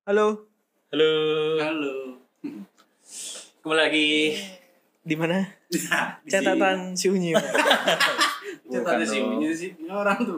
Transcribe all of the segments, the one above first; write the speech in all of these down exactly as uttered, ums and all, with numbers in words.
Halo. Halo. Halo. Kembali lagi Di mana? Ya, di Catatan si Unyu. sini. Catatan Bukan si dong. Unyu sih ini orang tuh.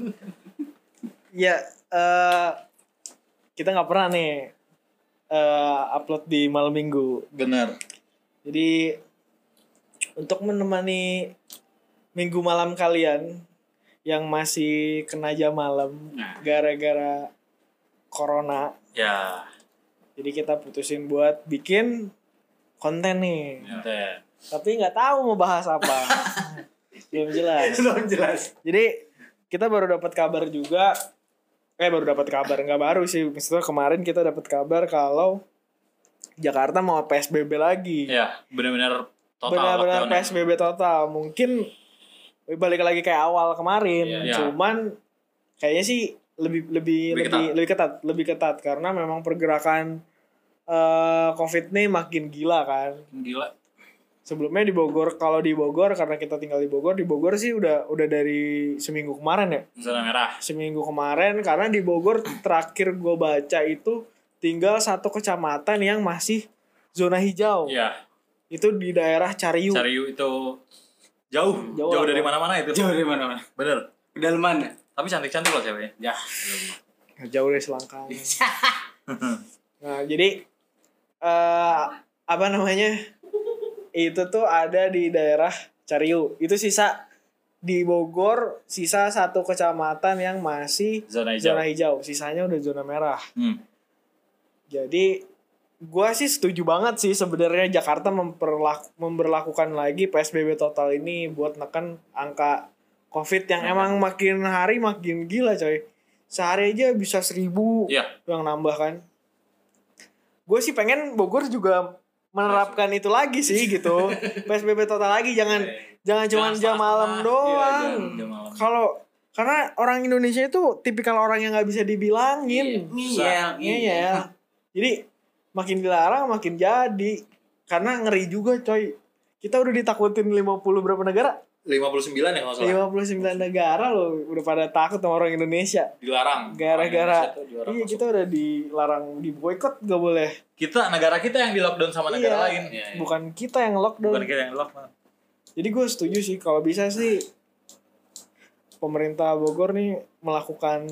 Ya, eh kita nggak pernah nih eh upload di malam minggu. benar. Jadi untuk menemani minggu malam kalian yang masih kena jam malam Nah. gara-gara corona, Ya. jadi kita putusin buat bikin konten nih. Ya. Tapi nggak tahu mau bahas apa. Belum jelas. Belum jelas. Jadi kita baru dapat kabar juga, eh baru dapat kabar nggak baru sih, maksudnya kemarin kita dapat kabar kalau Jakarta mau P S B B lagi, Ya, benar-benar total. benar-benar lockdown P ya. S B B total. Mungkin balik lagi kayak awal kemarin, Iya. cuman kayaknya sih lebih lebih Lebih lebih lebih ketat, lebih ketat karena memang pergerakan eh, COVID nih makin gila kan. Gila. Sebelumnya di Bogor, kalau di Bogor karena kita tinggal di Bogor, di Bogor sih udah udah dari seminggu kemarin ya. Zona merah. Seminggu kemarin karena di Bogor terakhir gue baca itu tinggal satu kecamatan yang masih zona hijau. Iya. Itu di daerah Cariu. Cariu itu jauh, Jauh jauh, apa? dari mana-mana itu. Jauh dari mana-mana. Bener. Ke dalam mana? Tapi cantik-cantik loh ceweknya. Ya. Jauh dari Selangkang. Nah, jadi eh apa namanya? Itu tuh ada di daerah Cariu. Itu sisa di Bogor, sisa satu kecamatan yang masih Zona hijau. zona hijau. Sisanya udah zona merah. Hmm. Jadi gua sih setuju banget sih sebenarnya Jakarta memperlaku, memberlakukan lagi P S B B total ini buat neken angka COVID yang emang makin hari makin gila coy. Sehari aja bisa seribu Iya. yang nambah kan. Gue sih pengen Bogor juga menerapkan itu lagi sih gitu. P S B B total lagi, jangan jangan cuma jam malam doang. Iya, jam- jam malam. Kalau karena orang Indonesia itu tipikal orang yang nggak bisa dibilangin. Iya, Iya ya. Jadi makin dilarang makin jadi. Karena ngeri juga coy. Kita udah ditakutin lima puluh berapa negara? lima puluh sembilan ya kalau nggak salah. lima puluh sembilan negara loh udah pada takut sama orang Indonesia. Dilarang. Gara-gara Orang Indonesia tuh dilarang iya masuk. kita udah dilarang, di boykot gak boleh. Kita negara kita yang di lockdown sama negara Iya, lain. bukan kita yang lockdown. Bukan kita yang lockdown. Jadi gue setuju sih kalau bisa sih pemerintah Bogor nih melakukan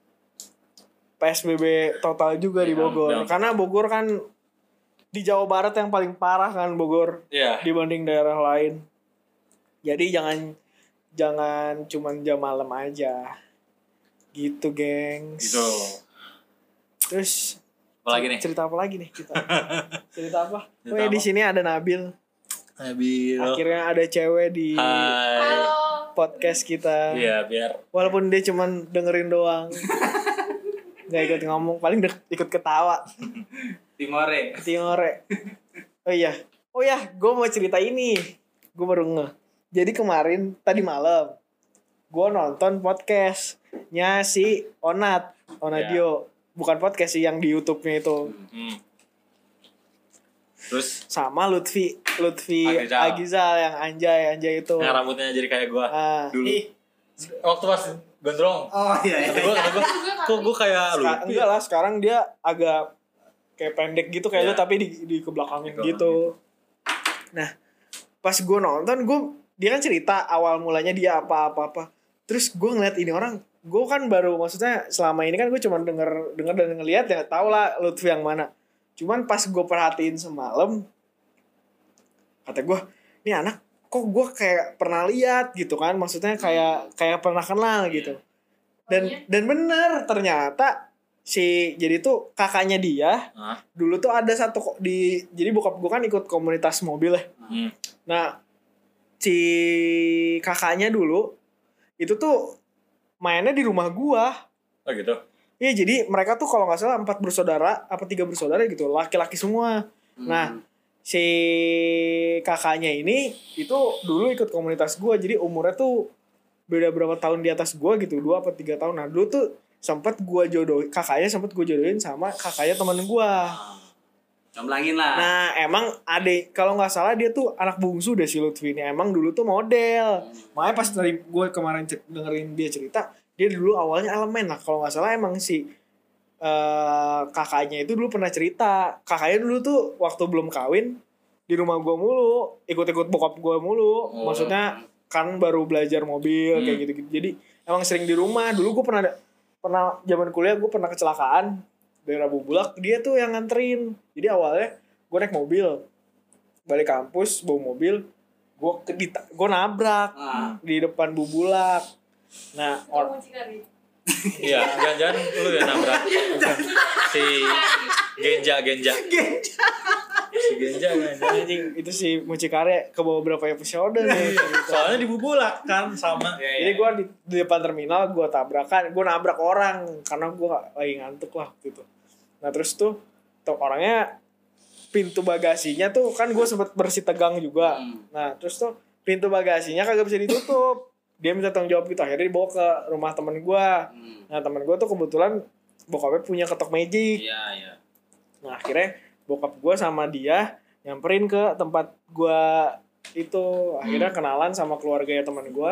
P S B B total juga di Iya, Bogor. iya. Karena Bogor kan di Jawa Barat yang paling parah kan Bogor Iya. dibanding daerah lain. Jadi jangan jangan cuman jam malam aja. Gitu, gengs. Gitu. Terus Apa lagi nih? cerita apa lagi nih kita? Cerita apa? Cerita Oh ya di apa? sini ada Nabil. Nabil. Akhirnya ada cewek di Hai. podcast kita. Iya, biar Walaupun dia cuman dengerin doang. Gak ikut ngomong, paling de- ikut ketawa. Timore. Timore. Oh iya. Oh ya, gue mau cerita ini. Gue baru ngeh. Jadi kemarin, tadi malam, gue nonton podcastnya si Onat. Onadio. Bukan podcast sih, yang di YouTube-nya itu. Hmm. Terus Sama Lutfi. Lutfi Agizal. Agizal yang anjay. Anjay itu. yang rambutnya jadi kayak gua Ah, dulu. Ih. Waktu pas gondrong. Oh iya. Kata iya. gua, kata gua, kok gua kayak lu? Seka- enggak lah, sekarang dia agak kayak pendek gitu kayak Iya. lu tapi di di kebelakangin Di belakang gitu. Nah, pas gue nonton gue dia kan cerita awal mulanya dia apa-apa-apa. Terus gue ngeliat ini orang, gue kan baru maksudnya selama ini kan gue cuma denger denger dan ngeliat ya tau lah Lutfi yang mana. Cuman pas gue perhatiin semalam, kata gue, ini anak kok gue kayak pernah lihat gitu kan, maksudnya kayak kayak pernah kenal gitu. Dan dan bener ternyata si jadi tuh kakaknya dia Hah? dulu tuh ada satu ko- di jadi bokap gue kan ikut komunitas mobil ya. Hmm. Nah si kakaknya dulu itu tuh mainnya di rumah gua. Oh gitu. Iya jadi mereka tuh kalau nggak salah empat bersaudara apa tiga bersaudara gitu, laki-laki semua. Nah si kakaknya ini itu dulu ikut komunitas gua, jadi umurnya tuh beda berapa tahun di atas gua gitu, dua apa tiga tahun. Nah dulu tuh sempet gua jodohin, kakaknya sempet gua jodohin sama kakaknya teman gua. Comblangin lah. Nah emang adek kalau nggak salah dia tuh anak bungsu deh si Lutfi ini, emang dulu tuh model. Makanya pas dari gue kemarin cer- dengerin dia cerita, dia dulu awalnya elemen lah kalau nggak salah, emang si uh, kakaknya itu dulu pernah cerita, kakaknya dulu tuh waktu belum kawin di rumah gue mulu, ikut-ikut bokap gue mulu. Oh. Maksudnya kan baru belajar mobil hmm. kayak gitu-gitu. Jadi emang sering di rumah. Dulu gue pernah pernah zaman kuliah gue pernah kecelakaan daerah Bubulak, dia tuh yang nganterin. Jadi awalnya gue naik mobil balik kampus bawa mobil, gue ke gue nabrak ah. di depan Bubulak. Nah, orang iya, jangan-jangan lu ya nabrak si Genja Genja. Genja. Si Genja anjing itu si Mucikari ke bawah berapa episode nih. Soalnya di Bubulak kan sama. Ya, jadi gue di, di depan terminal gue tabrakan, gue nabrak orang karena gue lagi ngantuk lah gitu. Nah terus tuh, tuh orangnya pintu bagasinya tuh kan gue sempet bersih tegang juga. Hmm. Nah terus tuh pintu bagasinya kagak bisa ditutup. Dia minta tanggung jawab gitu, akhirnya dibawa ke rumah temen gue. Hmm. Nah temen gue tuh kebetulan bokapnya punya ketok magic. Iya iya. Nah akhirnya bokap gue sama dia nyamperin ke tempat gue itu. Akhirnya hmm. kenalan sama keluarganya temen gue.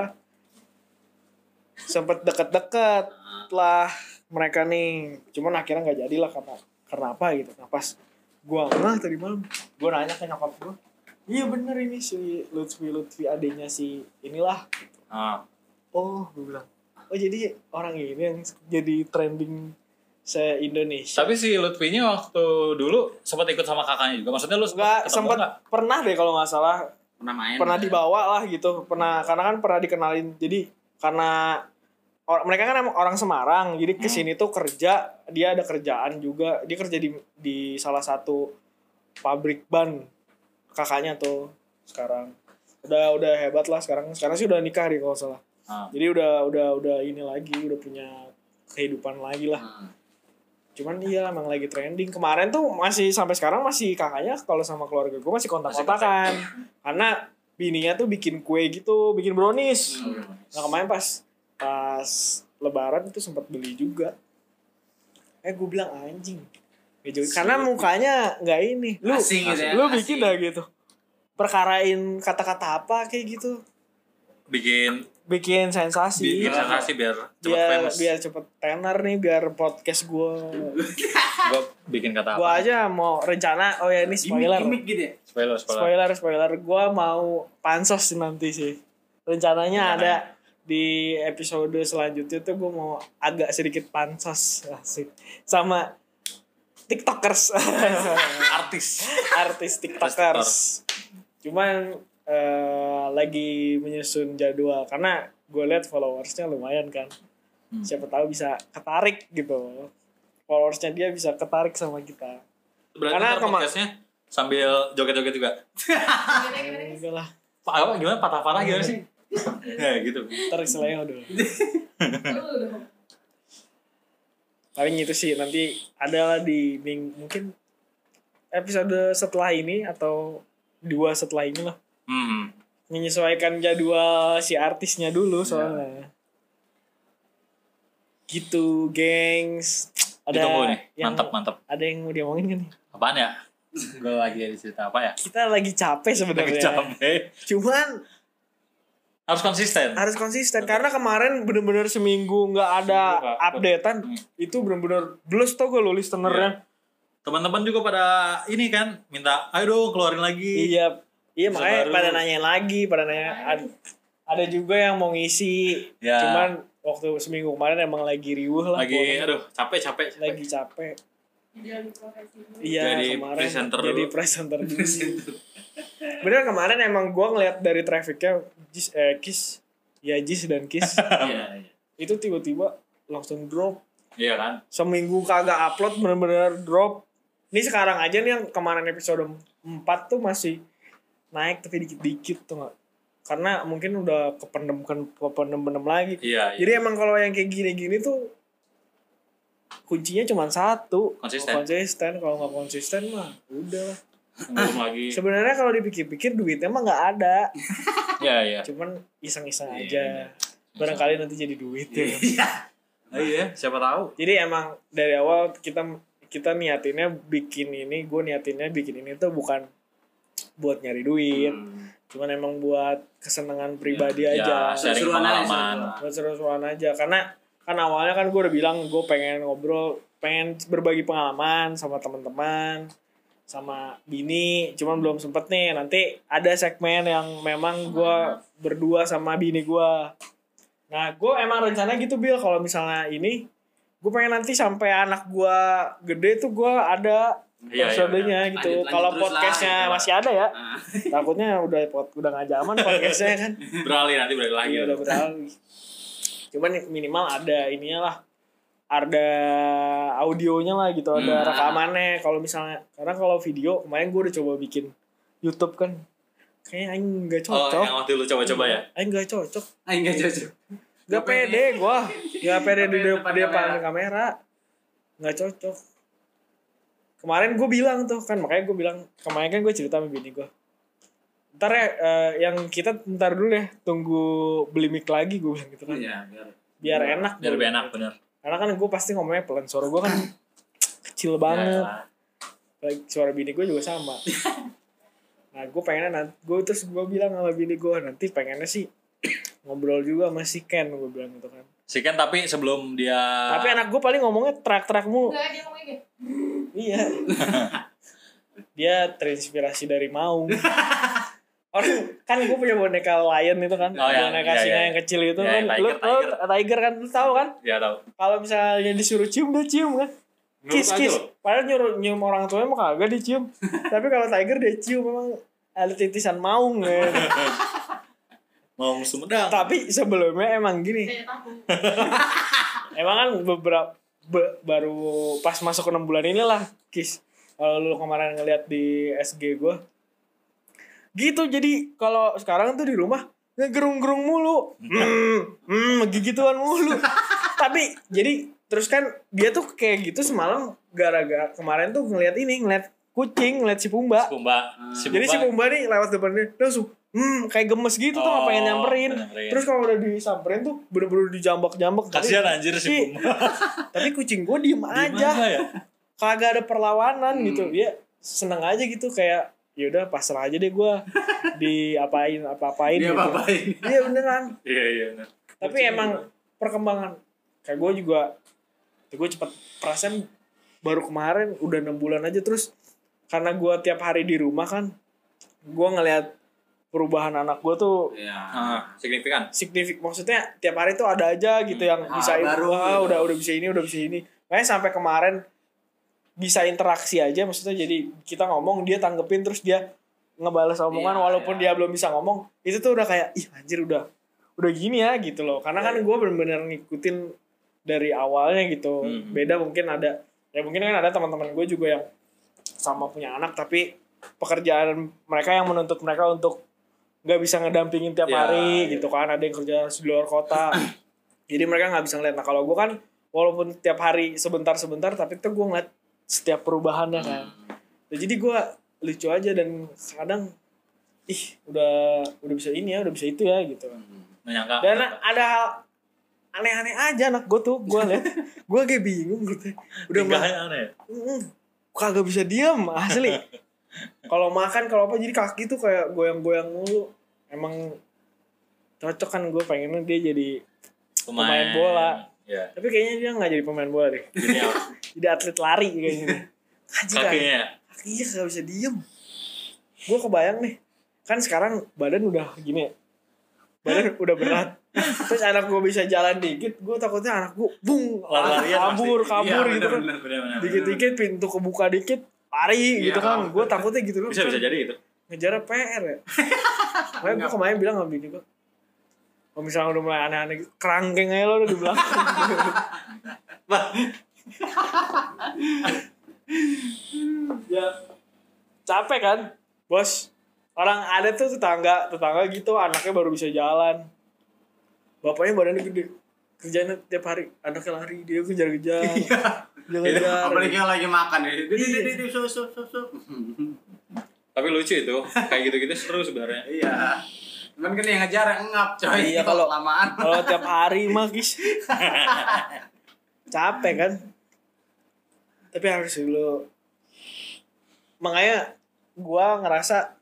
Sempet deket-deket lah mereka nih. Cuman akhirnya gak jadilah karena, karena apa gitu. Nah pas gue ngeh tadi malam, gue nanya ke nyokap gue, iya bener ini si Lutfi Lutfi adenya si inilah gitu. Ah. Oh gue bilang, oh jadi orang ini yang jadi trending se-Indonesia. Tapi si Lutfinya waktu dulu sempat ikut sama kakaknya juga. Maksudnya lu sempat sempat pernah deh kalau nggak salah. Pernah main. Pernah dibawa lah gitu. Pernah karena kan pernah dikenalin. Jadi karena or, mereka kan emang orang Semarang. Jadi kesini hmm. tuh kerja. Dia ada kerjaan juga. Dia kerja di di salah satu pabrik ban. Kakaknya tuh sekarang udah udah hebat lah sekarang. Sekarang sih udah nikah deh kalau salah. Hmm. Jadi udah udah udah ini lagi. Udah punya kehidupan lagi lah. Hmm. Cuman iya emang lagi trending. Kemarin tuh masih sampai sekarang masih kakaknya kalau sama keluarga gue masih kontak-kontakan. Karena bininya tuh bikin kue gitu, bikin brownies. Hmm. Nah kemarin pas pas lebaran itu sempat beli juga. Eh gue bilang anjing. Karena mukanya nggak ini. Lu asing gitu ya, lu bikin dah gitu. Perkarain kata-kata apa kayak gitu. Bikin bikin sensasi bikin sensasi biar cepet biar, famous biar cepet tenar nih biar podcast gue gue bikin kata apa gue aja mau rencana oh ya ini spoiler gimmick gitu ya spoiler spoiler spoiler spoiler gue mau pansos nanti sih rencananya ya, ada ya. Di episode selanjutnya tuh gue mau agak sedikit pansos asik sama tiktokers artis artis tiktokers cuman Uh, lagi menyusun jadwal karena gue lihat followersnya lumayan kan hmm. siapa tahu bisa ketarik gitu followersnya dia bisa ketarik sama kita. Berarti karena podcastnya sambil joget-joget juga enggak lah Pak apa gimana patah-patah gimana sih ya gitu tarik seleo dulu paling itu sih nanti adalah di ming- mungkin episode setelah ini atau dua setelah ini lah. Hmm. Menyesuaikan jadwal si artisnya dulu soalnya. Ya. Gitu, gengs. Ada nih. Yang, mantap, mantap. Ada yang mau diomongin kan nih? Apaan ya? Gue lagi ada cerita apa ya? Kita lagi capek sebenarnya. Lagi capek. Cuman harus konsisten. Harus konsisten karena kemarin bener-bener seminggu nggak ada updatean. Hmm. Itu bener-bener blus tau gue lo listenernya. Yeah. Teman-teman juga pada ini kan minta, ayo dong keluarin lagi. Iya. Iya makanya baru. Pada nanya lagi, pada nanya ada, ada juga yang mau ngisi, ya. Cuman waktu seminggu kemarin emang lagi riuh lah. Lagi, pokoknya. Aduh capek capek. capek. Lagi capek. Iya jadi kemarin presenter jadi dulu. presenter dulu. Bener kemarin emang gue ngeliat dari trafficnya Jis, eh, Kis, ya Jis dan Kis, ya, ya. Itu tiba-tiba langsung drop. Iya kan? Seminggu kagak upload bener-bener drop. Ini sekarang aja nih yang kemarin episode empat tuh masih naik tapi dikit-dikit tuh gak? Karena mungkin udah kependem kependem-pendem lagi. Iya, jadi iya. emang kalau yang kayak gini-gini tuh kuncinya cuma satu, konsisten. Konsisten. Kalau nggak konsisten mah udah. Belum lagi. Sebenarnya kalau dipikir-pikir duitnya mah nggak ada. Iya iya. Cuman iseng-iseng iya, aja. Iya. Barangkali nanti jadi duit ya. Iya. Oh iya, siapa tahu. Jadi emang dari awal kita kita niatinnya bikin ini, gue niatinnya bikin ini tuh bukan buat nyari duit, hmm. cuman emang buat kesenangan pribadi ya, aja, ya, sharing pengalaman, buat seru-seruan aja. Karena kan awalnya kan gue udah bilang gue pengen ngobrol pengen berbagi pengalaman sama teman-teman, sama bini, cuman belum sempet nih. Nanti ada segmen yang memang gue berdua sama bini gue. Nah, gue emang rencana gitu Bil, kalau misalnya ini, gue pengen nanti sampai anak gue gede tuh gue ada Iya, episodenya iya, gitu. lanjut- Kalau lanjut terus podcastnya lah, gitu. masih ada ya, Nah, takutnya udah udah nggak zaman podcastnya kan. Beralih nanti beralih lagi. Iya udah beralih. Cuman minimal ada ininya lah, ada audionya lah gitu, ada Hmm. rekamannya. Kalau misalnya, karena kalau video kemarin gue udah coba bikin YouTube kan, kayaknya aing nggak Oh, cocok. yang waktu lu coba-coba ya? Aing nggak cocok. ah, enggak cocok. Gak pede gue, gak pede di Nggak pede depan, depan di depan kamera, nggak cocok. Kemarin gue bilang tuh kan, makanya gue bilang kemarin kan gue cerita sama bini gue. Ntar ya, eh, yang kita ntar dulu deh, tunggu beli mic lagi gue bilang gitu kan, Iya, biar biar enak. Biar gua lebih bilang enak, gitu. bener. Karena kan gue pasti ngomongnya pelan, suara gue kan kecil banget. Ya, Like, suara bini gue juga sama. Nah gue pengennya nanti, gue terus gue bilang sama bini gue, nanti pengennya sih ngobrol juga sama si Ken, gue bilang gitu kan. si Ken tapi sebelum dia Tapi anak gue paling ngomongnya terak-terak mulu. Enggak, dia ngomongnya gitu. Iya. Dia terinspirasi dari Maung. Orang kan gue punya boneka lion itu kan, Oh, yang- boneka iya, singa iya. yang kecil itu Iya, kan. tiger, Lu, tiger. lu tiger kan, lu tahu kan? ya tahu. Kalau misalnya disuruh cium dia cium kan. Nurut Kiss aja kiss. lo. Padahal nyuruh nyium orang tuanya mah kagak dicium. Tapi kalau tiger dia cium, memang ada titisan Maung kan. Mau Sumedang. Tapi sebelumnya emang gini. Kayak tahu. Emang kan beberapa be- baru pas masuk enam bulan inilah Kiss. Kalau lu kemarin ngeliat di S G gue, gitu. Jadi kalau sekarang tuh di rumah ngegerung-gerung mulu, hmm, hmm, gigituan mulu. Tapi jadi terus kan dia tuh kayak gitu semalam gara-gara kemarin tuh ngeliat ini, ngeliat kucing, ngeliat si Pumba. Pumba. Si Jadi si Pumba nih lewat depan dia langsung, hmm, kayak gemes gitu tuh, nggak pengen Oh, nyamperin. nyamperin. Terus kalau udah disamperin tuh bener-bener dijambak-jambak. Tapi- Kasihan anjir si Ih, Pumba. Tapi kucing gue diem Diem aja, aja ya. kagak ada perlawanan Hmm. gitu. Dia seneng aja gitu, kayak ya udah pasrah aja deh gue diapain apa-apain dia gitu. apa-apain. Iya beneran. Iya iya benar. Tapi emang perkembangan kayak gue juga, gue cepet perasaan baru kemarin udah enam bulan aja. Terus karena gue tiap hari di rumah kan, gue ngeliat perubahan anak gue tuh Iya. Ah, signifikan. signifik. Maksudnya tiap hari tuh ada aja gitu yang Hal bisa baru. wah, udah udah bisa ini udah bisa ini. Makanya sampai kemarin bisa interaksi aja, maksudnya jadi kita ngomong dia tanggepin terus dia ngebales omongan Iya, walaupun iya. dia belum bisa ngomong. Itu tuh udah kayak ih anjir udah udah gini ya gitu loh. Karena kan gue bener-bener ngikutin dari awalnya gitu. Hmm. Beda mungkin ada ya mungkin kan ada teman-teman gue juga yang sama punya anak tapi pekerjaan mereka yang menuntut mereka untuk nggak bisa ngedampingin tiap Ya, hari ya. gitu kan, ada yang kerja di luar kota. Jadi mereka nggak bisa ngeliat. Nah kalau gue kan walaupun tiap hari sebentar-sebentar tapi tuh gue ngeliat setiap perubahannya kan. Nah, jadi gue lucu aja dan kadang ih udah udah bisa ini ya udah bisa itu ya gitu. Menyangka. Dan ada hal aneh-aneh aja anak gue tuh, gue liat gue kayak bingung gitu. Udah mah Tingkahnya aneh. mm, kagak bisa diam asli. Kalau makan kalau apa jadi kaki tuh kayak goyang-goyang mulu. Emang cocok kan, gue pengennya dia jadi pemain bola. Ya. Tapi kayaknya dia nggak jadi pemain bola deh. Jadi apa? Jadi atlet lari kayaknya. deh. Anjir, Kakinya. ya? kakinya kagak bisa diem. Gue kebayang nih, kan sekarang badan udah gini ya. Badan udah berat. Terus anak gue bisa jalan dikit, gue takutnya anak gue bung Lari-larian kabur pasti. kabur Iya, gitu kan. bener-bener. Benar-benar. Dikit-dikit pintu kebuka dikit lari Iya. gitu kan. Gue takutnya gitu loh. Bisa bisa jadi itu. Ngejar P R ya. Makanya gue kemarin bilang sama bini gue, kalau misalnya udah mulai aneh-aneh gitu, kerangkeng aja lo udah di belakang. Ya capek kan bos. Orang ada tuh tetangga tetangga gitu anaknya baru bisa jalan, bapaknya badannya gede, kerjanya tiap hari anaknya lari dia kejar-kejar dia kejar. Apalagi kalau lagi makan ya. Di di Iya. di di sup sup sup sup. Tapi lucu itu. Kayak gitu-gitu seru sebenarnya. Iya. Cuman kan yang ngejar ngap coy. Iya, kalau- lamaan. Kalau tiap hari mah Gis. Capek kan. Tapi harus dulu. Makanya gua ngerasa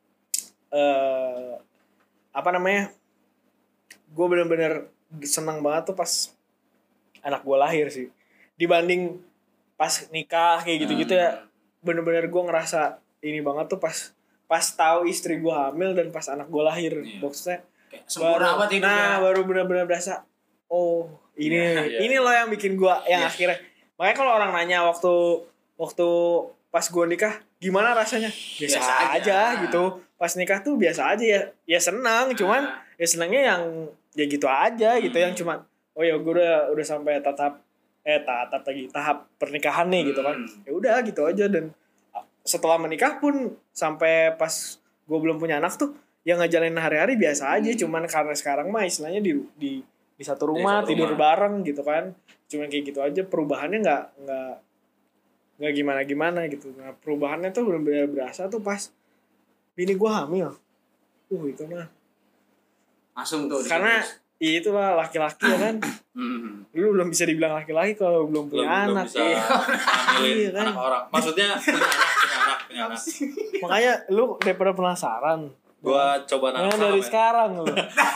eh apa namanya? Gua bener-bener senang banget tuh pas anak gua lahir sih. Dibanding pas nikah kayak gitu-gitu ya, bener-bener gue ngerasa ini banget tuh pas pas tahu istri gue hamil dan pas anak gue lahir. Iya. Maksudnya Kayak sempurna banget hidupnya. nah baru benar-benar berasa oh ini Iya, iya. ini loh yang bikin gue yang Iya. akhirnya makanya kalau orang nanya waktu waktu pas gue nikah gimana rasanya biasa, Biasa aja. aja. gitu pas nikah tuh biasa aja ya ya senang cuman Ah. ya senangnya yang ya gitu aja gitu Hmm. yang cuman oh ya gue udah udah sampai tahap eh tahap lagi tahap pernikahan nih gitu kan Hmm. ya udah gitu aja dan setelah menikah pun sampai pas gue belum punya anak tuh yang ngejalanin hari-hari biasa aja Hmm. cuman karena sekarang mah istilahnya di di di satu Di rumah satu tidur rumah. bareng gitu kan cuman kayak gitu aja perubahannya nggak nggak nggak gimana gimana gitu nah perubahannya tuh benar-benar berasa tuh pas bini gue hamil uh itu mah Langsung tuh. karena disitu. itu lah laki-laki ya kan Hmm. lu belum bisa dibilang laki-laki kalau belum belum punya belum anak bisa Iya. hamilin Iya, kan? anak orang. Maksudnya punya anak, punya anak, punya anak. makanya lu daripada penasaran Gua coba Nah, nafas dari ya. sekarang lu.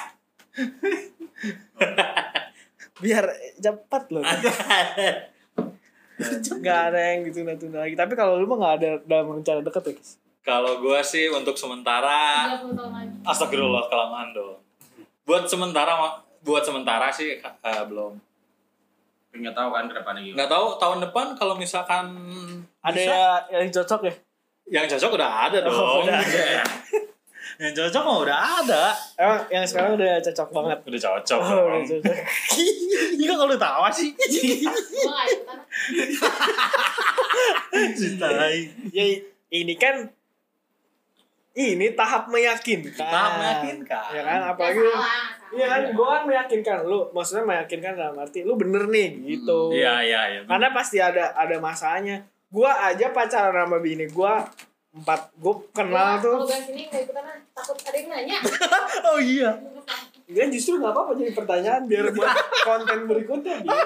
Biar cepat loh. Gak ada yang ditunda-tunda lagi. Tapi kalau lu mah gak ada dalam rencana deket ya, Kis? Kalau gua sih untuk sementara tiga puluh tahun lagi. astagfirullah kelamaan dong. Buat sementara ma- buat sementara sih eh, belum. Nggak tahu kan ke depannya gimana. Nggak tahu tahun depan kalau misalkan Ada bisa, ya yang cocok ya? yang cocok udah ada dong. Oh, udah ada. Yang cocok mah udah ada. Emang yang sekarang udah cocok banget. Udah cocok Oh, dong. udah cocok. Iya kalau lu tawa sih. Gua nggak ikutan. Cintai. Ya ini kan ini tahap meyakinkan. Tahap meyakinkan. Ya kan, apalagi Nggak lu salah, nggak salah. iya kan, gue kan meyakinkan lu, maksudnya meyakinkan dalam arti lu bener nih gitu. Iya iya iya. Karena pasti ada ada masanya. Gua aja pacaran sama bini gua empat, gua kenal Gua tuh. kalau bahas ini nggak ikutan ah. Takut ada yang nanya. Oh iya. Ya justru nggak apa-apa jadi pertanyaan biar buat konten berikutnya. Biar.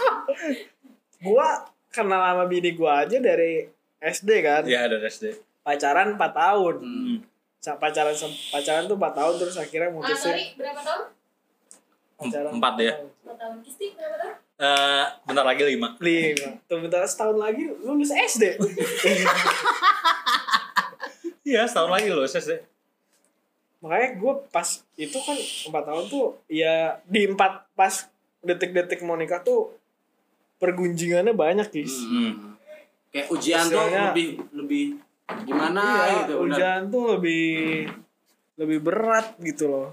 Gua kenal sama bini gua aja dari S D kan. Iya ada S D. Pacaran empat tahun. Hmm. Sa- Pacaran sem- pacaran tuh empat tahun terus akhirnya Ah, mutusin. sorry, berapa tahun? Pacaran Empat ya. tahun. Empat tahun. Kisti berapa tahun? Eh bentar lagi lima. Lima. Tuh bentar setahun lagi lulus S D. Iya setahun lagi loh S D. Makanya gue pas itu kan empat tahun tuh ya di empat pas detik-detik mau nikah tuh pergunjingannya banyak guys. Hmm. Kayak ujian tuh Istilahnya- lebih lebih gimana Iya, gitu. benar. ujian tuh lebih lebih berat gitu loh.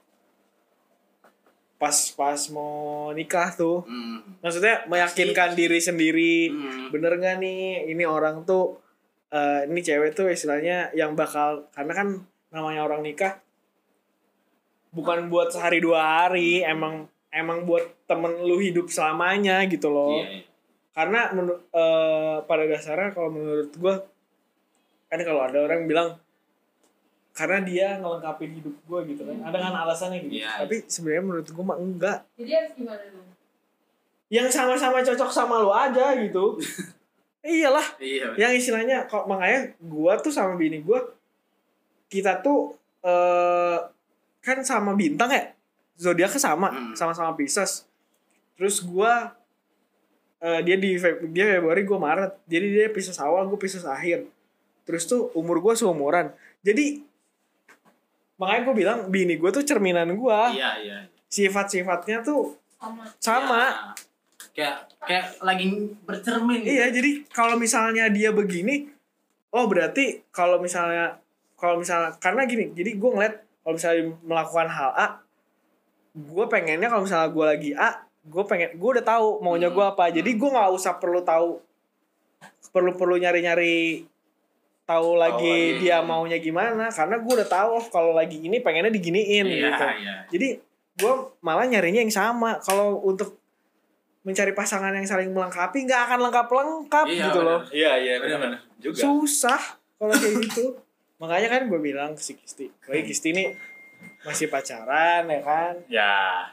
Pas pas mau nikah tuh, Hmm. maksudnya meyakinkan diri sendiri, Hmm. bener gak nih ini orang tuh eh, ini cewek tuh istilahnya yang bakal karena kan namanya orang nikah bukan buat sehari dua hari, emang emang buat temen lu hidup selamanya gitu loh. Iya, iya. Karena menur- eh, pada dasarnya kalau menurut gue kan kalau ada orang bilang karena dia ngelengkapin hidup gue gitu kan ada kan alasannya gitu Iya. tapi sebenarnya menurut gue mah enggak Jadi harus gimana dong? yang sama-sama cocok sama lo aja gitu iyalah Iya. yang istilahnya kok makanya gue tuh sama bini gue kita tuh eh kan sama bintang ya zodiaknya sama Hmm. sama-sama Pisces terus gue eh, dia di Feb- dia Februari gue Maret jadi dia Pisces awal gue Pisces akhir terus tuh umur gue seumuran jadi makanya gue bilang bini gue tuh cerminan gue Iya, iya. sifat-sifatnya tuh Sama. sama Ya. Kayak kayak lagi bercermin. gitu. iya jadi kalau misalnya dia begini oh berarti kalau misalnya kalau misalnya karena gini jadi gue ngeliat kalau misalnya melakukan hal A gue pengennya kalau misalnya gue lagi A gue pengen gue udah tahu maunya gue apa jadi gue nggak usah perlu tahu perlu perlu nyari nyari tahu lagi lagi. dia maunya gimana karena gue udah tahu oh kalau lagi ini pengennya diginiin Iya, gitu iya. jadi gue malah nyarinya yang sama kalau untuk mencari pasangan yang saling melengkapi nggak akan lengkap lengkap Iya, gitu benar. loh Iya iya Benar, benar juga. susah kalau kayak gitu makanya kan gue bilang ke si Kisti Woi Kisti nih masih pacaran ya kan Ya.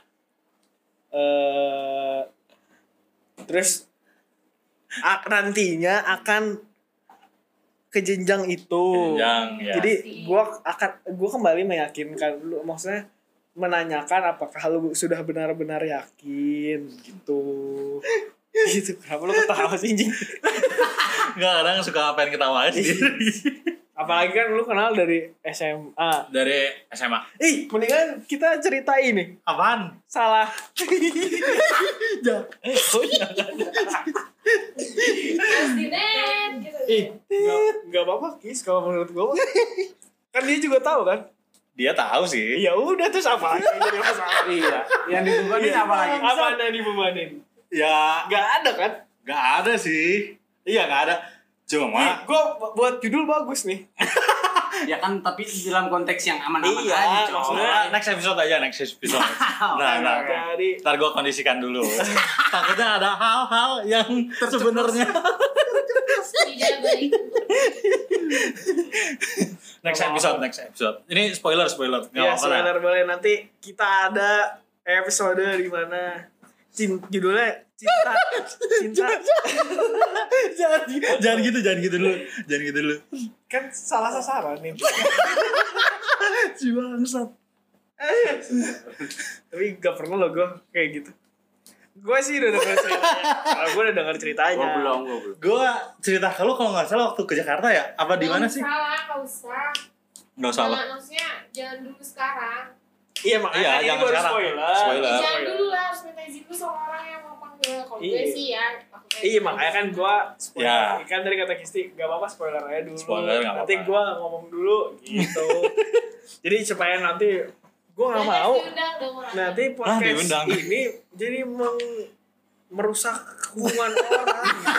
eh terus a- nantinya akan ke jenjang itu Jenjang, ya. jadi gue akan gue kembali meyakinkan lu maksudnya menanyakan apakah lu sudah benar-benar yakin gitu Gitu. Kenapa lu ketawa sih anjing? Enggak, kadang suka pengen ketawa sendiri. Apalagi kan lu kenal dari S M A. Dari S M A. Ih, mendingan kita cerita ini. Apaan? Salah. Ya. Eh, oh jangan. Harus di net gitu. Ih, enggak enggak apa-apa, Kis, kalau menurut gua. Kan dia juga tahu kan? Dia tahu sih. Ya udah terus apa lagi yang jadi masalah? Iya. Yang dibebanin apa lagi? Apa yang dibebanin? Ya, Enggak ada kan? nggak ada sih. Iya, nggak ada. Cuma Ih, gua buat judul bagus nih. Ya kan tapi dalam konteks yang aman-aman Iya, aja, Cok. maksudnya- next episode aja, next episode. Nah, nah, Dari ntar gue kondisikan dulu. Takutnya ada hal-hal yang sebenarnya. Tidak baik. Next episode, next episode. Ini spoiler, spoiler. Nggak ya apa-apa lah. sebenarnya boleh nanti kita ada episode di mana Cin, judulnya cinta cinta jangan, jangan gitu, jangan gitu dulu, jangan gitu dulu. kan salah sasaran nih. Si bangsat. Tapi gak pernah loh gue kayak gitu. Gue sih udah denger ceritanya. Kalau gue udah denger ceritanya. Gua belum, gua belum. Gue cerita ke lu kalau nggak salah waktu ke Jakarta ya? Apa di mana sih? Nggak usah, nggak usah. Nggak salah. Nah, maksudnya jangan dulu sekarang. Iya makanya Iya, ini jangan baru sekarang. spoiler. Spoiler. Ya, jangan dulu lah, harus minta izin dulu sama orang yang mau panggil. Kalau gue Iya. sih ya. aku kayak Iya gitu. makanya kan gue spoiler. Ya. Kan tadi kata Kisti gak apa-apa spoiler aja dulu. Spoiler, nggak nanti apa-apa. gue ngomong dulu gitu. Jadi supaya nanti gue gak Banyak mau diundang dong orang. nanti podcast diundang. ini jadi meng, merusak hubungan orang gitu.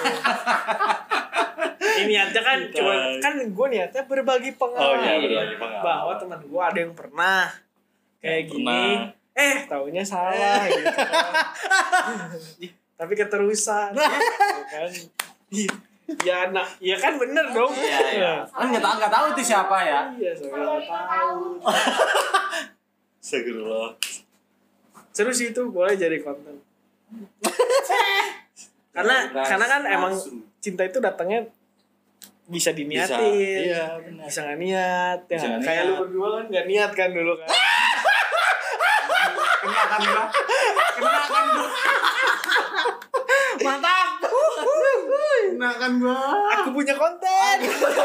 Ini niatnya kan Kita- cuma kan gue niatnya berbagi Oh pengalaman. iya, berbagi pengalaman. Bahwa teman gue ada yang pernah kayak gini. Pernah. Eh, taunya salah gitu kan. Tapi keterusan gitu kan. Ya nah, ya kan bener dong. Iya, iya. Kan nggak tahu nggak tahu itu siapa ya. Iya, soalnya Kalau lima tahun. Astagfirullah. seru sih itu boleh jadi konten. karena karena kan emang cinta itu datangnya bisa diniatin. Bisa, iya, benar. Bisa nggak niat ya. Bisa nggak Kayak niat. lu berdua kan nggak niat kan dulu kan. Kena kan gua. Kena kan gua. Mantap. Kena kan gua. Aku punya konten.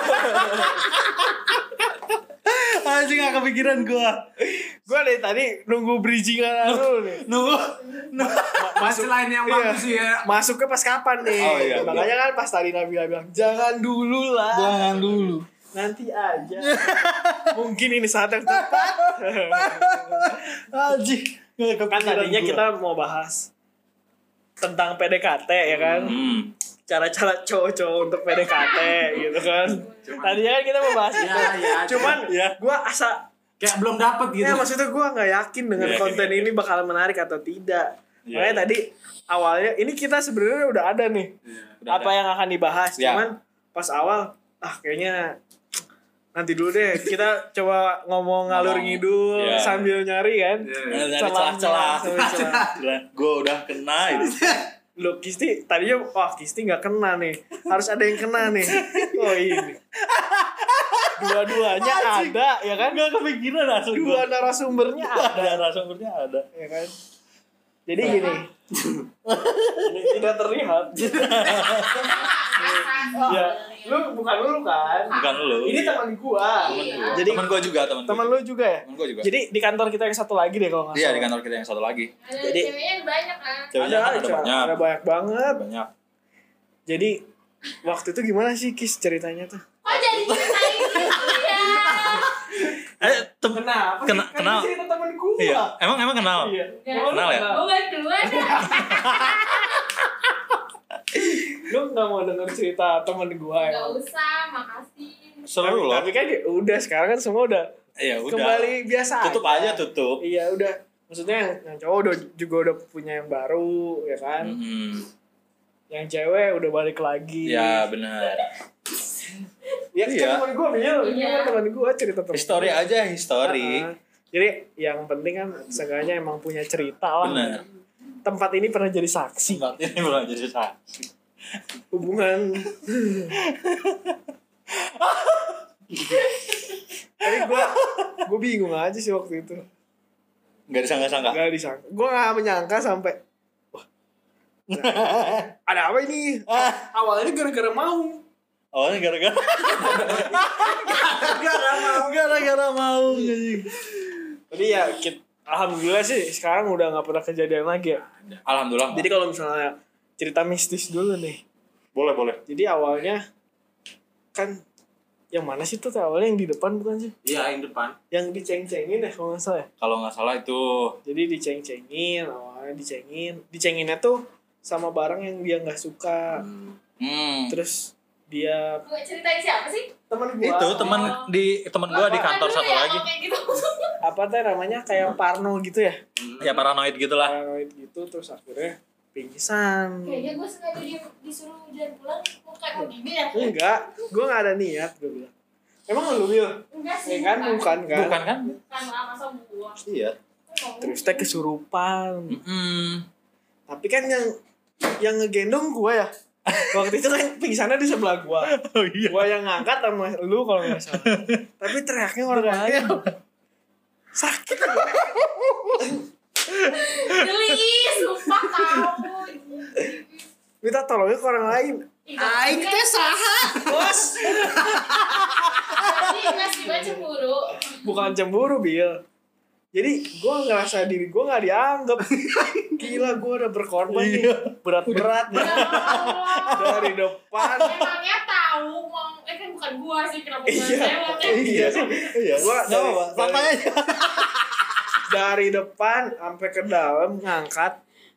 Anjing gak kepikiran gua. Gua dari tadi nunggu bridgingan lu nih. Nunggu. Masih lain yang Iya. bagus sih ya. Masuknya pas kapan nih? Oh, iya, Makanya kan pas tadi Nabila bilang jangan dulu lah. Jangan dulu. Nanti aja. Mungkin ini saat yang tepat. Anjing. Gak kepikiran Kan tadinya gua. kita mau bahas tentang P D K T ya kan. Hmm. Cara-cara cowok-cowok untuk P D K T gitu kan. Tadinya kan kita mau bahas Ya, itu. ya, Cuman ya. gua asa Kayak belum dapat gitu. ya maksudnya gua nggak yakin dengan Iya, konten iya. ini bakal menarik atau tidak. Iya. Makanya tadi awalnya ini kita sebenarnya udah ada nih. Udah apa ada. yang akan dibahas. Ya. Cuman pas awal ah kayaknya nanti dulu deh kita coba ngomong ngalur Ngomong. ngidul Ya. sambil nyari kan. Iya. Ada Celahnya, celah-celah. sambil celah. Gue udah kena itu. Loh Kisti tadinya wah Kisti nggak kena nih. Harus ada yang kena nih. Oh ini. Dua-duanya Anjing. ada ya kan? Gak kepikiran asli Dua gua. narasumbernya ada Ada narasumbernya ada. ya kan? Jadi gini. Ini tidak terlihat. Ya, lu bukan lu kan? Bukan lu. Ini teman gua. Temen Gua. Jadi temen gue juga temen. teman gua lu juga. juga ya? Temen gue juga. Jadi di kantor kita yang satu lagi deh kalau nggak Iya salah. di kantor kita yang satu lagi. Ada Jadi- ceweknya banyak kan. Ceweknya ada, kan ada ada, banyak. ada banyak banget. Banyak. Jadi waktu itu gimana sih Kis ceritanya tuh? Oh jadi ceritain gitu ya. Eh tem Kenapa? Kena- Kan kenal. cerita temen gua. Iya. Emang emang kenal. Iya. Ya. Oh, lu Kenal ya? Gue berdua dah. Lu nggak mau denger cerita temen gua ya? Gak usah, makasih. Seru loh. Tapi kan ya udah sekarang kan semua udah Iya udah. kembali biasa. Tutup aja tutup. Iya udah. Maksudnya yang cowok udah juga udah punya yang baru ya kan. Hmm. Yang cewek udah balik lagi. Ya benar. Ya Iya. kan temen gue Mil, ini Iya. kan temen gue cerita temen History gua. aja history. Ah, ah. Jadi yang penting kan seenggaknya emang punya cerita lah. Benar. Tempat ini pernah jadi saksi Tempat ini belum jadi saksi. hubungan. Tapi gue gue bingung aja sih waktu itu. Gak disangka-sangka. Gak disangka. Gue gak menyangka sampai wah Ada apa ini? Awalnya gara-gara mau. Awalnya gara-gara Gara-gara mau. gara-gara mau. Tapi ya kit- alhamdulillah sih sekarang udah nggak pernah kejadian lagi ya. Alhamdulillah. Jadi kalau misalnya cerita mistis dulu nih. boleh boleh. Jadi awalnya kan yang mana sih tuh awalnya yang di depan bukan sih? Iya, yang depan. Yang diceng-cengin ya kalau nggak salah ya. Kalau nggak salah itu Jadi diceng-cengin, awalnya dicengin. Dicenginnya tuh sama barang yang dia nggak suka. hmm, Terus dia Gue ceritain siapa sih? teman gua itu teman di teman gua di kantor Aduh, satu ya, lagi. kalau kayak gitu. apa tuh namanya kayak Parno gitu ya. Ya paranoid gitulah. Paranoid gitu terus akhirnya pingsan. Kayaknya gue sengaja di, disuruh jalan pulang mau kayak mau gini ya. Enggak, gue nggak ada niat gue bilang. Emang lu bil? Enggak Ya sih. kan bukan kan? Bukan kan? Kan masa gua. Iya. Terus teh kesurupan. Hmm. Tapi kan yang yang ngegendong gue ya. Waktu itu kan pingsannya di sebelah gue. Oh iya. Gue yang ngangkat sama lu kalau nggak salah. Tapi teriaknya orang lain. Sakit. Geli, sumpah tahu. Minta tolongnya ke orang lain. Aing teh saha? Bos. Jadi nggak sih gue cemburu. Bukan cemburu bil. Jadi gue ngerasa diri gue nggak dianggap. Gila gue udah berkorban nih. Berat-berat nih. Ya Allah. Dari depan. Emangnya tahu mau eh kan bukan gua sih kenapa gua Iya. lewat ya. Iya. Iya. Gua Nggak dari, apa-apa. Santai dari, aja. dari depan sampai ke dalam ngangkat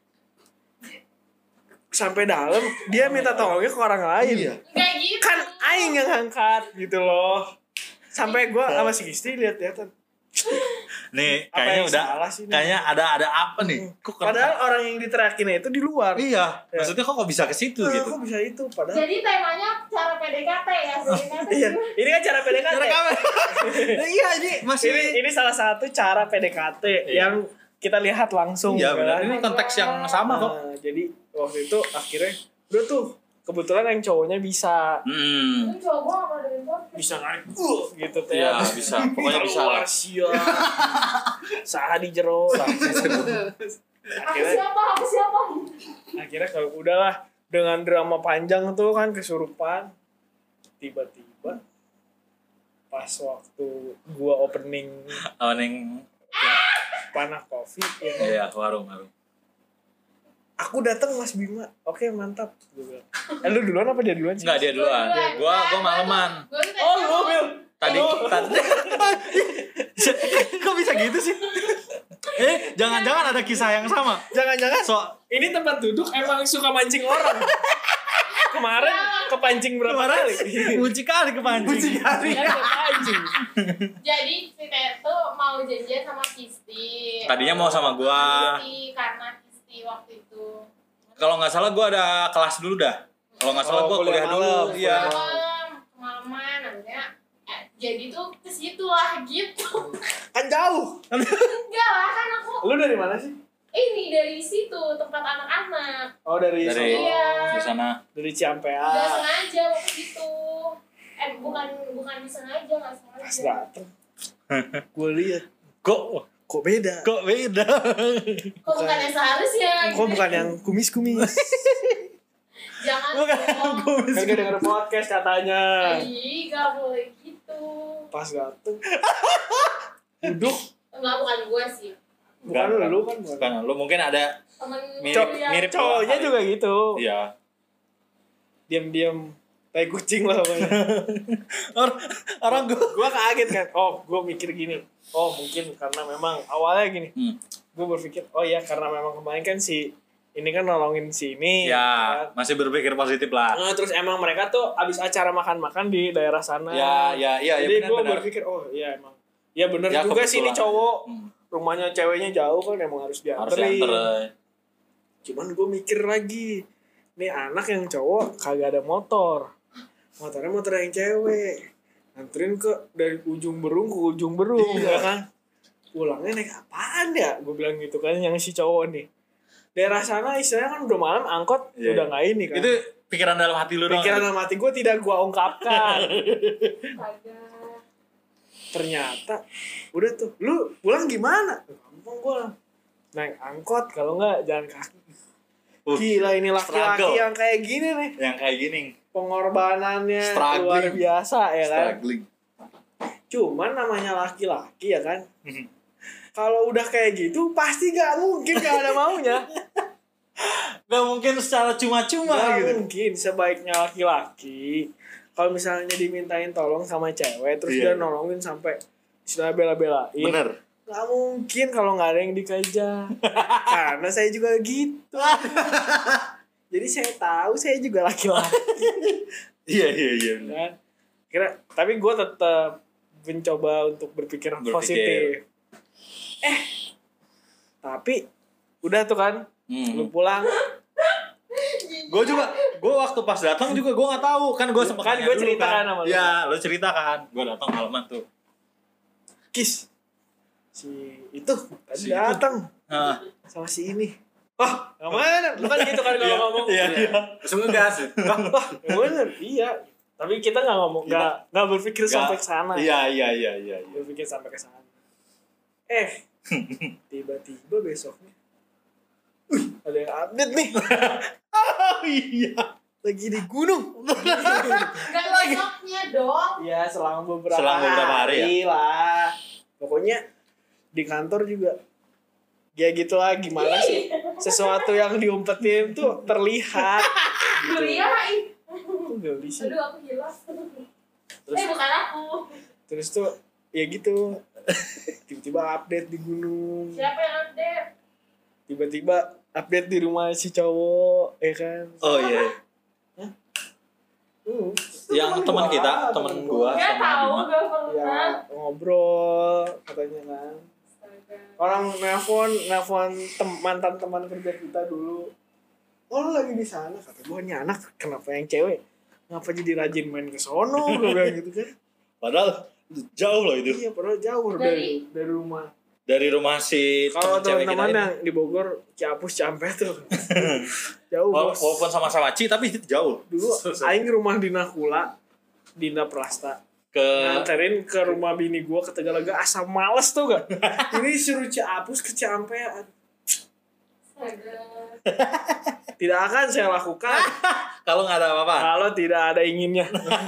sampai dalam dia minta tolongnya ke orang lain. Iya. Enggak gitu. Kan aing yang ngangkat gitu loh. Sampai gua sama si Gisti lihat-lihatan. Nih, Apa kayaknya yang udah salah sih nih? kayaknya ada ada apa nih? Kok kena- Padahal orang yang diterakinnya itu di luar. iya, maksudnya kok kok bisa ke situ Nah, gitu? kok bisa itu padahal. Jadi temanya cara P D K T ya, P D K T. Iya, ini kan cara P D K T. Iya, ini masih Ini ini salah satu cara P D K T yang kita lihat langsung. Iya, benar. kan? Ini konteks yang sama kok. Nah, jadi waktu itu akhirnya udah tuh kebetulan yang cowoknya bisa Hmm. Ini cowok gua apa dengan podcast? bisa narik uh, gitu tuh Iya, ya. bisa. Pokoknya bisa Keluar lah. sia. Saha di jero. Aku akhirnya siapa? Aku siapa? akhirnya kalau udahlah dengan drama panjang tuh kan kesurupan tiba-tiba pas waktu gua opening Oh, neng. panah kopi ya kan? Iya, warung, warung. Aku datang Mas Bima. Oke, mantap. Gue bilang. Eh, lu duluan apa dia duluan sih? Enggak, dia duluan. Gua gua maleman. Gua tuh kayak Oh, lu Bil. Tadi tadi kok bisa gitu sih? Eh, jangan-jangan ada kisah yang sama. Jangan-jangan So, ini tempat duduk emang suka mancing orang. Kemarin kepancing berapa kemarin kali? uji kali kepancing. Uji kali. Kan kepancing. Jadi si Teh tuh mau janjian sama Kisti. Tadinya mau sama gua. Kisti karena Kisti waktu itu. Kalau nggak salah gua ada kelas dulu dah. Kalau nggak salah Oh, gua kuliah kuliah dulu. malam, Iya. kuliah Malam, kemalaman namanya. Eh, jadi tuh ke situ lah gitu. Kan jauh. Enggak lah kan aku Lu dari mana sih? ini dari situ tempat anak-anak. Oh, dari Dari sono. Iya. di sana. Dari Enggak Ciampea. sengaja waktu itu. Eh bukan bukan disengaja nggak Pas sengaja. dateng. Gue lihat Kok kok beda. kok beda? Kok bukan yang seharusnya? Kok bukan yang kumis-kumis. Jangan Bukan dong. kumis. Kan gue denger podcast katanya. Ih, gak boleh gitu. Pas dateng. Duduk. Enggak bukan gue sih. Bukan lu, lu kan bukan. Bukan lu, mungkin ada Temen Mirip- Cok, yang- mirip. cowoknya juga gitu. iya. Diam-diam kayak kucing lah pokoknya. Or- orang gua Gue kaget kan. Oh, gue mikir gini. Oh, mungkin karena memang awalnya gini. Hmm. Gue berpikir, oh ya karena memang kemarin kan si ini kan nolongin si ini. ya, kan. masih berpikir positif lah. Nah, terus emang mereka tuh abis acara makan-makan di daerah sana. Ya, ya, iya, ya, Jadi benar, gue benar. berpikir, oh iya emang. Ya bener Ya, juga sih ini kebetulan. cowok. Hmm. Rumahnya ceweknya jauh kan emang harus Harus dianterin. dianter. eh. Cuman gue mikir lagi. Nih anak yang cowok kagak ada motor. Motornya motor yang cewek. Anterin ke dari ujung Berung ke ujung Berung. Iya. Ya kan? Pulangnya naik apaan ya? Gue bilang gitu kan yang si cowok nih. Daerah sana istilahnya kan udah malam angkot Iya. udah nggak ini kan. Itu pikiran dalam hati lu doang. Pikiran dalam hati gue tidak gue ungkapkan. Kagak. Ternyata udah tuh. Lu pulang gimana? Gampang gue naik angkot kalau nggak jalan kaki. Uh, Gila ini laki-laki struggle. yang kayak gini nih. Yang kayak gini. Pengorbanannya Struggling. luar biasa ya kan. Struggling. Cuman namanya laki-laki ya kan. Kalau udah kayak gitu pasti gak mungkin gak ada maunya. Gak mungkin secara cuma-cuma Gak gitu. mungkin sebaiknya laki-laki. Kalau misalnya dimintain tolong sama cewek terus Iya. dia nolongin sampai istilah bela-belain. Bener. Gak mungkin kalau gak ada yang dikejar. Karena saya juga gitu. Jadi saya tahu saya juga laki-laki. Iya iya iya. Kan? Kira, tapi gue tetap mencoba untuk berpikir, Berpikir. positif. Eh, tapi udah tuh kan, Hmm. lu pulang. Gue juga, gue waktu pas datang juga gue nggak tahu kan gue sempat Kan nanya gua dulu cerita kan sama lu. Ya, lo cerita kan. Gue datang malaman tuh. Kis, si itu tadi Si datang Nah, sama si ini. Wah, yang mana? Lu kan gitu kan kalau ngomong. iya iya. Langsung ngegas. Wah, yang bener. Iya. Tapi kita nggak ngomong, Kita- nggak nggak berpikir Nggak- sampai ke sana. Iya iya iya iya. iya. Berpikir sampai ke sana. Eh, tiba-tiba besoknya, wih, ada yang update nih. Oh iya. Lagi di gunung. Gak besoknya dong. Ya selang beberapa, Selang beberapa hari ya? lah. Pokoknya di kantor juga ya gitu lah, gimana sih sesuatu yang diumpetin tuh terlihat gitu. Kuliah ih. Kok geli sih? Aduh aku gila. Terus, Eh bukan aku. terus tuh ya gitu, tiba-tiba update di gunung, Siapa yang update? tiba-tiba update di rumah si cowok ya kan. Oh iya. Hmm. Yang teman kita, teman gua Gak sama tahu Bima. gak pernah. Ya ngobrol katanya kan. Astaga. Orang nelpon, nelpon tem- mantan teman kerja kita dulu. Oh lu lagi di sana, kata gue, ini anak kenapa yang cewek? Ngapa jadi rajin main ke sono? Gue bilang gitu kan. Padahal jauh loh itu. Iya, padahal jauh Dari- dari dari rumah. Dari rumah si Kalau teman cewek kita teman-teman ini. yang di Bogor, Ciapus, Ciampet tuh. Jauh, Wala- bos. Walaupun sama Sawaci tapi itu jauh. Dulu aing rumah di Nakula, Dinda Prasta. Ke Nganterin ke rumah bini gue ke Tegalega, asam males tuh gak? Ini suruh Ciapus ke Ciampet. Astaga. Tidak akan saya lakukan kalau nggak ada apa-apa. kalau tidak ada inginnya.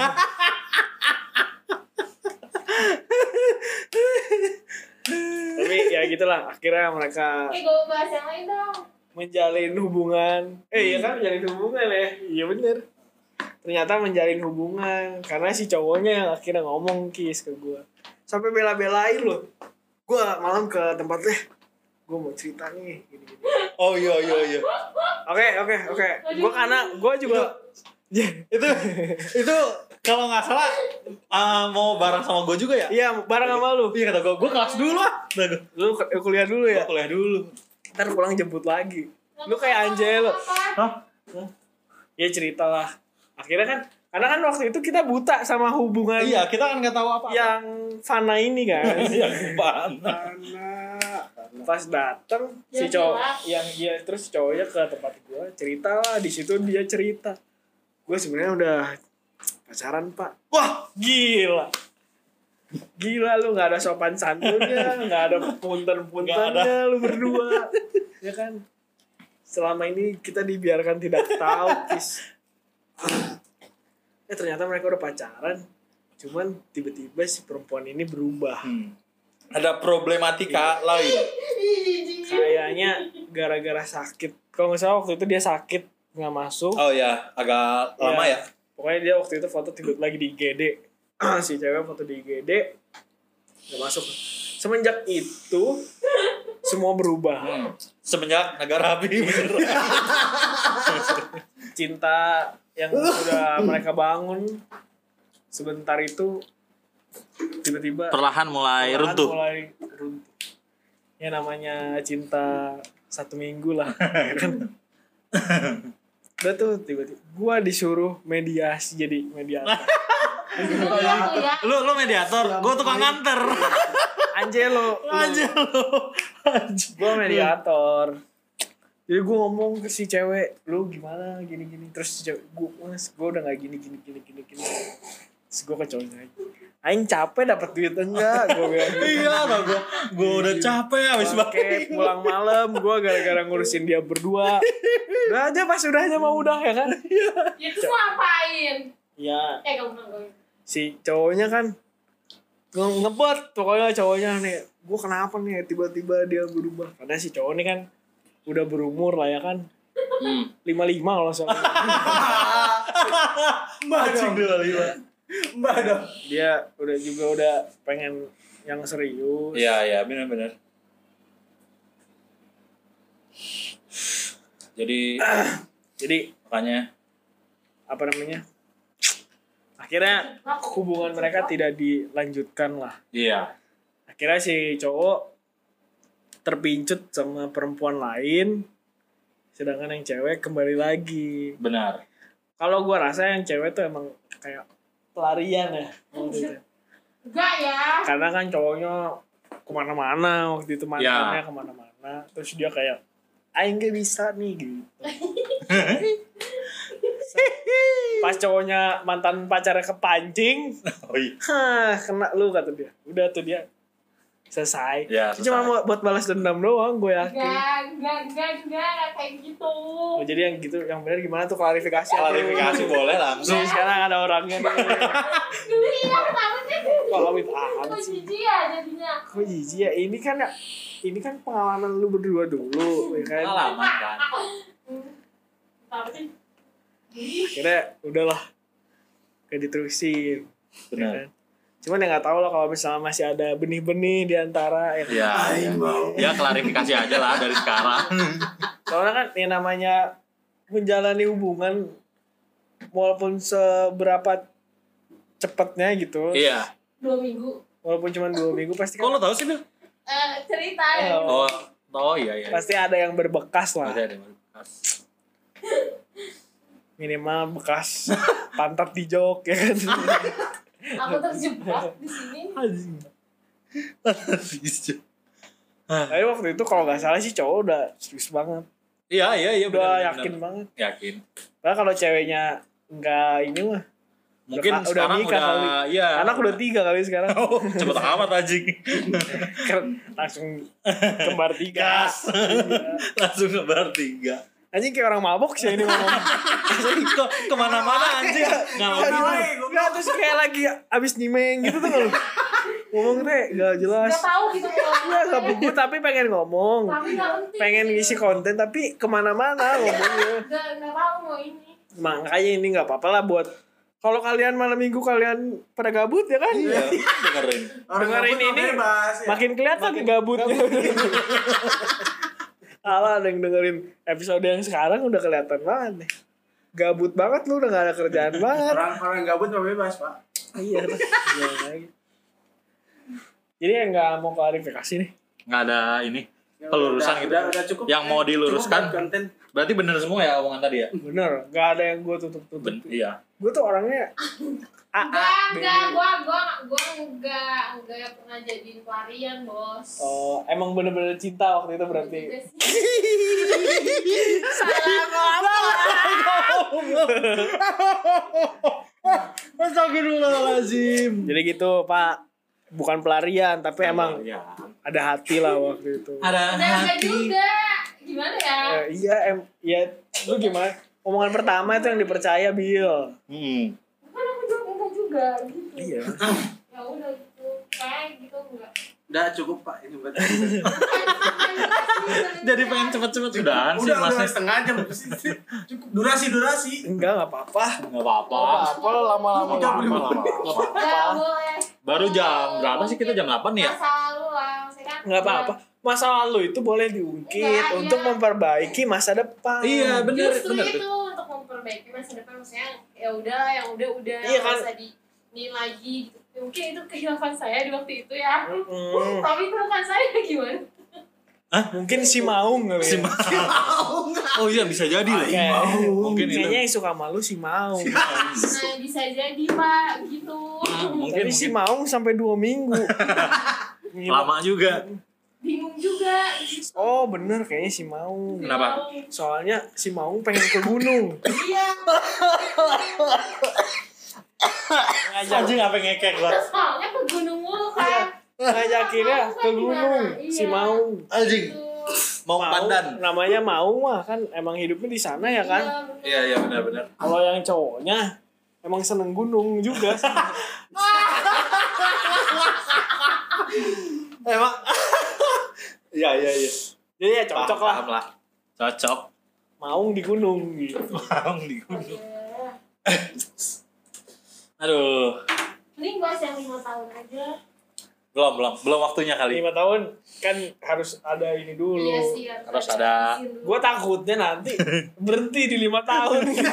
Tapi ya gitulah, akhirnya mereka Eh gue bahas yang lain dong. menjalin hubungan. Eh iya kan menjalin hubungan ya. Iya bener. Ternyata menjalin hubungan karena si cowoknya yang akhirnya ngomong Kis ke gue. Sampai bela-belain loh. Gue malam ke tempat deh. Gue mau cerita nih gini-gini. Oh iya iya iya. Oke, oke, oke. Gue karena gue juga itu itu kalau nggak salah uh, mau bareng sama gue juga ya. iya bareng sama lu. Iya kata gue, gue kelas dulu lah. Kata gue, Lu ke- kuliah dulu ya. gue kuliah dulu. Ntar pulang jemput lagi. Lu kayak Angelo. Hah? Ya ceritalah. Akhirnya kan, karena kan waktu itu kita buta sama hubungan Iya, kita kan nggak tahu apa. yang fana ini kan. Iya, mana? Pas dateng si Yang cowok jelas. yang dia terus si cowoknya ke tempat gua cerita lah, di situ dia cerita. Gue sebenarnya udah pacaran pak. Wah gila. Gila lu nggak ada sopan santunnya, nggak ada punten-puntennya lu berdua, ya kan? Selama ini kita dibiarkan tidak tahu Kis. Eh ternyata mereka udah pacaran, cuman tiba-tiba si perempuan ini berubah. Hmm. Ada problematika lain. Kayaknya gara-gara sakit. Kalau nggak salah waktu itu dia sakit nggak masuk. Oh ya, agak lama ya. Pokoknya dia waktu itu foto tidur lagi di I G D. Si cewek foto di I G D nggak masuk. Semenjak itu semua berubah. Hmm. Semenjak negara api bener. Cinta yang sudah mereka bangun sebentar itu tiba-tiba Perlahan mulai perlahan runtuh. mulai runtuh. Ya namanya cinta satu minggu lah, ya kan? Udah tuh tiba-tiba gua disuruh mediasi jadi mediator. Lu lu mediator, gue tukang nganter. Angelo, Angelo. gue mediator. Jadi gue ngomong ke si cewek, lu gimana gini-gini. Terus si cewek, gue mas, gue udah gak gini gini gini gini gini. Terus gue ke cowoknya lagi, aing capek dapat duit enggak? Gue bilang gitu. Iya, tau gue, gue udah capek abis Bangke, banget. pulang malam gue gara-gara ngurusin dia berdua. Udah aja pas udahnya mau udah ya kan. Ya terus mau ngapain? Ya Eh kamu nanggung. si cowoknya kan nge- ngebet pokoknya cowoknya nih. Gue kenapa nih tiba-tiba dia berubah. Karena si cowok nih kan udah berumur lah ya kan. Hmm. lima puluh lima kalau soalnya. Mbak dong. dua lima. Mbak dong. Dia udah juga udah pengen yang serius. Iya, iya, benar-benar. Jadi Jadi makanya apa namanya? Akhirnya hubungan mereka tidak dilanjutkan lah. iya. Akhirnya si cowok terpincut sama perempuan lain, sedangkan yang cewek kembali lagi. Benar. Kalau gua rasa yang cewek tuh emang kayak pelarian ya waktu itu. Enggak ya. Karena kan cowoknya kemana-mana waktu itu mantannya Ya. kemana-mana, terus dia kayak aing gak bisa nih gitu. Pas cowoknya mantan pacarnya kepancing, Oh iya. hah kena lu kata dia. Udah tuh dia selesai. Ya, Itu cuma selesai. mau buat balas dendam doang gue yakin. Enggak, enggak, enggak, enggak, enggak kayak gitu. Oh, jadi yang gitu yang benar gimana tuh klarifikasi? Klarifikasi Tuh. boleh langsung. Nih, sekarang ada orangnya nih. Dulu iya kenapa sih? Kok amit amat Kok sih? jijik ya jadinya? Kok jijik ya? Ini kan ya, ini kan pengalaman lu berdua dulu, ya kan? Pengalaman kan. Hmm. Tapi Akhirnya udahlah, kayak diterusin. Ya Benar. kan? Cuman ya nggak tahu lah kalau misalnya masih ada benih-benih di antara. Ya, kan? Ya, Aing mau. ya klarifikasi aja lah dari sekarang. Soalnya kan yang namanya menjalani hubungan, walaupun seberapa cepatnya gitu, Iya. dua minggu. walaupun cuma dua minggu pasti Kok kan lo tahu sih, Bil? Eh, cerita ya. Oh. Oh, oh iya iya. pasti ada yang berbekas lah. Masih ada yang bekas. Minimal bekas pantat di jok ya kan. Aku terjebak di sini. Tapi waktu itu kalau nggak salah sih cowok udah serius banget, Iya iya iya. udah benar, yakin benar. banget. Yakin. Karena kalau ceweknya nggak ini mah, Mungkin Udah- udah sekarang nikah udah, kali. iya. anak udah tiga kali sekarang. Oh, cepet amat anjing. Kan langsung kembar tiga. Gas. Iya. Langsung kebar tiga. Anjing kayak orang mabok sih ini ngomong. Kok kemana-mana anjing. Nggak mau Nggak, gitu. nggak, terus kayak lagi abis nyimeng gitu tuh kalau ngomong teh nggak jelas. Gak tahu gitu kalau Nggak nggak buku tapi pengen ngomong, tapi nggak penting. pengen ngisi konten tapi kemana-mana ngomongnya. Nggak nggak tahu mau ini. Makanya ini nggak apa-apa lah buat kalau kalian malam minggu kalian pada gabut ya kan? Iya, dengerin. Orang Dengerin gabut ini, mah bebas, ya. Makin kelihatan gabutnya. Alah ada yang dengerin episode yang sekarang udah kelihatan banget nih. Gabut banget lu udah gak ada kerjaan banget. Orang-orang gabut mah bebas, Pak. Iya tuh. Iya lagi. Jadi yang gak mau klarifikasi nih. Nggak ada ini. Ya, Pelurusan udah, gitu. Udah, udah cukup. Yang mau diluruskan. Cukup buat konten. Berarti bener semua ya omongan tadi ya? Bener. Gak ada yang gue tutup-tutup. Ben, iya. Gue tuh orangnya A A Enggak, B B. enggak, gua gua gua enggak enggak pernah jadiin pelarian, Bos. Oh, emang bener-bener cinta waktu itu berarti. Juga sih. Salah ngomong. Astagfirullahaladzim. Jadi gitu, Pak. Bukan pelarian, tapi emang ya. ada hati lah waktu itu. Ada Udah enggak juga. Gimana ya? Eh, iya, em, ya, lu gimana? Omongan pertama itu yang dipercaya, Bill. Hmm. Kan aku juga enggak juga gitu. Iya. Ya udah gitu. Kayak gitu enggak. Udah cukup, Pak. Ini buat Jadi pengen cepet-cepet udahan sih udah, udah masnya. setengah jam. Cukup. Durasi, durasi. Enggak, enggak apa-apa. Nggak apa-apa. Apa lama-lama Tiga puluh lima lama. Enggak boleh. Baru jam berapa sih kita? Jam delapan ya? Masa lalu lah, maksudnya kan. Enggak apa-apa. Masa lalu itu boleh diungkit Enggak, untuk iya. memperbaiki masa depan. Iya, bener, Justru bener itu tuh. untuk memperbaiki masa depan, maksudnya ya udah, yang udah udah Iya kan? nggak usah di ini lagi gitu. Mungkin itu kehilangan saya di waktu itu ya. Mm, Tapi itu bukan saya gimana? mungkin si Maung kali. Si ya. Maung. Oh iya bisa jadi lah. Kayak- Mungkin itu. Kayaknya yang suka malu si Maung. Nah bisa jadi Pak gitu. Ah, mungkin Tapi si mungkin. Maung sampai dua minggu. Gila. Lama juga. Bingung juga. Oh bener kayaknya si Maung. Kenapa? Soalnya si Maung pengen ke gunung. Iya. Ngajak, Anjing apa ngekek banget. Soalnya ke gunung mulu kan. ngajakinnya ke gunung si Iya. Maung. Anjing. Gitu. Mau pandan. Namanya mau mah kan emang hidupnya di sana ya kan. Iya iya benar-benar. Kalau yang cowoknya emang seneng gunung juga. Emang. Iya iya iya. Jadi ya cocok lah. Paham lah. Cocok. Maung di gunung gitu. Maung di gunung. Aduh. Ini bahas yang lima tahun aja. Belum belum belum waktunya kali. lima tahun kan harus ada ini dulu. Iya sih, Harus ada- Gue takutnya nanti berhenti di lima tahun gitu.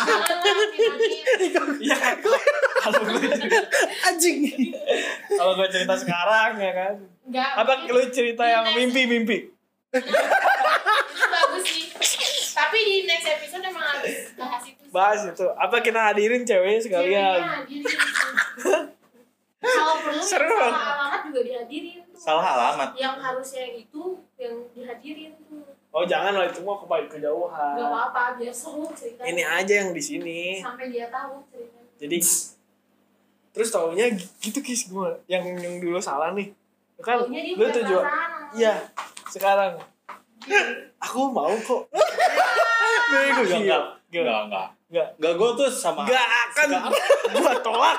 Iya kan. Kalau gue anjing. Kalau gue cerita sekarang ya kan. Enggak. Apa lu cerita yang mimpi-mimpi? Itu bagus sih. Tapi di next episode emang harus bahas itu sih. Bahas itu. Apa kita hadirin ceweknya sekalian? Ceweknya hadirin. Kalau perlu yang Seru. salah alamat juga dihadirin tuh. Salah alamat. Yang harusnya yang itu yang dihadirin tuh. Oh jangan lah, itu mau kebaik kejauhan. Gak apa-apa, biar seru ceritanya. Ini aja yang di sini. Sampai dia tahu ceritanya. Jadi terus taunya gitu Kis gue yang yang dulu salah nih. Kan Taunya dia lu punya tujuan. perasaan. Iya, sekarang aku mau kok. Bego Enggak sih. enggak. Enggak. Enggak enggak. Enggak. Enggak gue tuh sama Enggak akan gua tolak.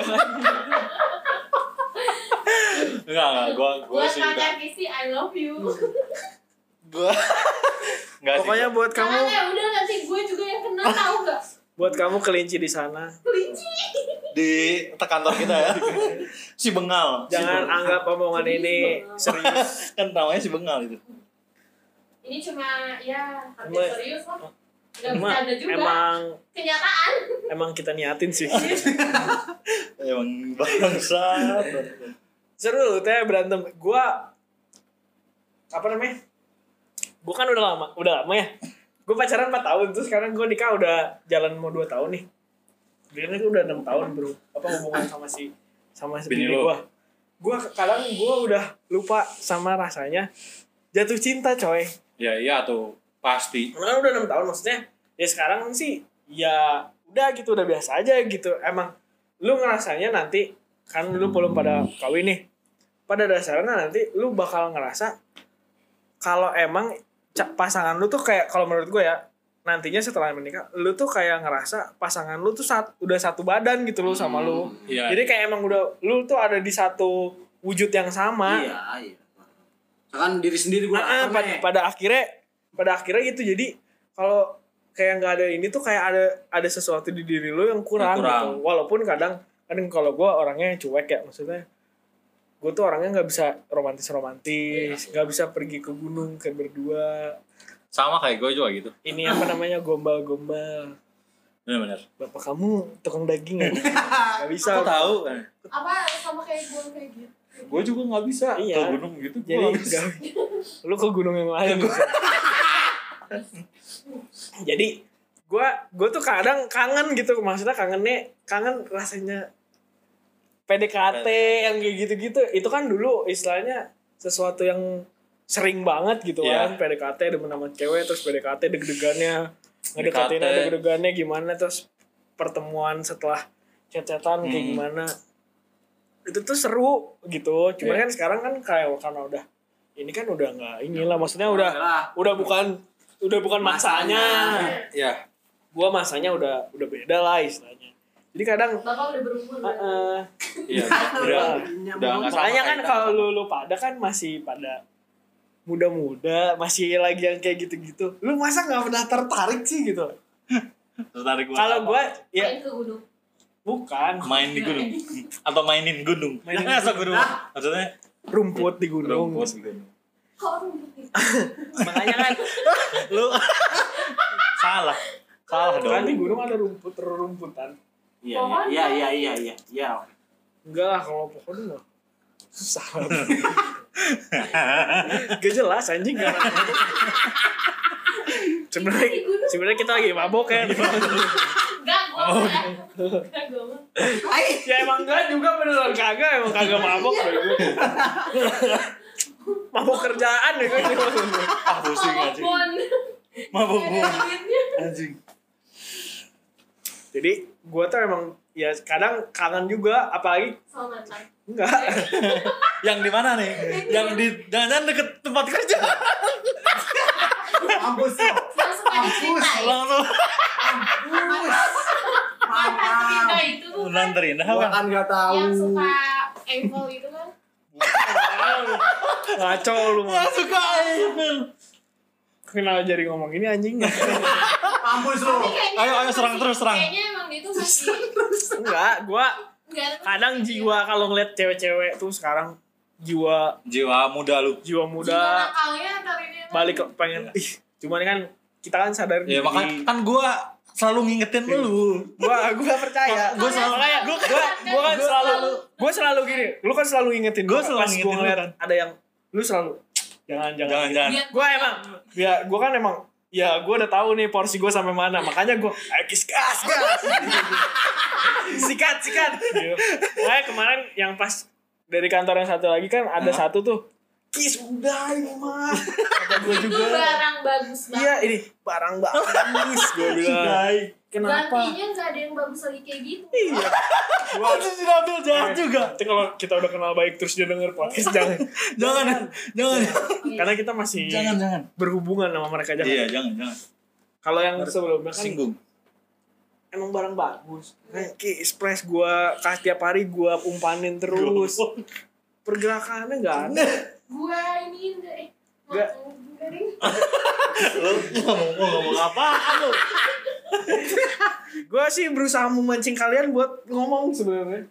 enggak enggak gue gue Buat sih pacar Kisi, I love you. Gua enggak sih. pokoknya buat Jangan kamu, ya udah nanti gue juga yang kena, tahu gak? buat kamu kelinci di sana. Kelinci. Di kantor kita ya. Si Bengal. Si Jangan Bengal. anggap omongan ini serius. Kan namanya si Bengal itu. Ini cuma ya hampir Emang- serius lah. Gak Emang, bercanda juga. emang Kenyataan. emang kita niatin sih. Emang bangsat. Seru teh berantem. Gua apa namanya? Gua kan udah lama, udah lama ya. Gua pacaran empat tahun terus sekarang gua nikah udah jalan mau dua tahun nih. Sebenarnya gua udah enam tahun, Bro. Apa hubungan sama si sama si Bini bini lu. gua. Gua kadang gua udah lupa sama rasanya jatuh cinta, coy. Ya iya tuh pasti. Karena udah enam tahun maksudnya. Ya sekarang sih ya udah gitu, udah biasa aja gitu. Emang lu ngerasanya nanti kan lu belum pada kawin nih. Pada dasarnya nanti lu bakal ngerasa kalau emang ca- pasangan lu tuh kayak, kalau menurut gue ya, nantinya setelah menikah lu tuh kayak ngerasa pasangan lu tuh sat, udah satu badan gitu lu sama lu. Iya. Jadi kayak emang udah lu tuh ada di satu wujud yang sama. Iya, iya. Kan diri sendiri gue Ah, ah, pada, pada akhirnya pada akhirnya gitu. Jadi kalau kayak nggak ada ini tuh kayak ada ada sesuatu di diri lu yang kurang, Yang kurang. gitu. Walaupun kadang kadang kalau gue orangnya cuek ya, maksudnya gue tuh orangnya nggak bisa romantis romantis, nggak bisa pergi ke gunung kayak berdua. Sama kayak gue juga gitu. Ini apa namanya, gombal-gombal. Benar-benar. Bapak kamu tukang daging ya? Gak bisa. Aku tahu. Apa sama kayak gue kayak gitu. Gue juga nggak bisa Iya. ke gunung gitu. Gua Jadi nggak bisa. gak, lu ke gunung yang lain. bisa. Jadi gue gue tuh kadang kangen gitu, maksudnya kangennya kangen rasanya P D K T yang kayak gitu-gitu. Itu kan dulu istilahnya sesuatu yang sering banget gitu Iya. kan. P D K T demen sama cewek, terus P D K T deg-degannya ngedekatin P D K T. deg-degannya gimana, terus pertemuan setelah chat-chatan kayak Hmm. gimana. Itu tuh seru gitu. Cuman Iya. kan sekarang kan kayak karena udah ini kan udah nggak inilah, maksudnya udah udah bukan udah bukan masanya. Ya. Gua masanya udah udah beda lah istilahnya. Jadi kadang Bapak udah berumur. uh, uh, Iya. Udah. Udah nggak sama. makanya kan kayak kalau lu, lu pada kan masih pada muda-muda, masih lagi yang kayak gitu-gitu. Lu masa nggak pernah tertarik sih gitu? Tertarik gua. Kalau gua ya Main ke gunung. bukan main di gunung atau mainin gunung. Mainin Mainin gunung. gunung. Maksudnya rumput di gunung. rumput di gunung. Kok rumput itu? Makanya kan Lu salah. Salah kan di dong. gunung ada rumput rumputan. Iya, iya, iya, iya, iya, iya. Enggak lah, kalau pohon mah susah. Gak jelas anjing kan. Sebenarnya sebenarnya kita lagi mabok ya. Enggak, gue Oh. enggak. Enggak, gue enggak. Ya emang enggak juga beneran kagak, emang kagak mabok bego. Mabok kerjaan ya kan. Ah pusing Mabok anjing. bon. Mabok Ada gua. duitnya. Anjing. Jadi gua tuh emang ya kadang kangen juga, apalagi Sama mantan. enggak. Yang di mana nih? Yang di jangan-jangan deket tempat kerja. Mampus lo. Yang suka diceritain. Langsung Mantan terindah itu bukan? Ulan terindah Gua kan. kan nggak tahu. Yang suka Eiffel itu kan? Ngaco lu mah. Suka Eiffel. Kenapa jadi ngomong ini anjing? Mampus lo. Tapi kayaknya Ayo, ayo, masih- serang terus, serang. Kayaknya emang dia tuh masih Enggak, gua enggak kadang jiwa kalau ngeliat cewek-cewek tuh sekarang jiwa Jiwa muda lu. jiwa Jiwa muda nakalnya antara ini balik ke pengen ih cuman kan kita kan sadar Ya diri. makanya kan gua selalu ngingetin lu. gua gua percaya Gua selalu kayak gua gua gua kan Gua selalu selalu- gua selalu gini lu kan selalu ingetin Gua gua selalu pas ngingetin gua lu ngeliat kan. ada yang lu selalu jangan jangan, Jangan jangan. Lihat gua emang ya gua kan emang ya gua udah tahu nih porsi gua sampai mana makanya gua ayo kis gas gas sikat sikat gitu. Makanya kemarin yang pas dari kantor yang satu lagi kan ada Hah? satu tuh kis udah ini mah kata gua itu juga barang bagus banget. iya ini barang bagus gua bilang kenapa Gantinya nggak ada yang bagus lagi kayak gitu. iya Gua tuh sudah ambil jahat juga. nanti kalau kita udah kenal baik terus dia denger podcast jangan Jangan. Jangan. karena kita masih Jangan jangan. berhubungan sama mereka jangan Iya, jangan jangan. kalau yang sebelumnya kan Singgung. emang barang bagus kayak Express gua kas tiap hari gua umpanin terus pergerakannya nggak ada Gua ini enggak eh Nggak. enggak deh. Lu ngomong ngomong apaan lu? gua sih berusaha memancing kalian buat ngomong sebenarnya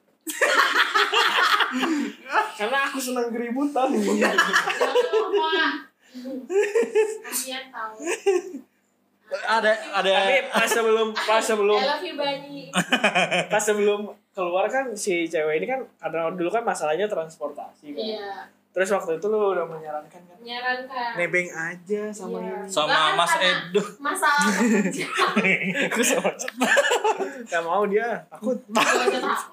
karena aku senang keributan Jangan apa. Kasihan tahu. Ada ada tapi pas sebelum pas sebelum I love you Bani. pas sebelum keluar kan si cewek ini kan karena dulu kan masalahnya transportasi kan. Iya. Terus waktu itu lu udah menyarankan kan Menyarankan. nebeng aja sama Iya. ini. sama Bahkan Mas karena Edo. Masalah pekerjaan. Aku sama gak mau dia takut. Gua aja takut.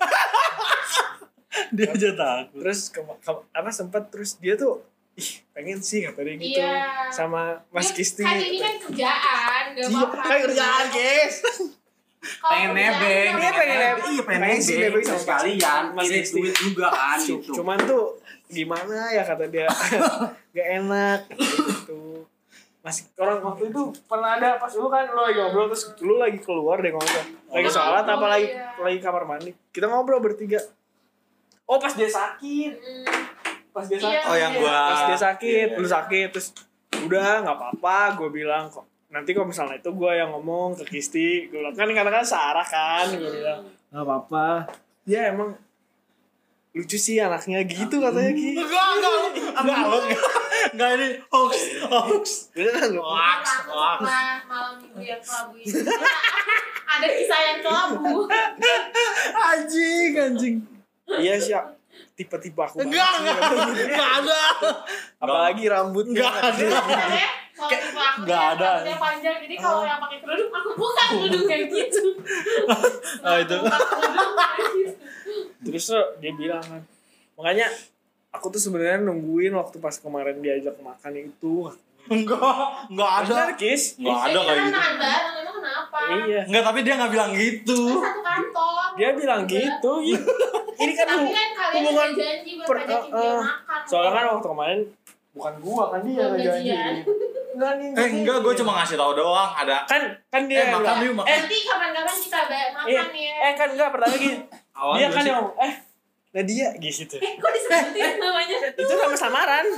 Dia aja takut. Terus ke, ke- apa sempat terus dia tuh ih pengen sih kata dia gitu Iya. sama Mas Kan- Kisti. Kan ini kan kerjaan, enggak Iya, apa-apa. kan kerjaan guys. Kalau Pengen kerjaan, nebeng. Dia pengen nebeng. Iya pengen Pengen sih nebeng. nebeng sama Sekalian. Mas Irit Isti. duit juga kan C- gitu. Cuman tuh gimana ya kata dia gak enak gitu. Masih orang waktu itu pernah ada pas lu kan lu lagi ngobrol terus lu lagi keluar deh ngobrol lagi Oh, sholat apa lagi iya. lagi kamar mandi kita ngobrol bertiga oh pas dia sakit Hmm, pas dia Iya. sakit Oh, yang gua- pas dia sakit Iya. lu sakit terus udah nggak apa-apa gue bilang kok nanti kalau misalnya itu gue yang ngomong ke Kisti gue bilang kan kadang-kadang searah kan gue bilang nggak apa-apa ya emang lucu sih anaknya gitu katanya Ki Enggak, enggak. Enggak, lu enggak. Enggak ini hoax, hoax. beneran lu Hoax, aku hoax. setelah malam minggu yang kelabu ini ada kisah yang kelabu. Anjing, anjing. iya sih tipe-tipe aku banget Enggak, sih, enggak. katanya gitu. Enggak ada. Apalagi rambutnya Enggak ada. Sebenarnya kalau tipe aku Nggak kan ada. rambutnya panjang, jadi kalau yang pakai kerudung aku bukan kerudung kayak gitu. Oh, itu. Bukan kerudung kayak gitu. Terus tuh dia bilang kan makanya aku tuh sebenarnya nungguin waktu pas kemarin diajak makan itu Enggak, enggak ada. benar Kis Enggak ada Jadi kayak kan gitu. Nanda, Nanda kenapa? iya Enggak, tapi dia enggak bilang gitu. Kan satu kantor. dia bilang gitu iya. ini kan Tapi hu- kan kalian hubungan udah janji buat per- ngajakin uh, dia uh. makan. soalnya kan waktu kemarin bukan gua kan dia Belum yang janji gajian. enggak nih Eh, enggak, gue cuma ngasih tahu doang. Ada. kan kan dia Eh, yang makan bilang, yuk, makan. eh Nanti kapan-kapan kita bayar iya, makan ya. eh kan enggak pertama gini Awalnya dia kan sih- yang ngomong, eh Nadia gitu Eh, kok disebutin namanya? itu nama samaran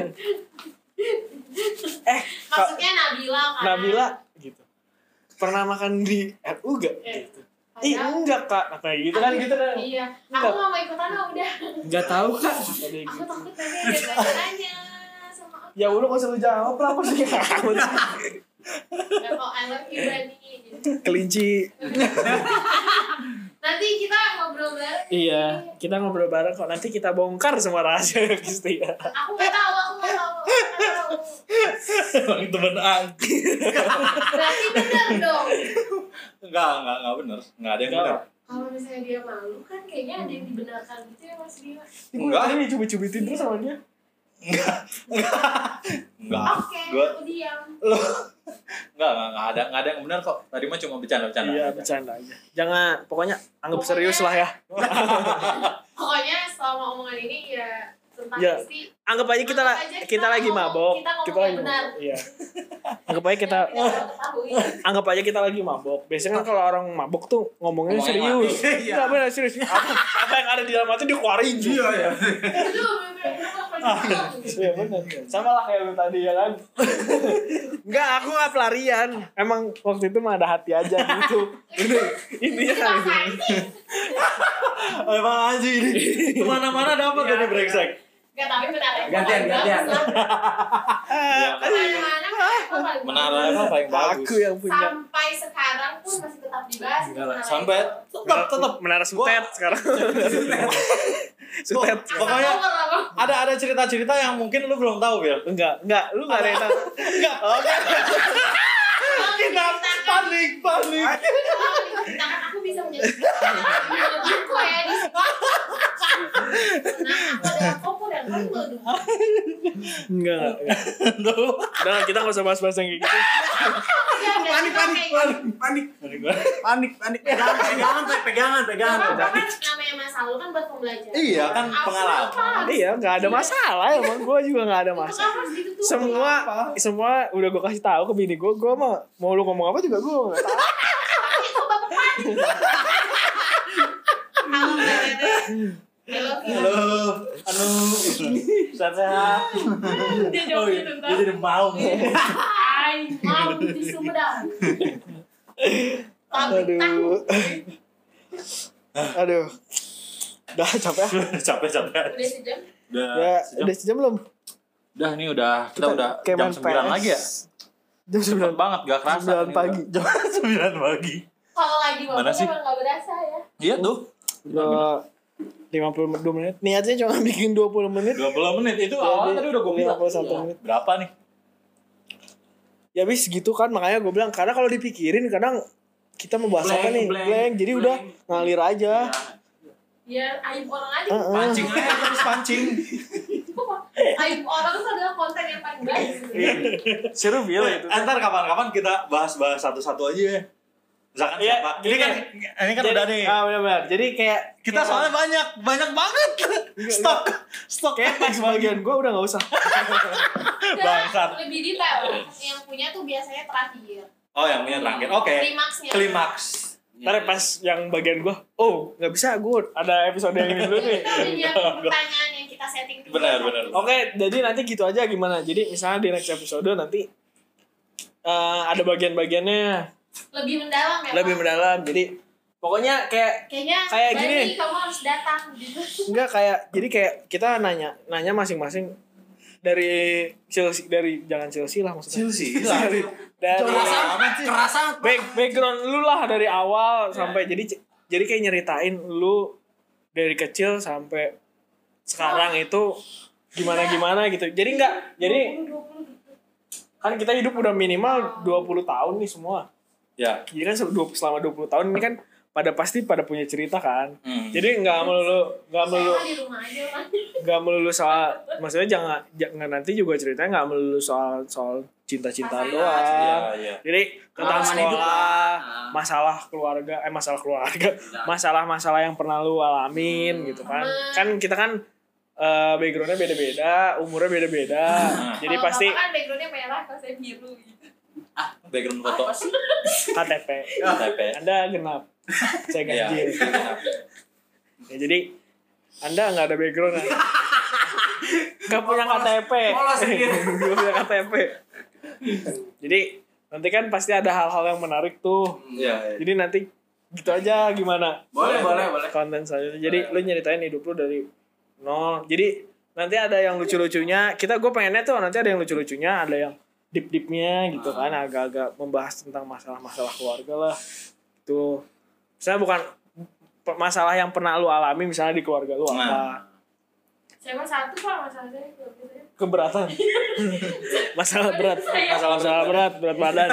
eh Kak Maksudnya Nabila kan? Nabila gitu pernah makan di R U gak Eh, gitu ih padahal- enggak kak kata gitu kan gitu kan Iya. Enggak. Aku gak mau ikutan ah, udah. enggak tahu kak kata dia Aku gitu takut nanti ada tanya sama aku. ya udah gak usah lu jawab lah apa sih Ya, kok I love you Bani. Gitu. kelinci Nanti kita ngobrol bareng. iya kita ngobrol bareng kok nanti kita bongkar semua rahasia Kisti ya Aku gak tahu, aku gak tahu. Aku gak tahu. Emang temen anjing. Berarti bener dong. Enggak, enggak, enggak benar. Enggak ada yang Enggak. benar. Kalau misalnya dia malu kan kayaknya ada yang dibenarkan gitu ya Mas Bima. Enggak. ini cubit-cubitin terus sama dia Enggak. Enggak. Oke, Gua aku diam. enggak, enggak, enggak ada, enggak ada yang benar kok. Tadi mah cuma bercanda-bercanda. iya aja. bercanda aja jangan pokoknya anggap Pokoknya- serius lah ya Pokoknya selama omongan ini ya terus tentang Ya. istri. Anggap aja kita Anggap la- aja kita, kita lagi ngomong- mabok. kita ngomong Kita lagi yang benar. mabok. Iya. Anggap aja kita Yang tidak ketahui. anggap aja kita lagi mabok. Biasanya kan kalau orang mabok tuh ngomongnya Ngomongnya serius. mati. Enggak benar serius. Apa, apa yang ada di dalam hati dikeluarin. Iya ya. Itu bener-bener Iya benar. Sama lah kayak lu tadi ya kan. Enggak, aku enggak pelarian. Emang waktu itu mah ada hati aja gitu. Ini intinya kan gitu. Emang aja ini. Kemana-mana dapat Iya. dari brengsek. Gak, tapi benar ya. Gantian, gantian. Kemana-mana kan paling Menara bagus. apa paling bagus? Aku yang punya. Sampai sekarang pun masih tetap dibahas. Enggak lah, Menara Sampai itu. tetap tetap Menara Sutet sekarang. Sutet. Pokoknya Asal tahu apa? ada ada cerita-cerita yang mungkin lu belum tahu, Bil. Enggak, enggak, lu enggak ada yang tahu. Enggak. Oke. Kita panik, panik. Kalau diceritakan aku bisa menjadi aku ya di sini. Nah, aku adalah koko dan kamu dulu. Enggak, enggak. Tuh. Udah, kita enggak usah bahas-bahas yang kayak gitu. Panik, panik, panik, panik, panik, panik. Pegangan, pegangan, Pe. pegangan, pegangan. Kan namanya masa lalu kan buat pembelajaran. Iya, kan Apa- pengalaman. apa? Iya, enggak ada masalah emang gua juga enggak ada Itu masalah. kan harus ditutup. Semua semua udah gua kasih tahu ke bini gua, gua mah mau lu ngomong apa juga gua enggak tahu. Tapi itu bapak panik. Halo, Tete. Halo, Halo. Anu. Sehat-sehat. Dia jawab gitu Dia jadi mau. Ay, mau di Sumedang. Tapi Aduh. Aduh. Udah capek ah. Capek capek. udah sejam. Udah. Ya, sejam. udah sejam belum? Udah nih udah kita, udah kayak jam main sembilan P S. lagi ya. Jam Cepet sembilan banget gak kerasa. sembilan Ini pagi. udah- Jam sembilan pagi. Kalau lagi Mana ngomong sih? emang gak berasa ya. Iya tuh. Udah lima puluh dua menit. Niatnya cuma bikin dua puluh menit. dua puluh menit itu Jadi, awal tadi udah gue bilang. lima puluh satu Iya. menit. Berapa nih? Ya habis gitu kan, makanya gue bilang karena kalau dipikirin kadang kita mau bahas apa Blank, nih? blank, Blank. Jadi blank. udah ngalir aja. Ya aib orang aja. Heeh. Pancing aja terus pancing. Aib orang itu adalah konten yang paling baik. Seru Bil Eh, itu. Ntar kapan-kapan kita bahas-bahas satu-satu aja ya. Misalkan Iya, siapa? jadi Ini kan ini kan Jadi- udah nih. Ah benar-benar. Jadi kayak Kita kayak- soalnya banyak, banyak banget. Stok. Stok kayak pas bagian gue udah nggak usah. Bangsat. Lebih detail. Yang punya tuh biasanya terakhir. Oh, yang punya terakhir. Oke. Klimaksnya. Klimaks. Ntar pas yang bagian gue, oh nggak bisa gue ada episode yang ini dulu nih. Kita udah nyiapin pertanyaan yang kita setting dulu. Benar, benar. Oke, jadi nanti gitu aja gimana? Jadi misalnya di next episode nanti eh, ada bagian-bagiannya Lebih mendalam ya. lebih Pak? mendalam. Jadi pokoknya kayak Kayaknya Kayak Bani, gini. kamu harus datang gitu. enggak kayak jadi kayak kita nanya nanya masing-masing dari Chelsea dari jangan Chelsea lah maksudnya. Chelsea. dari dari Kerasa, kerasa. back, background lu lah dari awal sampai jadi jadi kayak nyeritain lu dari kecil sampai sekarang itu gimana gimana gitu. Jadi enggak jadi dua puluh gitu. kan kita hidup udah minimal dua puluh tahun nih semua. Ya. Jadi kan sel- selama dua puluh tahun ini kan pada pasti pada punya cerita kan. Hmm. Jadi nggak melulu nggak Saya melulu mah di rumah aja kan. nggak melulu soal maksudnya jangan jangan nanti juga ceritanya nggak melulu soal soal cinta-cintaan Pasangan. doang. Iya, iya. Jadi tentang Pengalaman hidup. sekolah, Ah. masalah keluarga, eh masalah keluarga, masalah-masalah yang pernah lu alamin gitu kan. Temen. Kan kita kan eh, backgroundnya beda-beda, umurnya beda-beda. Hmm. Jadi Kalau pasti bapak kan backgroundnya merah, kalau saya biru gitu. Background foto. Apa sih? K T P. K T P. Anda genap, saya Iya. ganjil. Ya, jadi Anda nggak ada background kan? Nggak punya K T P. Polos sedikit. Nggak punya K T P. Jadi nanti kan pasti ada hal-hal yang menarik tuh. Iya, iya. Jadi nanti gitu aja gimana? Boleh, boleh, boleh. Konten selanjutnya. Jadi lu nyeritain hidup lu dari nol. Jadi nanti ada yang lucu-lucunya. Kita gue pengennya tuh nanti ada yang lucu-lucunya, ada yang deep-deepnya gitu kan, agak-agak membahas tentang masalah-masalah keluarga lah. Itu misalnya bukan pe- masalah yang pernah lu alami misalnya di keluarga lu apa. Nah. Saya mah satu pak masalah saya. kalau gitu ya. Keberatan. masalah berat. Saya. Masalah masalah berat, berat badan.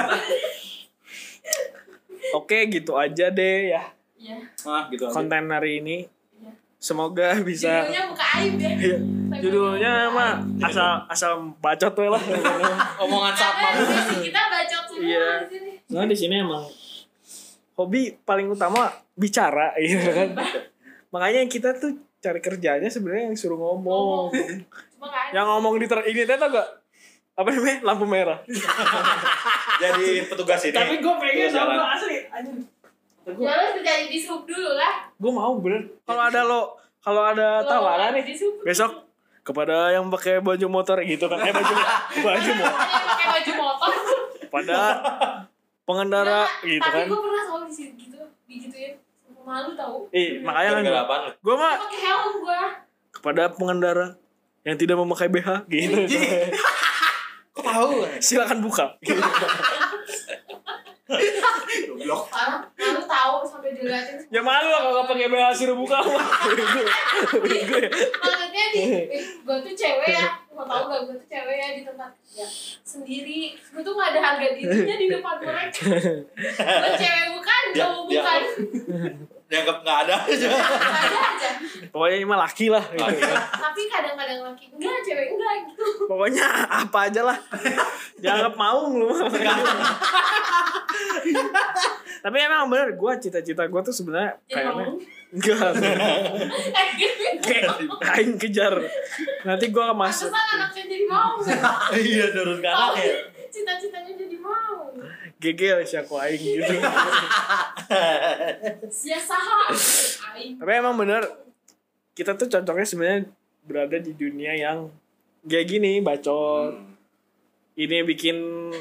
Oke, gitu aja deh ya Iya. Ah, gitu aja. konten hari ini. Iya. Semoga bisa Judulnya buka aib ya. Iya. Judulnya mah asal asal bacot tuh lah. Omongan Karena sama. sesi kita bacot semua Iya. di sini. Nah di sini emang hobi paling utama bicara gitu kan. Makanya kita tuh cari kerjanya sebenarnya yang suruh ngomong. Cuma nggak ada. Yang ngomong di ter ini teh tau gak? Apa namanya? Lampu merah. Jadi petugas ini. Tapi gue pengen Petugas tau jalan. gue asli. Anjir. Ya lo kerja di sub dulu lah. Gue mau bener. Kalau ada lo, kalau ada Lo tawaran nih di sub. besok kepada yang pakai baju motor gitu kan, eh baju baju motor, Pokoknya yang pakai baju motor. pada pengendara Nggak, gitu tapi kan. gue pernah soal di situ gitu, digituin. Malu tau. Eh makanya kan Gara-gara apaan lu? gue mah Pakai helm gue. kepada pengendara yang tidak memakai B H gitu. Kok tahu? Silakan buka. Goblok. Parah, malu tahu sampai diliatin. Ya malu lah kalau pakai B H suruh buka. Maksudnya di, gue tuh cewek ya, mau tau gak gue tuh cewek ya di tempat ya sendiri. Gue tuh gak ada harga dirinya di depan mereka. Gue cewek bukan, Dia- cowok dia- bukan. Dianggap nggak ada aja. Ada aja. Pokoknya ini mah laki lah gitu. Tapi kadang-kadang laki enggak, cewek enggak gitu. Pokoknya apa aja lah. Dianggap maung lu. Tapi emang bener gue cita-cita gue tuh sebenarnya Jadi kayaknya mau. enggak. Eh gitu. Kayak aing kejar. Nanti gue masuk. Pantesan anaknya jadi mau. Iya, turun ke anak ya. Cita-citanya jadi mau. Gegel sih aku aing gitu. Sia saha. Aing. Tapi emang bener kita tuh cocoknya sebenarnya berada di dunia yang kayak gini, bacot. Ini bikin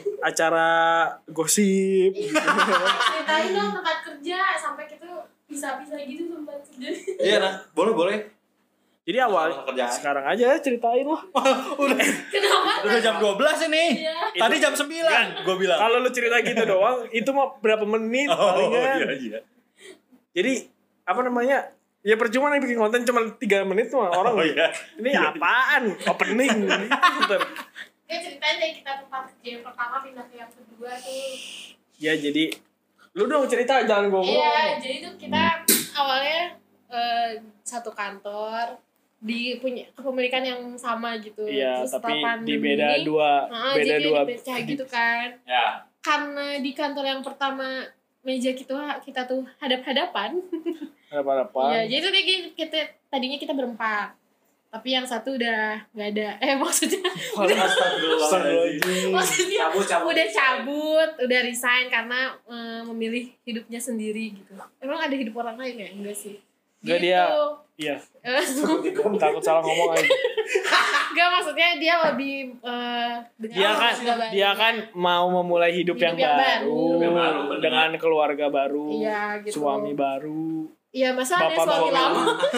acara gosip. Ih, ceritain dong tempat kerja sampai kita bisa-bisa gitu tempat kerja. Iya, nah, boleh boleh. Jadi awal Soal kerjaan. sekarang aja ceritain lah. Udah Kenapa? udah jam dua belas ini. Iya. Tadi jam sembilan gua bilang. Kalau lu cerita gitu doang, itu mah berapa menit Oh, palingan. iya iya. Jadi apa namanya? Ya percuma nih bikin konten cuma tiga menit mah orang. Oh iya. Ini apaan? Opening. Bentar. Ya ceritain deh kita tempat kerja yang pertama pindah ke yang kedua tuh. Ya jadi lu dong cerita jangan ngomong. Iya, jadi tuh kita awalnya eh, satu kantor di punya kepemilikan yang sama gitu. Iya, Terus tapi setelah di pandemi, beda dua, nah, beda jadi dua. dipecah gitu kan. Ya. Karena di kantor yang pertama meja kita kita tuh hadap-hadapan. Apa-apa. Iya, jadi tuh dia gini, kita tadinya kita berempat. Tapi yang satu udah nggak ada. Eh maksudnya Astagfirullahaladzim. maksudnya Cabut, cabut. udah cabut, udah resign karena eh, memilih hidupnya sendiri gitu. Emang ada hidup orang lain ya? Enggak sih. Enggak, Gitu. dia- Iya. Eh, Takut salah ngomong aja. Enggak, maksudnya dia lebih eh, dengan Dia kan keluarga baru. dia kan mau memulai hidup, Hidup yang, yang baru, baru. Hidup yang baru, benar. dengan keluarga baru, Iya, gitu. suami baru. Iya, masa ada Bapak suami bapak. lama?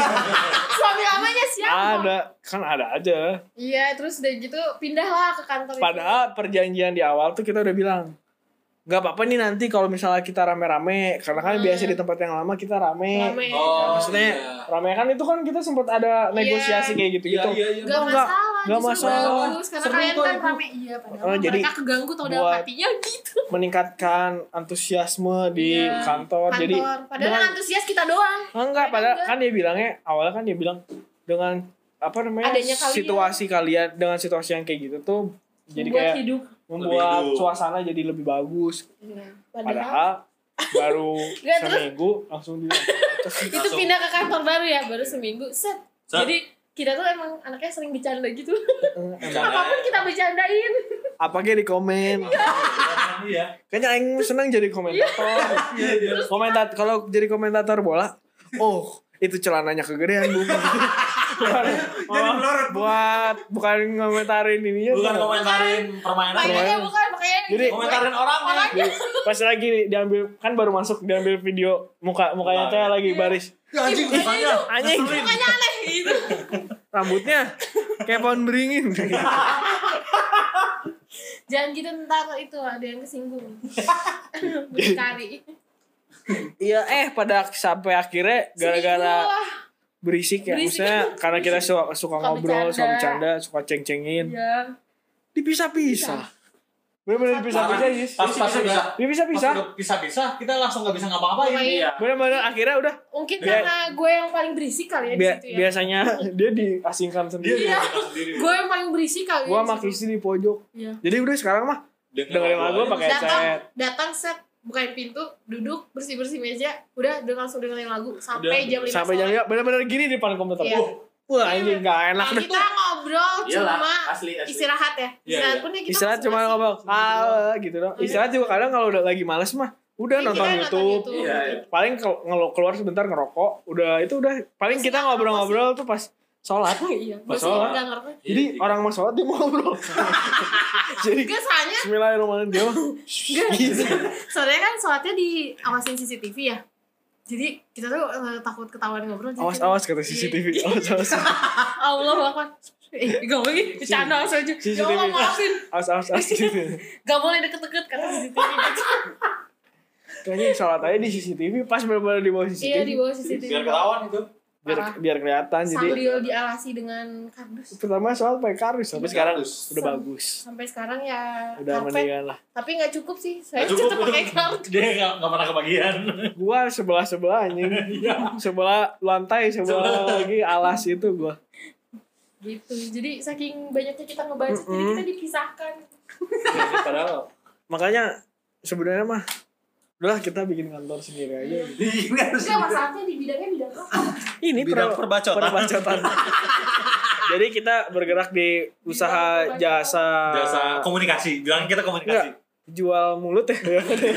Suami lamanya siapa? Ada, kan ada aja. Iya, terus udah gitu pindahlah ke kantor itu. Padahal perjanjian di awal tuh kita udah bilang nggak apa-apa nih nanti kalau misalnya kita rame-rame, karena kan Hmm. biasa di tempat yang lama kita rame. Rame. Oh, Maksudnya iya. rame kan itu kan kita sempat ada negosiasi Iya. kayak gitu-gitu. Iya, iya, iya. Gak Enggak, masalah, enggak justru masalah. bagus karena Seru kalian kok kan itu. rame. Iya, padahal Oh, jadi mereka keganggu tau dalam buat- hatinya gitu. Meningkatkan antusiasme di Iya, kantor. Jadi Padahal dengan antusias kita doang. enggak, Mereka padahal enggak. kan dia bilangnya awalnya kan dia bilang dengan apa namanya Adanya kalian. situasi kalian dengan situasi yang kayak gitu tuh jadi Membuat kayak hidup. membuat Lebih hidup. suasana jadi lebih bagus. Iya. Padahal Padahal baru Nggak, terus- seminggu langsung di itu Langsung. pindah ke kantor baru ya, baru seminggu. Set. Set. Jadi kita tuh emang anaknya sering bercanda gitu. emang Apapun kita bercandain. apa kayak di komen. Iya. Kayaknya aing seneng jadi komentator. Iya, Komentat kalau jadi komentator bola, oh itu celananya kegedean bu. Jadi melorot. Buat bukan ngomentarin ini ya. Bukan komentarin permainan. Makanya bukan, makanya Jadi- Komentarin orang Orangnya. Pas lagi diambil kan baru masuk diambil video muka mukanya teh lagi baris. Ya anjing Iya, mukanya. Anjing mukanya aneh gitu. rambutnya kayak pohon beringin. Jangan gitu ntar itu ada yang kesinggung. Berkari. Iya eh pada sampai akhirnya gara-gara Seminggu lah. berisik ya Berisik. maksudnya karena kita suka, suka Suka ngobrol, bercanda. suka bercanda, suka ceng-cengin. Iya. Dipisah-pisah. Bener-bener dipisah-pisah, Yis. Pas pas bisa. Dipisah-pisah. Pisah-pisah, kita langsung nggak bisa ngapa-ngapain. Iya. Bener-bener akhirnya udah Mungkin Biar- karena gue yang paling berisik kali ya di Bia- situ ya. biasanya dia diasingkan sendiri. Iya. Gue yang paling berisik kali Gua ya. sama di situ. Kisi di pojok. Iya. Jadi udah sekarang mah dengerin lagu pakai Datang, headset. datang set bukain pintu, duduk, bersih-bersih meja, udah udah langsung dengerin lagu sampai Udah. jam lima Sampai jam sore. lima bener-bener gini di depan komputer. Iya. Wah, ini gak enak Nah, deh. kita ngobrol Iyalah, cuma asli, asli. istirahat ya. Iya, Istirahat iya. pun ya kita Istirahat cuma masing-masing. ngomong ah gitu dong. Istirahat juga kadang kalau udah lagi males mah udah Iya, nonton kita nonton YouTube. YouTube. Iya, iya. Paling kalau ngelo- keluar sebentar ngerokok, udah itu udah paling kita Terus ngobrol-ngobrol tuh pas sholat. Iya, Pas gue sih sholat. nggak ngerti. Jadi orang mau sholat dia mau ngobrol. Jadi Gak soalnya, Bismillahirrahmanirrahim dia mah gitu. soalnya kan sholatnya diawasin C C T V ya. Jadi kita tuh eh, takut ketahuan ngobrol. jadi Awas kita- awas kata C C T V. Iya. Awas awas. Allah Akbar. Eh, gak boleh, bercanda aja. C C T V. Ya Allah, maafin. Awas awas awas gitu. Gak boleh deket-deket kata C C T V. Kayaknya sholat aja di C C T V pas benar-benar di bawah C C T V. Iya, di bawah C C T V. Biar ketahuan itu. biar Parah. biar kelihatan jadi Sambil dialasi dengan kardus. pertama sholat pakai kardus sampai sekarang Kardus. udah bagus. Sampai sekarang ya Udah karpet. mendingan lah. Tapi gak cukup sih. Saya Nggak cukup tetap pakai itu. kardus. Dia nggak nggak pernah kebagian. Gua sebelah-sebelah anjing. Sebelah lantai, sebelah lagi alas itu gua. Gitu. Jadi saking banyaknya kita ngebaca, jadi Mm-mm. kita dipisahkan. Padahal Makanya sebenarnya mah udahlah kita bikin kantor sendiri aja. Ini harus Enggak, masalahnya di bidangnya bidang apa? Ini Bidang per- perbacotan. perbacotan. Jadi kita bergerak di usaha Bidang perbacotan. jasa jasa komunikasi. Bilang kita komunikasi. jual mulut ya.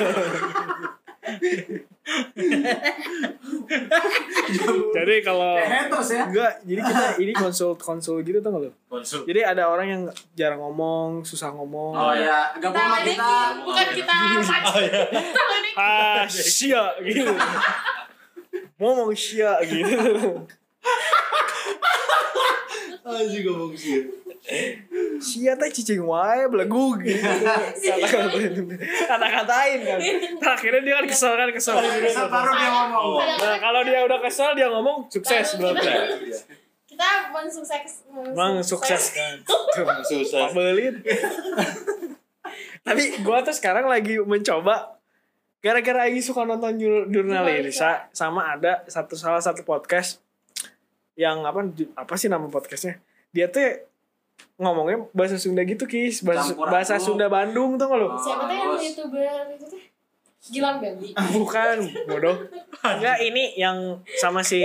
Jadi kalau kayak haters ya. enggak, jadi kita ini konsul konsul gitu tuh lo. Konsul. Jadi ada orang yang jarang ngomong, susah ngomong. Oh ya, Kita gabung sama ledekin, kita. bukan kita pancing. Oh iya. Kita ledekin. Ah, sia gitu. Ngomong sia gitu. Anjing gabung sih. Sia teh cicing wae belagu gitu. Kata-katain. Kata-katain kan. Akhirnya dia kan kesel kan kesel. Bisa baru dia ngomong. Nah, kalau dia udah kesel dia ngomong sukses berarti. Kita mensukses. Emang sukses kan. Susah. Pabelin. Tapi gua tuh sekarang lagi mencoba gara-gara lagi suka nonton jur- jurnalisa sama ada satu salah satu podcast yang apa apa sih nama podcastnya? Dia tuh ngomongnya bahasa Sunda gitu Kis, bahasa, Campur bahasa aduk. Sunda Bandung tuh nggak lo? Siapa tuh yang Bos. youtuber itu tuh? Gilang Bambi. Bukan, bodoh. Enggak, ini yang sama si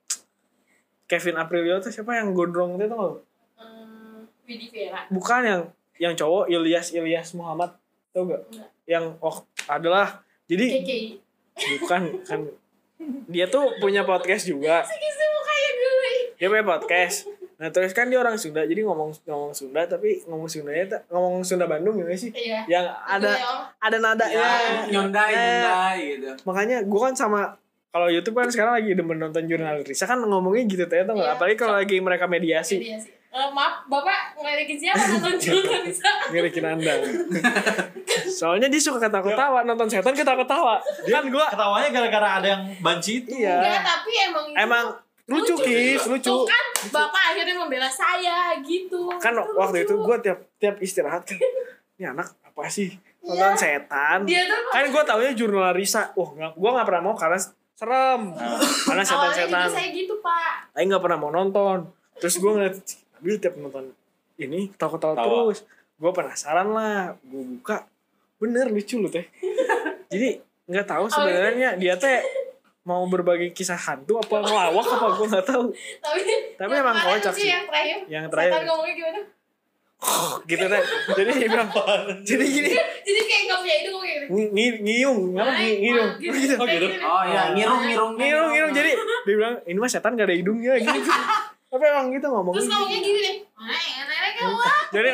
Kevin Aprilio tuh siapa yang gondrong itu tuh nggak lo? Hmm, Widi Vera. Bukan yang yang cowok Ilyas Ilyas Muhammad tau gak? Enggak. Yang oh adalah jadi K K I. bukan kan dia tuh punya podcast juga. Gitu mukanya gue. Dia punya podcast. Nah terus kan dia orang Sunda jadi ngomong ngomong Sunda tapi ngomong Sundanya ta- ngomong Sunda Bandung ya sih. Iya. Yang ada Itu ya, Om. ada nadanya. Ya, nyondai, Eh, nyondai gitu. Makanya gue kan sama kalau YouTube kan sekarang lagi demen nonton jurnal Risa kan ngomongnya gitu teh tuh nggak? Iya. Apalagi kalau lagi mereka mediasi. Iya sih. Eh, maaf, Bapak ngeledekin siapa nonton juga bisa. Ngirikin anda. Soalnya dia suka ketawa-ketawa nonton setan ketawa-ketawa. Kan gue Ketawanya gara-gara ada yang banci itu. iya. Enggak, tapi emang itu Emang lucu lucu Kis, juga. lucu. tuh kan Bapak akhirnya membela saya gitu. Kan waktu itu gue tiap tiap istirahat kan ini anak apa sih nonton Iya. setan Dia tuh kan gue taunya jurnal Risa wah nggak gue nggak pernah mau karena serem karena awalnya setan-setan juga saya gitu, Pak. Aing nggak pernah mau nonton terus gue ngeliat Nabil tiap nonton ini ketawa-ketawa Tawa. terus gue penasaran lah gue buka bener lucu loh teh jadi nggak tahu sebenarnya dia teh mau berbagi kisah hantu apa ngelawak apa gue nggak tahu Tapi Tapi yang emang kemarin kocak lucu sih. Yang terakhir. Yang terakhir. Setan ngomongnya gimana? gitu teh jadi dia bilang jadi gini Jadi kayak nggak punya hidung kayak gitu. Ng- ngi- ngiung apa Ngi- ngiung Gitu. gitu Oh, gitu. Oh ya, ngirung ngirung. ngirung ngirung jadi dia bilang ini mah setan gak ada hidungnya gitu tapi emang gitu ngomongnya Terus ngomongnya gini deh. Nenek, nenek kamu. jadi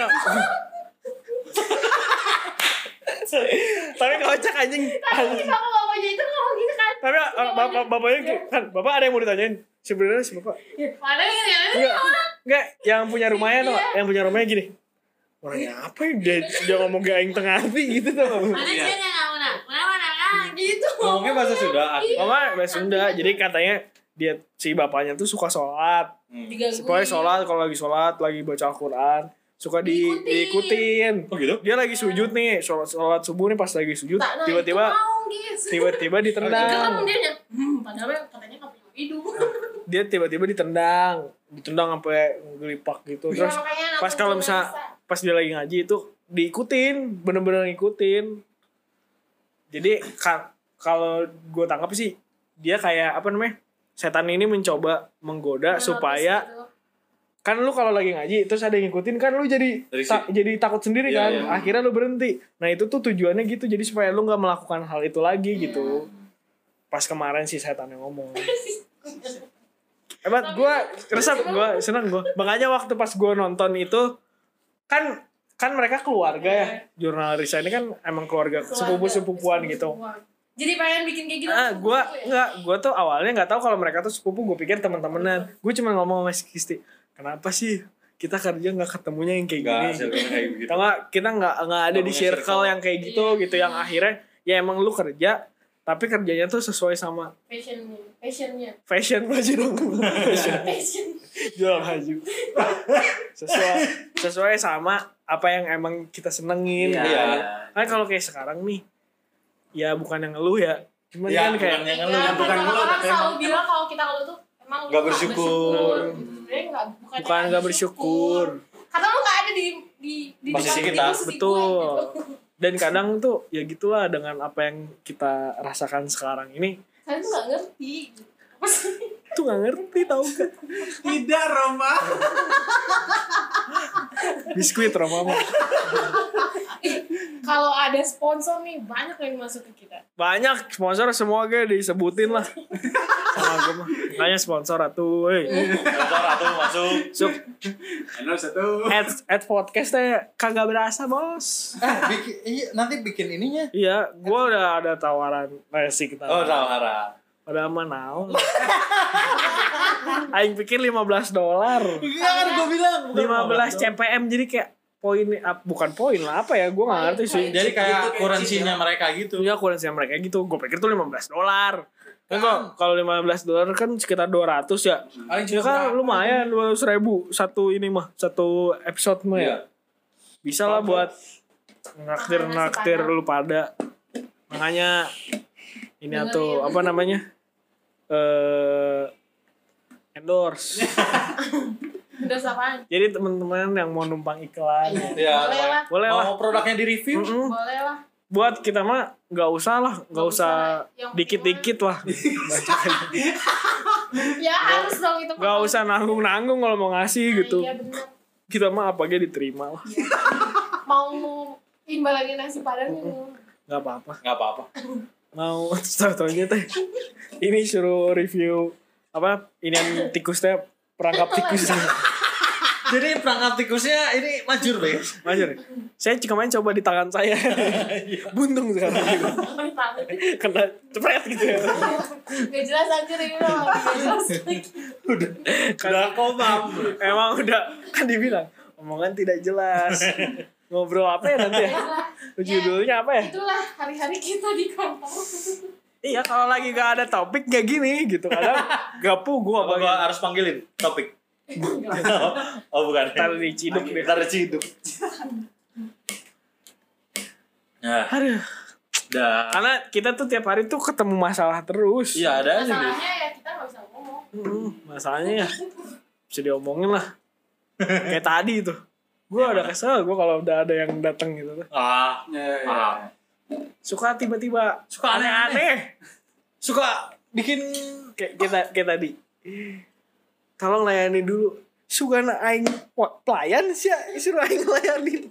tapi kocak anjing Tapi sama bapaknya itu ngomong gitu kan. tapi uh, bapak bapaknya ki- kan bapak ada yang mau ditanyain sebenarnya si bapak Mana yang ini? enggak enggak yang punya rumahnya tuh yang punya rumahnya gini orangnya apa ya dia, dia ngomong gak aing tengah hati gitu tuh Mana sih yang nggak mana? Mana mana kan gitu. Ngomongnya bahasa Sunda. mama bahasa Sunda jadi katanya dia si bapaknya tuh suka sholat Hmm. Digangguin. pokoknya sholat kalau lagi sholat lagi baca Al-Quran suka di Diikutin. diikutin Oh gitu? dia lagi sujud nih sholat sholat subuh nih pas lagi sujud Tak, nah, tiba-tiba itu mau, guys. tiba-tiba Gerem ditendang dia nya. Hmm, padahal katanya nggak punya hidung. dia tiba-tiba ditendang ditendang sampai ngelipak gitu Iya, terus makanya pas nonton kalau jurnal misal bisa. pas dia lagi ngaji itu diikutin bener-bener ngikutin Jadi ka- kalau gue tangkap sih dia kayak apa namanya? Setan ini mencoba menggoda Notice supaya gitu. kan lu kalau lagi ngaji terus ada yang ngikutin kan lu jadi ta- jadi takut sendiri Iya, kan. iya. Akhirnya lu berhenti. Nah, itu tuh tujuannya gitu. Jadi supaya lu enggak melakukan hal itu lagi Iya. gitu. Pas kemarin si setan yang ngomong. Hebat, gue resep, gue senang gue. Makanya waktu pas gue nonton itu kan kan mereka keluarga ya. Jurnal Risa ini kan emang keluarga, sepupu sepupuan gitu. Jadi pengen bikin kayak gitu. Ah, gue nggak, gue tuh awalnya nggak tahu kalau mereka tuh sepupu. Gue pikir teman-temanan. Gue cuma ngomong sama si Kisti, kenapa sih kita kerja nggak ketemunya yang kayak Enggak, gini? circle kayak gitu. Atau nggak kita nggak nggak ada di Ngomongnya circle circle. yang kayak gitu gitu. Yang akhirnya ya emang lu kerja, tapi kerjanya tuh sesuai sama Passionnya, passionnya, fashion aja dong. Fashion. passion. Jual baju sesuai sesuai sama apa yang emang kita senengin. Iya. Kan kalau kayak sekarang nih ya bukan yang ngeluh ya, cuman Ya, kan kayak bukan yang Ya, ngeluh, kan bukan ngeluh, orang tapi selalu emang- bilang kalau kita ngeluh tuh emang lu Nggak nggak bersyukur. gitu. Sebenarnya nggak, bukannya bukan nggak nggak bersyukur. Karena lu nggak ada di di di Posisi dekat- di kita. posisi Betul. gue, gitu. Dan kadang tuh ya gitulah dengan apa yang kita rasakan sekarang ini Kalian tuh nggak ngerti. Apa sih? tuh nggak ngerti tau gak? Tidak, Roma. Biskuit Roma mah. Kalau ada sponsor nih banyak yang masuk ke kita. Banyak sponsor semua gue disebutin lah. Sama gue mah. Makanya sponsor atuh, hey. Sponsor atau masuk. Suk, Enak satu. ad, ad podcastnya kagak berasa bos. Eh, bikin, iya, nanti bikin ininya. Iya, gue udah ada tawaran resi kita. Oh, tawaran. Udah aman naon. Aing pikir lima belas dolar. Iya kan gue bilang. bukan lima belas dolar. C P M jadi kayak poin ap- bukan poin lah apa ya? Gue nggak ngerti sih. Jadi kayak Gitu, kayak kurensinya chip ya. mereka gitu. Iya kurensinya mereka gitu. Gue pikir tuh lima belas dolar. Kan kok kalau lima belas dolar kan sekitar dua ratus ya. Paling Ya kan lumayan dua ratus ribu satu ini mah satu episode mah ya. Iya. Bisa lah buat naktir naktir lu pada. Makanya ini Dengerin. atau apa namanya? Eh endorse. Udah apaan? Jadi teman-teman yang mau numpang iklan, Iya. Boleh lah. boleh lah. Mau produknya di review? Mm-mm. Boleh lah. Buat kita mah nggak usah lah, nggak Nggak usah usah. Yang dikit-dikit lah. Ya harus dong itu. Nggak usah nanggung-nanggung kalau mau ngasih gitu. Iya benar. Kita mah apa aja diterima lah. Mau imbalannya nasi padang Nggak apa-apa. Nggak apa-apa. Mau tahu-taunya teh. Ini suruh review apa? Inian tikusnya perangkap tikus. Jadi perangkap tikusnya ini majur, Be. Major. Saya kemarin coba di tangan saya. Buntung sekarang gitu. Kena cepret gitu ya. Gak jelas anjir ini loh. Gak jelas. Udah komam. Emang udah kan dibilang omongan tidak jelas. Ngobrol apa ya nanti ya? Judulnya apa ya? Itulah hari-hari kita di kantor. Iya kalau lagi gak ada topik kayak gini gitu. Kadang gapu gua Apa apa gua harus panggilin topik? Oh bukan. Ntar diciduk deh. Ntar diciduk. Nah, Aduh. dah. Karena kita tuh tiap hari tuh ketemu masalah terus. Iya ada aja. Masalahnya ya kita gak bisa ngomong. Hmm, masalahnya ya bisa diomongin lah. Kayak tadi tuh. Gue udah kesel gue kalau udah ada yang datang gitu tuh. Ah, Ya, ya. ah. Suka tiba-tiba Suka aneh-aneh. Suka bikin Kayak kita kayak tadi. Tolong layani dulu. Suka na aing wah, pelayan sih ya, suruh aing layanin.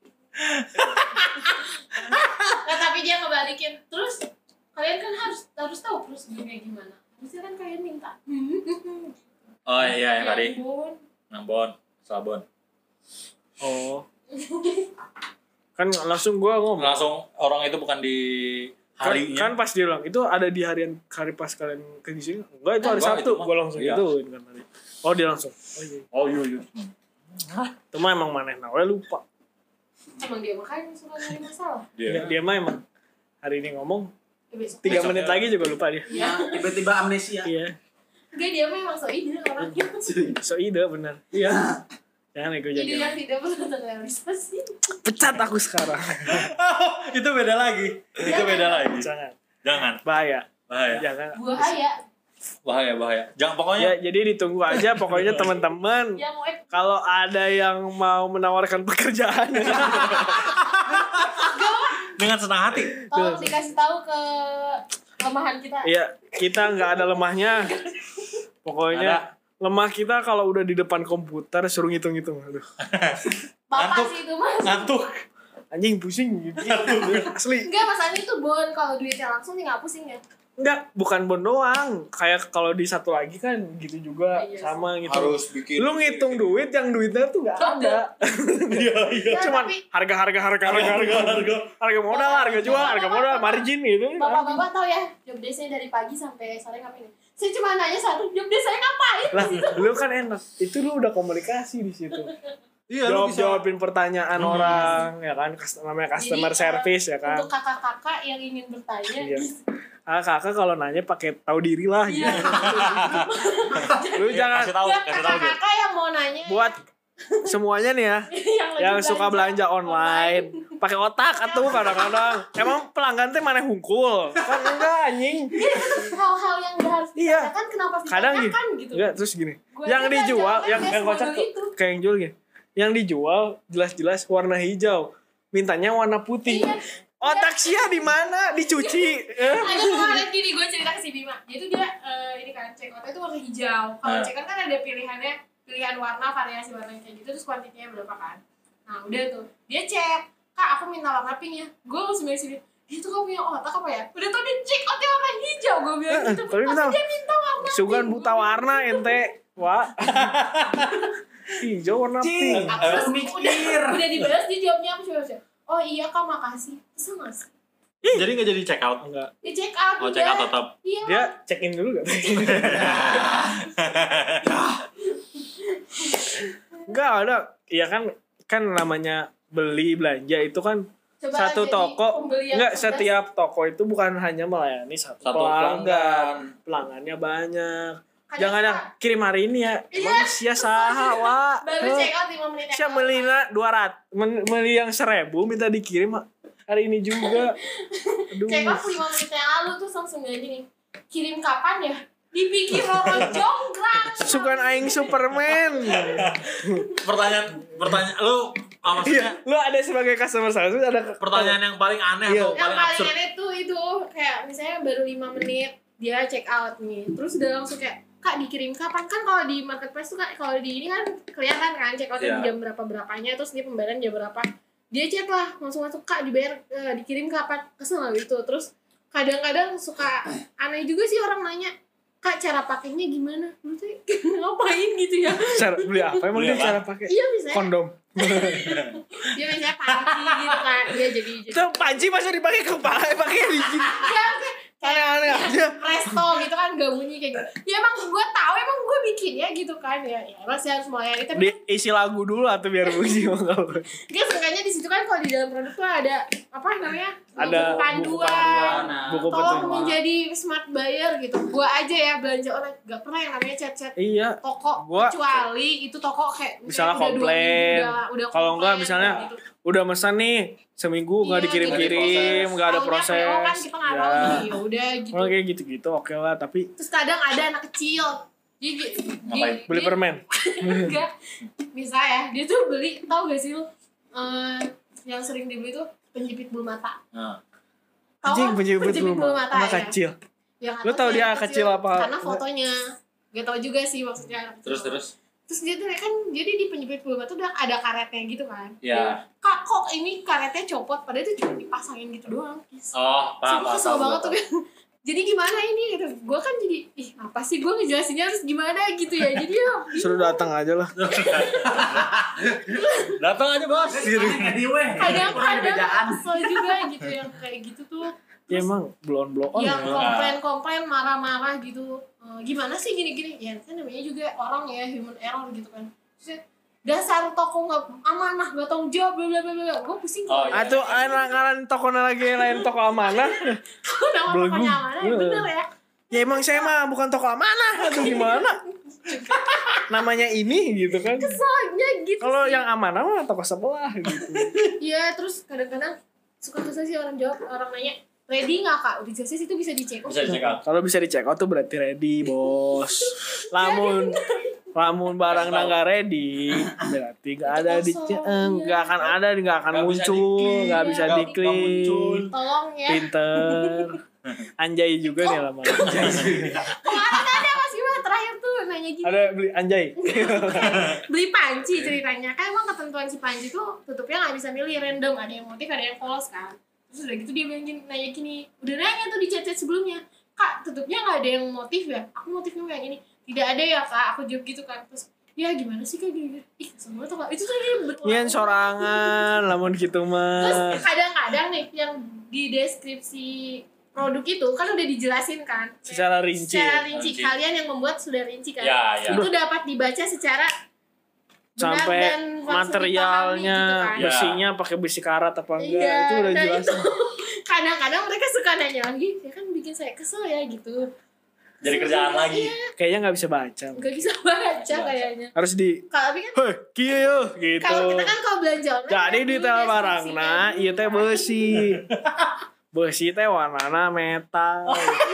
Nah tapi dia ngebalikin. Terus kalian kan harus harus tahu prosedurnya gimana. Harusnya kan kalian minta. Oh iya yang tadi. ampun. Nambon, sabon. Oh. Kan langsung gue ngomong. Langsung orang itu bukan di Kan, harinya. kan pas dia bilang itu ada di harian hari pas kalian ke sini. Enggak itu hari Enggak, Sabtu. itu mah. Gue langsung Iya. gituin kan tadi. Oh dia langsung. Oh iya. Oh iya iya. Itu mah emang maneh nawe lupa. Emang dia makanya suka nyari masalah. Dia, Dia. dia mah emang hari ini ngomong Ya, besok. tiga Besok menit ya. lagi juga lupa dia. Iya. Tiba-tiba amnesia. Iya. Enggak dia memang so ide orangnya. So ide bener. Iya. Jangan ego Ide jadi. yang tidak pernah terrealisasi. Pecat aku sekarang. Itu beda lagi. Itu beda lagi. Jangan. Jangan. Bahaya. Bahaya. Jangan. Bahaya. Bahaya bahaya. Jangan pokoknya. Ya jadi ditunggu aja pokoknya teman-teman. Yang mau Kalau ada yang mau menawarkan pekerjaan. dengan senang hati. Tolong dikasih tahu ke kelemahan kita. Iya, kita nggak ada lemahnya. Pokoknya lemah kita kalau udah di depan komputer suruh ngitung-ngitung. Aduh. Bapak Ngantuk. sih itu mas. Ngantuk. Anjing pusing gitu. Asli. Enggak masalahnya itu Bon, kalau duitnya langsung nih nggak pusing ya. Enggak, bukan bon doang. Kayak kalau di satu lagi kan gitu juga Iya, sama gitu. Harus bikin. Lu ngitung duit yang duitnya tuh nggak ada. Iya iya. Nah, Cuman tapi harga harga harga harga harga Harga. harga modal, harga jual, harga modal, margin gitu. bapak-bapak tahu ya job desk-nya dari pagi sampai sore ngapain? Saya cuma nanya satu, job desk saya ngapain? Lah, lu kan enak. Itu lu udah komunikasi di situ. Iya, lu Jawab bisa. jawabin pertanyaan Hmm. orang, ya kan? Cust- Namanya customer Jadi, service ya kan. Untuk kakak-kakak yang ingin bertanya, Iya. Ah, kakak kalau nanya pakai tahu diri lah gitu. iya. Lu Iya, jangan kasih tahu, Buat kasih tahu dia. kakak-kakak yang mau nanya, buat semuanya nih ya. yang, lagi Yang suka belanja online, pakai otak atuh kadang-kadang. Emang pelanggan teh mana hungkul? Kan enggak anjing. hal-hal yang gak harus Iya. ditanyakan kenapa harus Kadang gini. ditanyakan gitu. Enggak, terus gini. Gua Yang aja dijual, belanja yang online yang kayak kocak sebodoh tuh itu. kayak yang jual gini. Yang dijual jelas-jelas warna hijau. Mintanya warna putih. Iya. Otak sia di mana? Dicuci. Eh? Ada kemarin gini, gue cerita ke si Bima. Dia tuh dia eh, ini kan check out itu warna hijau. Kalau Nah. check out kan ada pilihannya, pilihan warna, variasi warna kayak gitu, terus kuantitinya berapa kan. Nah udah tuh, dia cek, kak aku minta warna pink ya. Gue langsung bilang sini, dia tuh kamu punya otak apa ya? Udah tau dia check outnya warna hijau, gue bilang Eh, gitu. tapi Pasti minta- dia minta warna Sugan pink. buta warna ente. Wah. Hijau warna Cing. pink. Ah, terus Mikir. udah, udah dibalas, dia jawabnya apa coba coba. Oh iya kak makasih. Kesel gak sih? Jadi nggak jadi check out. Enggak. Dia check out Oh, udah. check out tetap. Iya. Dia check in dulu gak? Enggak ada. Iya kan kan namanya beli belanja itu kan Coba satu jadi toko pembeli yang enggak cerdas. setiap toko itu bukan hanya melayani satu, Satu pelanggan. pelanggan. Pelanggannya banyak. Kadang Jangan suka yang kirim hari ini ya. Iya. Emang sia saha wa. baru check out lima menit yang Sia lalu. beli na dua ratus, beli yang seribu minta dikirim hari ini juga. Aduh. Check out lima menit yang lalu tuh langsung bilang gini, kirim kapan ya? Dipikir orang jonggrang. Sukan aing Superman. Pertanyaan pertanyaan lu ah, Iya, maksudnya lu ada sebagai customer service ada pertanyaan yang paling aneh Iya. atau Yang paling paling absurd? aneh tuh itu kayak misalnya baru lima menit dia check out nih, terus udah langsung kayak kak dikirim kapan? Kan kalau di marketplace tuh kan kalau di ini kan kelihatan kan check outnya Iya. jam berapa berapanya, terus dia pembayaran jam berapa, dia chat lah langsung masuk kak dibayar eh, dikirim kapan, kesel nggak gitu. Terus kadang-kadang suka aneh juga sih orang nanya kak cara pakainya gimana, maksudnya ngapain gitu ya. cara beli apa emang Beli dia apa? cara pakai Iya misalnya kondom. dia misalnya panci gitu kan, dia jadi jadi Itu panci masa dipakai ke kepala pakai di ya, kayak aneh-aneh aja. presto gitu kan gak bunyi kayak gitu. Ya emang gue tahu emang gue bikin ya gitu kan ya. Ya masih harus melayani tapi Diisi lagu dulu atau biar bunyi kalau. dia seenggaknya di situ kan kalau di dalam produk tuh ada apa namanya? Ada buku buku panduan. panduan, buku Tolong petunjuk. menjadi smart buyer gitu. Gue aja ya belanja online gak pernah yang namanya chat-chat Iya. toko Gua- kecuali itu toko kayak Misalnya udah dua komplain. minggu, udah, udah Kalau enggak komplain, misalnya gitu. udah pesan nih seminggu nggak Iya, dikirim-kirim, nggak ada Taunya proses. P O kan kita nggak tahu Ya. nih, ya udah gitu. Kalau kayak gitu-gitu oke lah, tapi Terus kadang ada anak kecil dia, dia, Ngapain? beli dia- permen. enggak bisa ya dia tuh beli tau gak sih lu eh, yang sering dibeli tuh penjepit bulu mata. Nah. Tau Anjing kan? penjepit Penjepit bulu mata anak ya? kecil. Ya, nggak Lu tahu tahu sih dia anak kecil apa? karena fotonya gak tau juga sih maksudnya anak kecil Terus apa. terus. Terus dia tuh kan jadi di penjepit bulu mata udah ada karetnya gitu kan. Ya. Kak kok ini karetnya copot padahal itu cuma dipasangin gitu doang. Oh, paham, Sumpah paham. kesel paham, banget tuh paham. kan. Jadi gimana ini gitu. Gue kan jadi ih apa sih gue ngejelasinnya harus gimana gitu ya. Jadi ya Suruh datang aja lah. Datang aja bos. Anyway. kadang-kadang kesel juga gitu yang kayak gitu tuh. Ya emang blow on blow on Yang ya. komplain-komplain marah-marah gitu. Eh, gimana sih gini-gini? Ya kan namanya juga orang ya human error gitu kan. Terus ya, dasar toko nggak amanah nggak tanggung jawab bla bla bla bla. Gue pusing Oh, kok. iya. Atau anak-anak toko lagi lain toko amanah. Nama Belagu. tokonya amanah ya bener ya. Ya emang saya mah bukan toko amanah atau gimana? Namanya ini gitu kan. Soalnya gitu. Kalau sih. yang amanah mah toko sebelah gitu. Iya terus kadang-kadang suka kesel sih orang jawab orang nanya ready nggak kak? Udah jelas itu bisa dicek. Bisa dicek out. Kalau bisa dicek out tuh berarti ready, Bos. Lamun Lamun barang nggak ready, berarti nggak ada di Kosong, nggak iya. akan ada, nggak akan Nggak bisa muncul, diklik. nggak bisa Iya, nggak diklik. Tolong ya. Pinter. Anjay juga nih lama. Kemarin ada Mas Bima terakhir tuh nanya gini. Ada beli anjay. Beli panci ceritanya. Kan emang ketentuan si panci tuh tutupnya nggak bisa milih random. Ada yang motif, ada yang polos kan. Terus udah gitu dia bilang gini, nanya gini. Udah nanya tuh di chat-chat sebelumnya. Kak, tutupnya nggak ada yang motif ya? Aku motifnya yang ini. Tidak ada ya kak. Aku jawab gitu kan. Terus ya gimana sih kak gini? Ih semua tuh kak. Itu tuh dia berulang. Nyen sorangan, lamun gitu Terus mah. kadang-kadang nih yang di deskripsi produk itu kan udah dijelasin kan. Secara rinci. Secara rinci. Rinci. Kalian yang membuat sudah rinci kan. Ya, ya. Itu dapat dibaca secara benar Sampai dan langsung materialnya, dipahami gitu kan. besinya pakai besi karat apa enggak, Iya, itu udah dan jelas. itu kadang-kadang mereka suka nanya lagi, ya kan bikin saya kesel ya gitu. Jadi kerjaan lagi. Kayaknya nggak bisa baca. Gak bisa baca kayaknya. Harus di Kalau tapi kan heh, kieu gitu. kalau kita kan kalau belanja online Jadi kan di dulu tel barang deskripsinya nah, dulu ieu teh kan. besi. Besi teh warnana metal.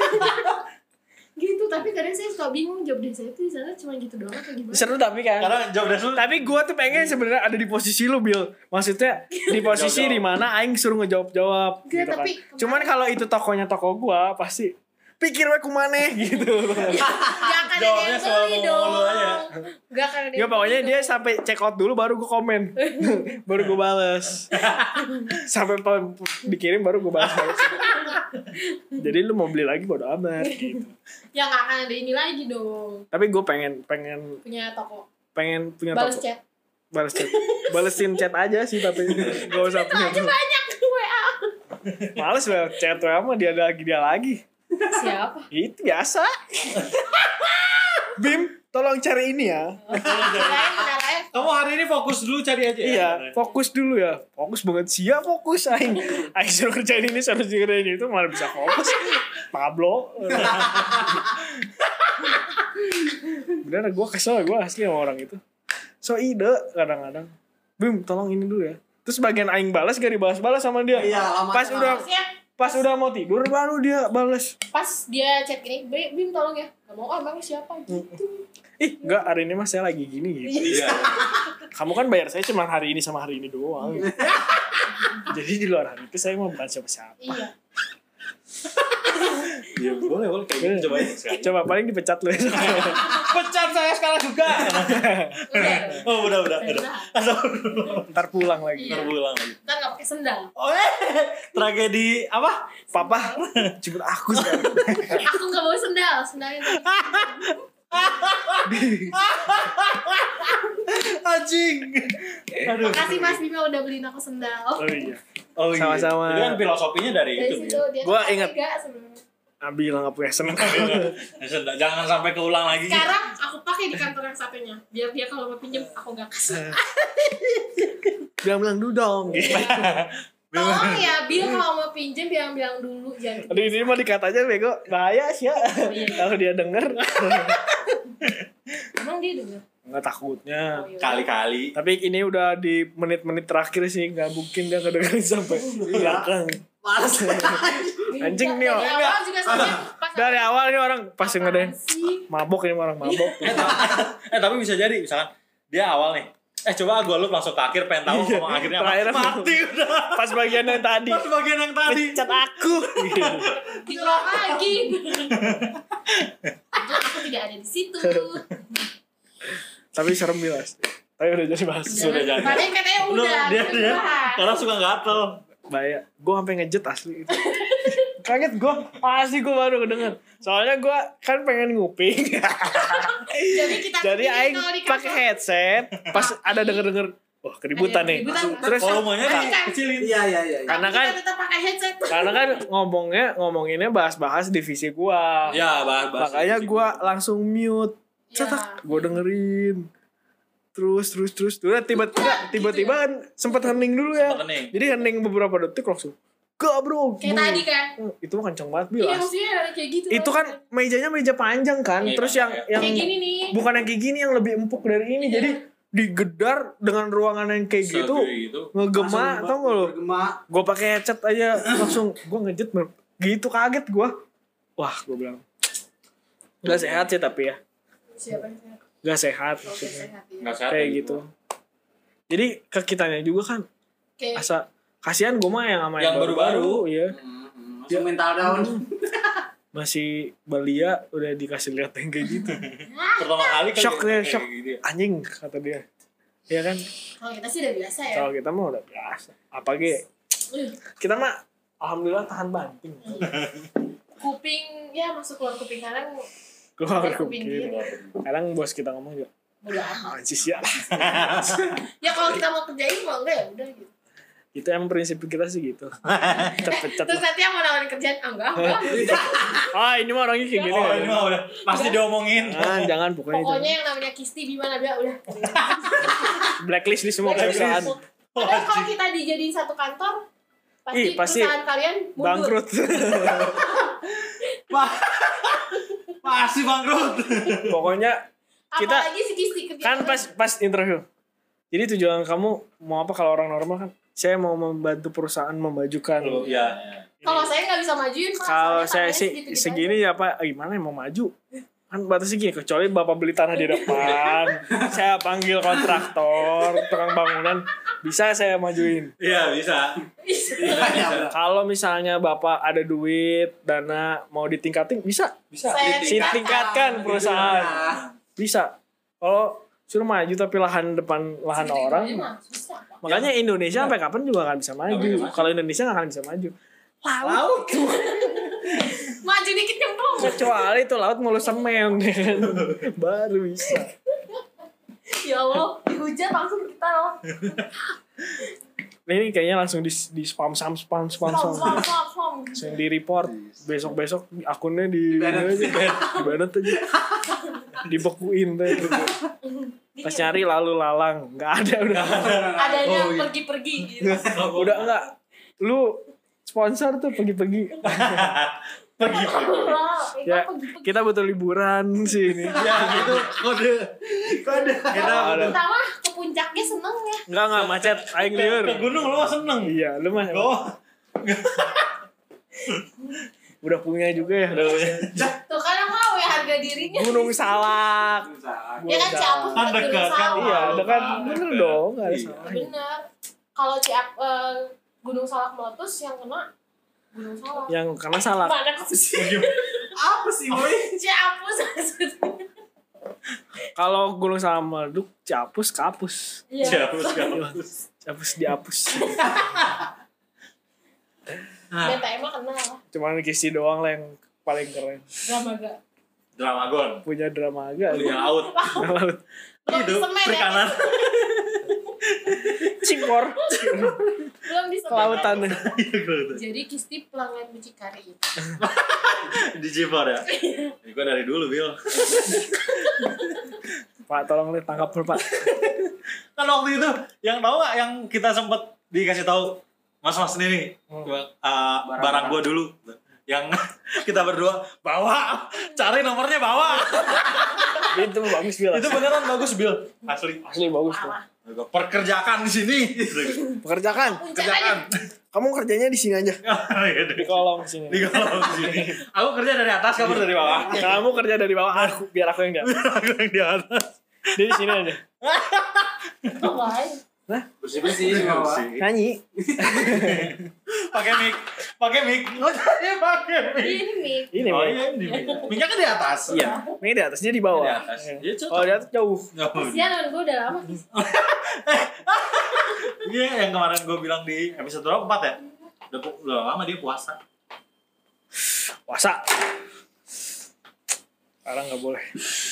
Gitu, tapi kadang saya suka bingung job desk saya itu di sana cuma gitu doang atau gimana? Seru tapi kan. Karena job desk lu Tapi gua tuh pengen sebenarnya ada di posisi lu, Bill. Maksudnya di posisi Jawab-jawab. di mana aing suruh ngejawab-jawab Enggak, gitu kan. tapi Cuman kalau itu tokonya toko gua pasti pikir we kumaneh gitu. Gak akan ada Jawabnya yang soal beli ngomong dong. lu aja. Gak akan ada Ya yang pokoknya beli dia dong. sampai check out dulu baru gue komen. Baru gue balas. Sampai pa- dikirim baru gue balas. Jadi lu mau beli lagi bodo amat gitu. Ya gak akan ada ini lagi dong. Tapi gue pengen pengen Punya toko. pengen punya Balas toko. chat. Balas chat. Balesin chat aja sih tapi gak usah punya. Aja banyak W A. Males lah chat W A mah dia ada lagi dia lagi. Siapa? Itu biasa. Bim, tolong cari ini ya. Lain, benar lain. Kamu hari ini fokus dulu cari aja ya. Iya, fokus dulu ya. Fokus banget siap fokus aing. Aing suruh kerjain ini, suruh kerjain itu malah bisa fokus. Pablo. Bener gue kesel gue asli sama orang itu. So ide kadang-kadang. Bim, tolong ini dulu ya. Terus bagian aing balas gak dibalas-balas sama dia. Iya, lama. Pas udah Maksudnya pas udah mau tidur baru dia balas. pas dia chat gini, Bim, Bim tolong ya. Gak mau, ah emang siapa gitu. Ih, enggak hari ini mas saya lagi gini gitu. Iya. Kamu kan bayar saya cuma hari ini sama hari ini doang. Jadi di luar hari itu saya mau bukan siapa-siapa. Iya. Iya, boleh, boleh kayak gitu coba aja sekali. Coba paling dipecat lu. Pecat saya sekarang juga. Udah. Oh, udah, udah, Udah. udah. Ntar pulang lagi. Iya. Terulang lagi. Kan gak pakai sendal. Oh, eh. Tragedi apa? Papa, jemput aku sekarang. Aku gak mau sendal, sendalnya tadi. Anjing. Aduh. Makasih Mas Bima udah beliin aku sendal. Oh iya. Oh iya. Sama-sama. Itu kan filosofinya dari, Dari itu. situ Bil. dia Gua kan inget. tega sebenarnya. Abi bilang gak punya seneng. Jangan sampai keulang lagi. Sekarang aku pakai di kantor yang satunya. Biar dia kalau mau pinjem aku gak kasih. Bilang-bilang dulu dong. Gitu. Tolong ya, Bill kalau mau pinjem bilang-bilang dulu jangan. Aduh ini mau dikatanya bego. Bahaya sih ya. Kalau dia denger. Emang dia denger. Nggak takutnya. Oh, iya. Kali-kali. Tapi ini udah di menit-menit terakhir sih. Nggak mungkin dia kedengeran sampai belakang. Males. Anjing nih, Dari oh. awal juga soalnya pas Dari awal nih orang pasti apaan ngadain. sih? Mabok ini orang mabok. Eh, ta- eh tapi bisa jadi misalkan dia awal nih. Eh coba gue lu langsung ke akhir pengen tahu Iya. ngomong akhirnya apa. Terakhir Mati udah. Pas bagian yang tadi. Pas bagian yang tadi. Pecat aku. Gitu. Diulang lagi. Itu aku tidak ada di situ. Tapi serem bilas. Tapi udah jadi bahas. Sudah jadi. Padahal katanya Lu udah. dia udah dia dibahas. karena suka gatel. Bahaya. Gue sampai ngejet asli. Kaget gue. Asli gue baru kedenger. Soalnya gue kan pengen nguping. Jadi kita Jadi pilih aing kalau di pakai kantor. headset. Pas ada denger-denger. Wah keributan Ada nih. keributan. Terus Volumenya Tapi kan- kecilin. Iya, iya, iya. karena Tapi kan kita tetap pakai headset. karena kan ngomongnya ngomonginnya bahas-bahas divisi gua. Ya, bahas-bahas. Makanya gua langsung mute. Ya. Cetak, gua dengerin. Terus terus terus terus tiba-tiba tiba-tiba kan sempat hening dulu ya. Sempat hening. Jadi hening beberapa detik langsung. Gak bro. Kayak bunyi. tadi kan. Oh, itu mah kenceng banget Iya bilas. maksudnya kayak gitu. Itu kan mejanya meja panjang kan. Iya, Terus yang iya. yang kayak gini nih. bukan yang kayak gini yang lebih empuk dari ini. Iya. Jadi digedar dengan ruangan yang kayak gitu. gitu. Ngegema tau gak lo? Bergema. Gue pakai headset aja langsung gue ngejet mer- gitu kaget gue. Wah gue bilang nggak sehat sih tapi ya. Siapa yang sehat? nggak sehat Oke, maksudnya sehat ya. Nggak sehat kayak ya gitu. Jadi ke kitanya juga kan Kayak asa kasihan gue mah yang sama Yang baru-baru. ya Hmm, langsung mental down. masih belia udah dikasih lihat yang kayak gitu Pertama kali kan shock deh kayak shock gitu ya. anjing kata dia ya kan kalau kita sih udah biasa ya. kalau kita mah udah biasa apalagi Uh, kita mah alhamdulillah tahan banting kuping ya masuk keluar kuping kanan keluar keluar kuping kuping kiri. kadang bos kita ngomong juga Bodo amat. anjis ya Ya kalau kita mau kerjain mau enggak ya udah gitu. itu emang prinsip kita sih gitu cepet-cepet Terus nanti yang mau nawarin kerjaan ah, enggak enggak. ah ini mah orangnya kayak gini Oh, kan ini mah udah pasti diomongin. ah, jangan pokoknya, Pokoknya jangan. yang namanya Kisti gimana dia udah. blacklist di semua Blacklist. perusahaan Padahal kalau kita dijadiin satu kantor pasti, Ih, pasti perusahaan kalian mundur. bangkrut Pasti bangkrut. pokoknya kita Apalagi si Kisti kerja. kan pas pas interview jadi tujuan kamu mau apa kalau orang normal kan saya mau membantu perusahaan memajukan Lu ya. Kalau saya nggak bisa majuin Pak. kalau Soalnya saya tangannya sih segitu-gitu segini ya pak gimana ya mau maju kan batasnya gini kecuali bapak beli tanah di depan saya panggil kontraktor tukang bangunan bisa saya majuin Iya, bisa. aja. kalau misalnya bapak ada duit dana mau ditingkatin bisa Bisa. Saya si tingkatkan. tingkatkan perusahaan Nah, bisa kalau suruh maju tapi lahan depan lahan Segitu orang aja mah, susah, Pak. makanya Indonesia sampai kapan juga nggak bisa maju Nggak bisa maju. kalau Indonesia nggak akan bisa maju laut Laut. Maju dikit nyemplung. kecuali itu laut mulu semen ya kan? Baru bisa Ya Allah, dihujat langsung kita loh. ini kayaknya langsung di di spam spam spam spam Pom, spam pom, pom, pom. langsung di report besok besok akunnya di Di-ban. di banet aja dibekuin tuh pas nyari lalu lalang nggak ada udah Adanya Oh, iya. pergi-pergi gitu. udah enggak lu sponsor tuh pergi-pergi Pergi. Allah, ya pergi-pergi. kita butuh liburan sih ini Ya, itu kode. Kode. Kita ada. Kita mah ke puncaknya seneng ya. enggak enggak macet aing liur ke gunung lu mah seneng. iya lu mah Oh, udah punya juga ya Tuh kadang mau ya harga dirinya. Gunung Salak Ya kan Ciampus Kan bukan dekat, Gunung kan? Salak. iya ada kan bener dong nggak ada Iya. salahnya Bener. Kalau Ciap eh, Gunung Salak meletus yang kena Gunung Salak. yang karena salak Mana sih? apa sih boy? Ciampus maksudnya. kalau gunung salak meleduk capus kapus Iya. siapa sekarang? capus dihapus D T M mah kena lah. cuman Kisi doang lah yang paling keren Drama gak. Dramagon. punya drama agak Punya laut. laut Belum Itu disemen ya. perikanan. cingkor Belum disemen. kelautan Jadi Kisti pelanggan mucikari itu. Di Jipor ya. Ini gua dari dulu, Bil. pak tolong nih tangkap dulu pak Kan waktu itu yang tahu nggak yang kita sempet dikasih tahu mas-mas ini nih Hmm. uh, barang gua dulu yang kita berdua bawa cari nomornya bawa itu bagus Bil itu beneran bagus Bil asli asli bagus tuh Parah. perkerjakan di sini pekerjakan Puncak kerjakan aja. kamu kerjanya di sini aja di kolong sini di kolong sini aku kerja dari atas kamu dari bawah kamu kerja dari bawah aku biar aku yang di atas aku yang di atas dia di sini aja Ngapain? Bersih-bersih bawah. nyanyi pakai mic pakai mic nggak pakai mic Ini mic. ini oh Mek. iya ini mic-nya kan di atas iya ini di atasnya di bawah Di atas. Iya. Iya, cocok. kalau di atas jauh Kasian kan gue udah lama Kis. Iya yang kemarin gue bilang di episode berapa empat ya udah, pu- udah lama dia puasa puasa sekarang nggak boleh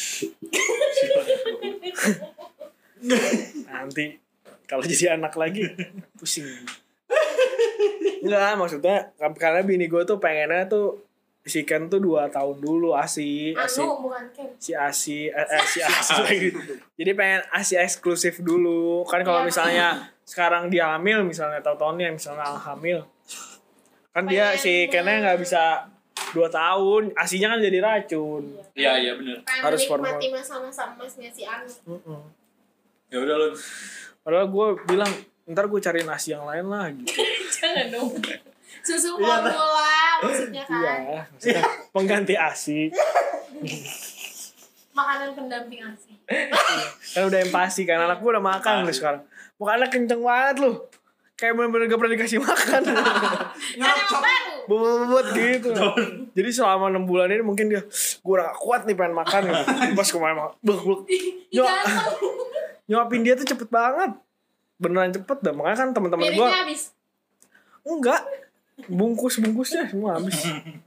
nanti kalau jadi anak lagi pusing enggak maksudnya karena bini gue tuh pengennya tuh si Ken tuh dua tahun dulu asi asi Anu bukan Ken. si asi eh, eh, si asi lagi jadi pengen asi eksklusif dulu kan kalau Iya. misalnya sekarang dia hamil misalnya tahun-tahunnya misalnya hamil kan dia Pengen si Kennya nggak bisa dua tahun asinya kan jadi racun. iya iya benar Pengen Harus menikmati masa-masa emasnya si Anu. Mm-mm. ya udah lu Padahal gue bilang ntar gue cari nasi yang lain lah gitu. Jangan dong. Susu Iya, formula maksudnya kan. Iya, maksudnya pengganti asi. Makanan pendamping asi. Kan udah yang pasti kan anak gue udah makan lu sekarang. Makannya kenceng banget lu. Kayak bener-bener gak pernah dikasih makan. Kan emang baru. Bobot gitu. Jadi selama enam bulan ini mungkin dia gue udah gak kuat nih pengen makan gitu. Pas kemarin makan blok blok. Ih, ganteng. Nyuapin dia tuh cepet banget. Beneran cepet dah. Makanya kan teman-teman gue Piringnya habis. enggak. Bungkus-bungkusnya semua habis.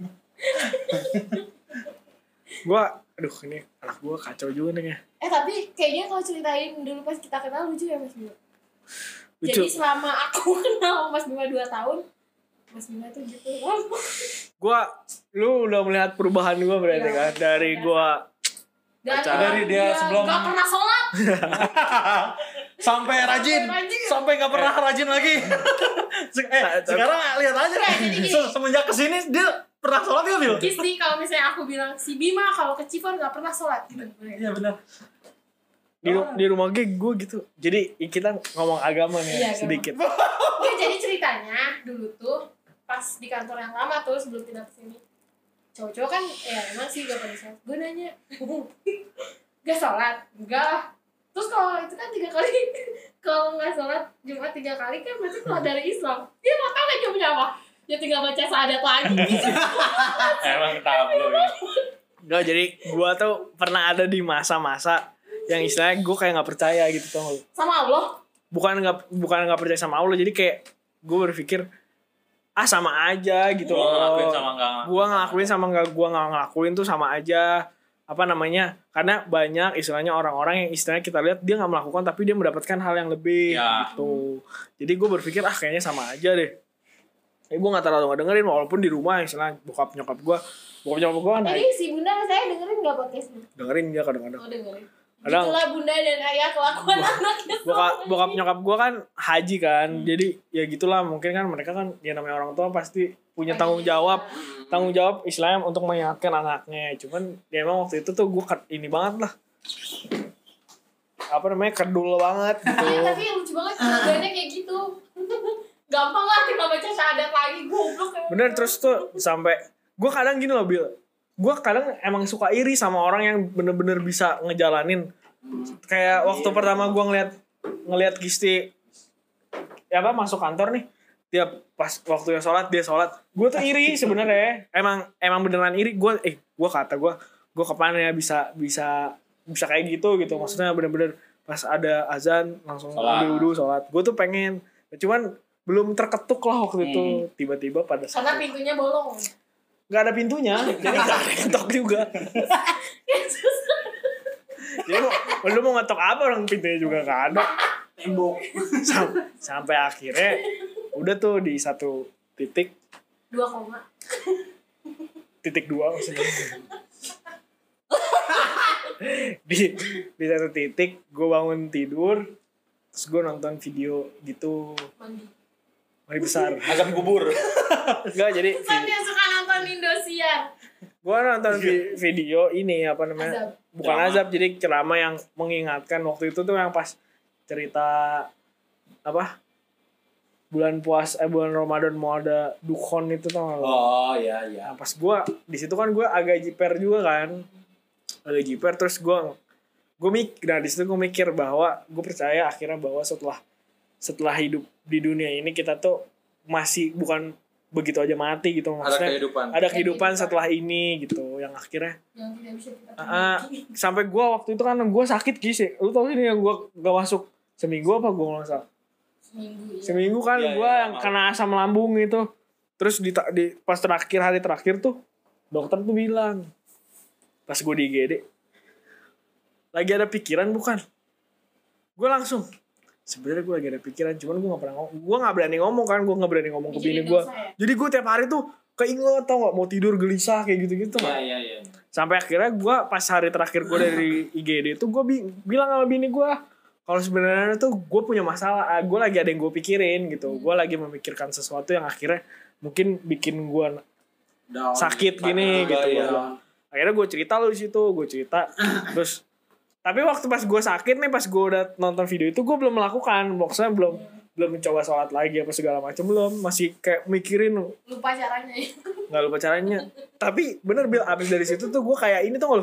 Gue aduh ini anak gue kacau juga nih ya. Eh tapi kayaknya kalau ceritain dulu pas kita kenal lucu ya Mas Bima. Lucu. Jadi selama aku kenal Mas Bima dua tahun, Mas Bima tuh gitu. Gue lu udah melihat perubahan gue berarti Iya. kan dari gue Dari, Dari dia sebelum- gak pernah sholat. Sampai rajin, rajin. sampai nggak pernah rajin lagi. Se- eh, sekarang lihat aja Kayak jadi gini. Se- semenjak kesini dia pernah sholat nggak Bil? Kis nih kalau misalnya aku bilang si Bima kalau ke Cifon gak pernah sholat gitu. Iya benar. di, di rumah gue gue gitu. Jadi kita ngomong agama nih Iya, sedikit. Oke, jadi ceritanya dulu tuh pas di kantor yang lama tuh sebelum pindah ke sini. Cowok-cowok kan ya emang sih gak pada sholat. Gue nanya, gak sholat? Enggak. Terus kalau itu kan tiga kali, kalau gak sholat Jumat tiga kali kan berarti keluar dari Islam. Dia mau tau gak jawabnya apa? Ya tinggal baca syahadat lagi gitu. Emang tablo ini. Enggak, jadi gue tuh pernah ada di masa-masa yang istilahnya gue kayak nggak percaya gitu tau gak lu? Sama Allah. Bukan nggak bukan nggak percaya sama Allah, jadi kayak gue berpikir ah sama aja gitu. Gua ngelakuin sama enggak. Gue ngelakuin sama nggak gue nggak ngelakuin tuh sama aja. Apa namanya? Karena banyak istilahnya orang-orang yang istilahnya kita lihat dia nggak melakukan tapi dia mendapatkan hal yang lebih Ya. gitu. Jadi gue berpikir ah kayaknya sama aja deh. Eh gue nggak terlalu dengerin walaupun di rumah istilahnya bokap nyokap gue, bokap nyokap gue kan Jadi si bunda saya dengerin gak podcastnya? dengerin dia kadang-kadang. Oh dengerin. Kadang- Itulah bunda dan ayah kelakuan anaknya. Bokap bokap nyokap gue kan haji kan, jadi ya gitulah mungkin kan mereka kan ya namanya orang tua pasti punya tanggung jawab, tanggung jawab istilahnya untuk mengingatkan anaknya. Cuman ya emang waktu itu tuh gue ini banget lah, apa namanya kedul banget gitu. Iya, tapi yang lucu banget keluarganya kayak gitu. Gampang lah tinggal baca syahadat lagi goblok. Bener, terus tuh sampai gue kadang gini loh Bil, gue kadang emang suka iri sama orang yang bener-bener bisa ngejalanin. Kayak waktu pertama gue ngeliat ngeliat Gisti ya apa masuk kantor nih, tiap pas waktunya sholat dia sholat, gue tuh iri sebenarnya. Emang emang beneran iri gue. Eh gue kata gue gue kapan ya bisa bisa bisa kayak gitu gitu. Maksudnya bener-bener pas ada azan langsung Sholat. ambil wudu sholat. Gue tuh pengen, cuman belum terketuk lah waktu itu. Tiba-tiba pada saat Karena pintunya bolong. nggak ada pintunya, jadi nggak ada ketok juga. Jadi mau, lu mau ngetok apa, orang pintunya juga nggak ada. Tembok. Sam- sampai akhirnya udah tuh di satu titik Dua koma. titik dua maksudnya. di di satu titik gue bangun tidur, terus gue nonton video gitu, Mandi. mandi besar. Azab kubur. Enggak, jadi Kan dia suka nonton Indosiar. gue nonton vi- video ini apa namanya, Azab. bukan Drama. azab, jadi ceramah yang mengingatkan waktu itu tuh yang pas cerita apa bulan puas eh bulan Ramadan mau ada dukun itu tau gak lo? Oh iya iya. Nah, pas gue di situ kan gue agak jiper juga kan, agak jiper, terus gue gue mikir, nah di situ gue mikir bahwa gue percaya akhirnya bahwa setelah setelah hidup di dunia ini kita tuh masih bukan begitu aja mati gitu, Ada maksudnya kehidupan. ada kehidupan setelah ini gitu yang akhirnya Yang tidak bisa kita Ah, tunjukin. sampai gue waktu itu kan gue sakit Gis ya. Lu tau sih yang gue gak masuk seminggu apa gue nggak salah Seminggu ya. seminggu kan Iya, gue iya, yang maaf. kena asam lambung itu. Terus di, di pas terakhir hari terakhir tuh dokter tuh bilang pas gue di I G D lagi ada pikiran bukan, gue langsung sebenarnya gue lagi ada pikiran, cuman gue nggak pernah ngomong, gue nggak berani ngomong kan, gue nggak berani ngomong ke Jadi bini dosa gue. ya? Jadi gue tiap hari tuh keinget tau gak, mau tidur gelisah kayak gitu-gitu Iya nggak? iya iya. Sampai akhirnya gue pas hari terakhir gue dari I G D itu gue bi- bilang sama bini gue kalau sebenarnya tuh gue punya masalah, ah, gue lagi ada yang gue pikirin gitu, gue lagi memikirkan sesuatu yang akhirnya mungkin bikin gue Down. sakit gini juga, gitu. iya. Gua bilang. Akhirnya gue cerita lo di situ, gue cerita, terus tapi waktu pas gue sakit nih, pas gue udah nonton video itu gue belum melakukan, maksudnya belum belum mencoba sholat lagi apa segala macam, belum, masih kayak mikirin Lupa caranya ya. nggak lupa caranya. Tapi bener Bil, abis dari situ tuh gue kayak ini tuh loh,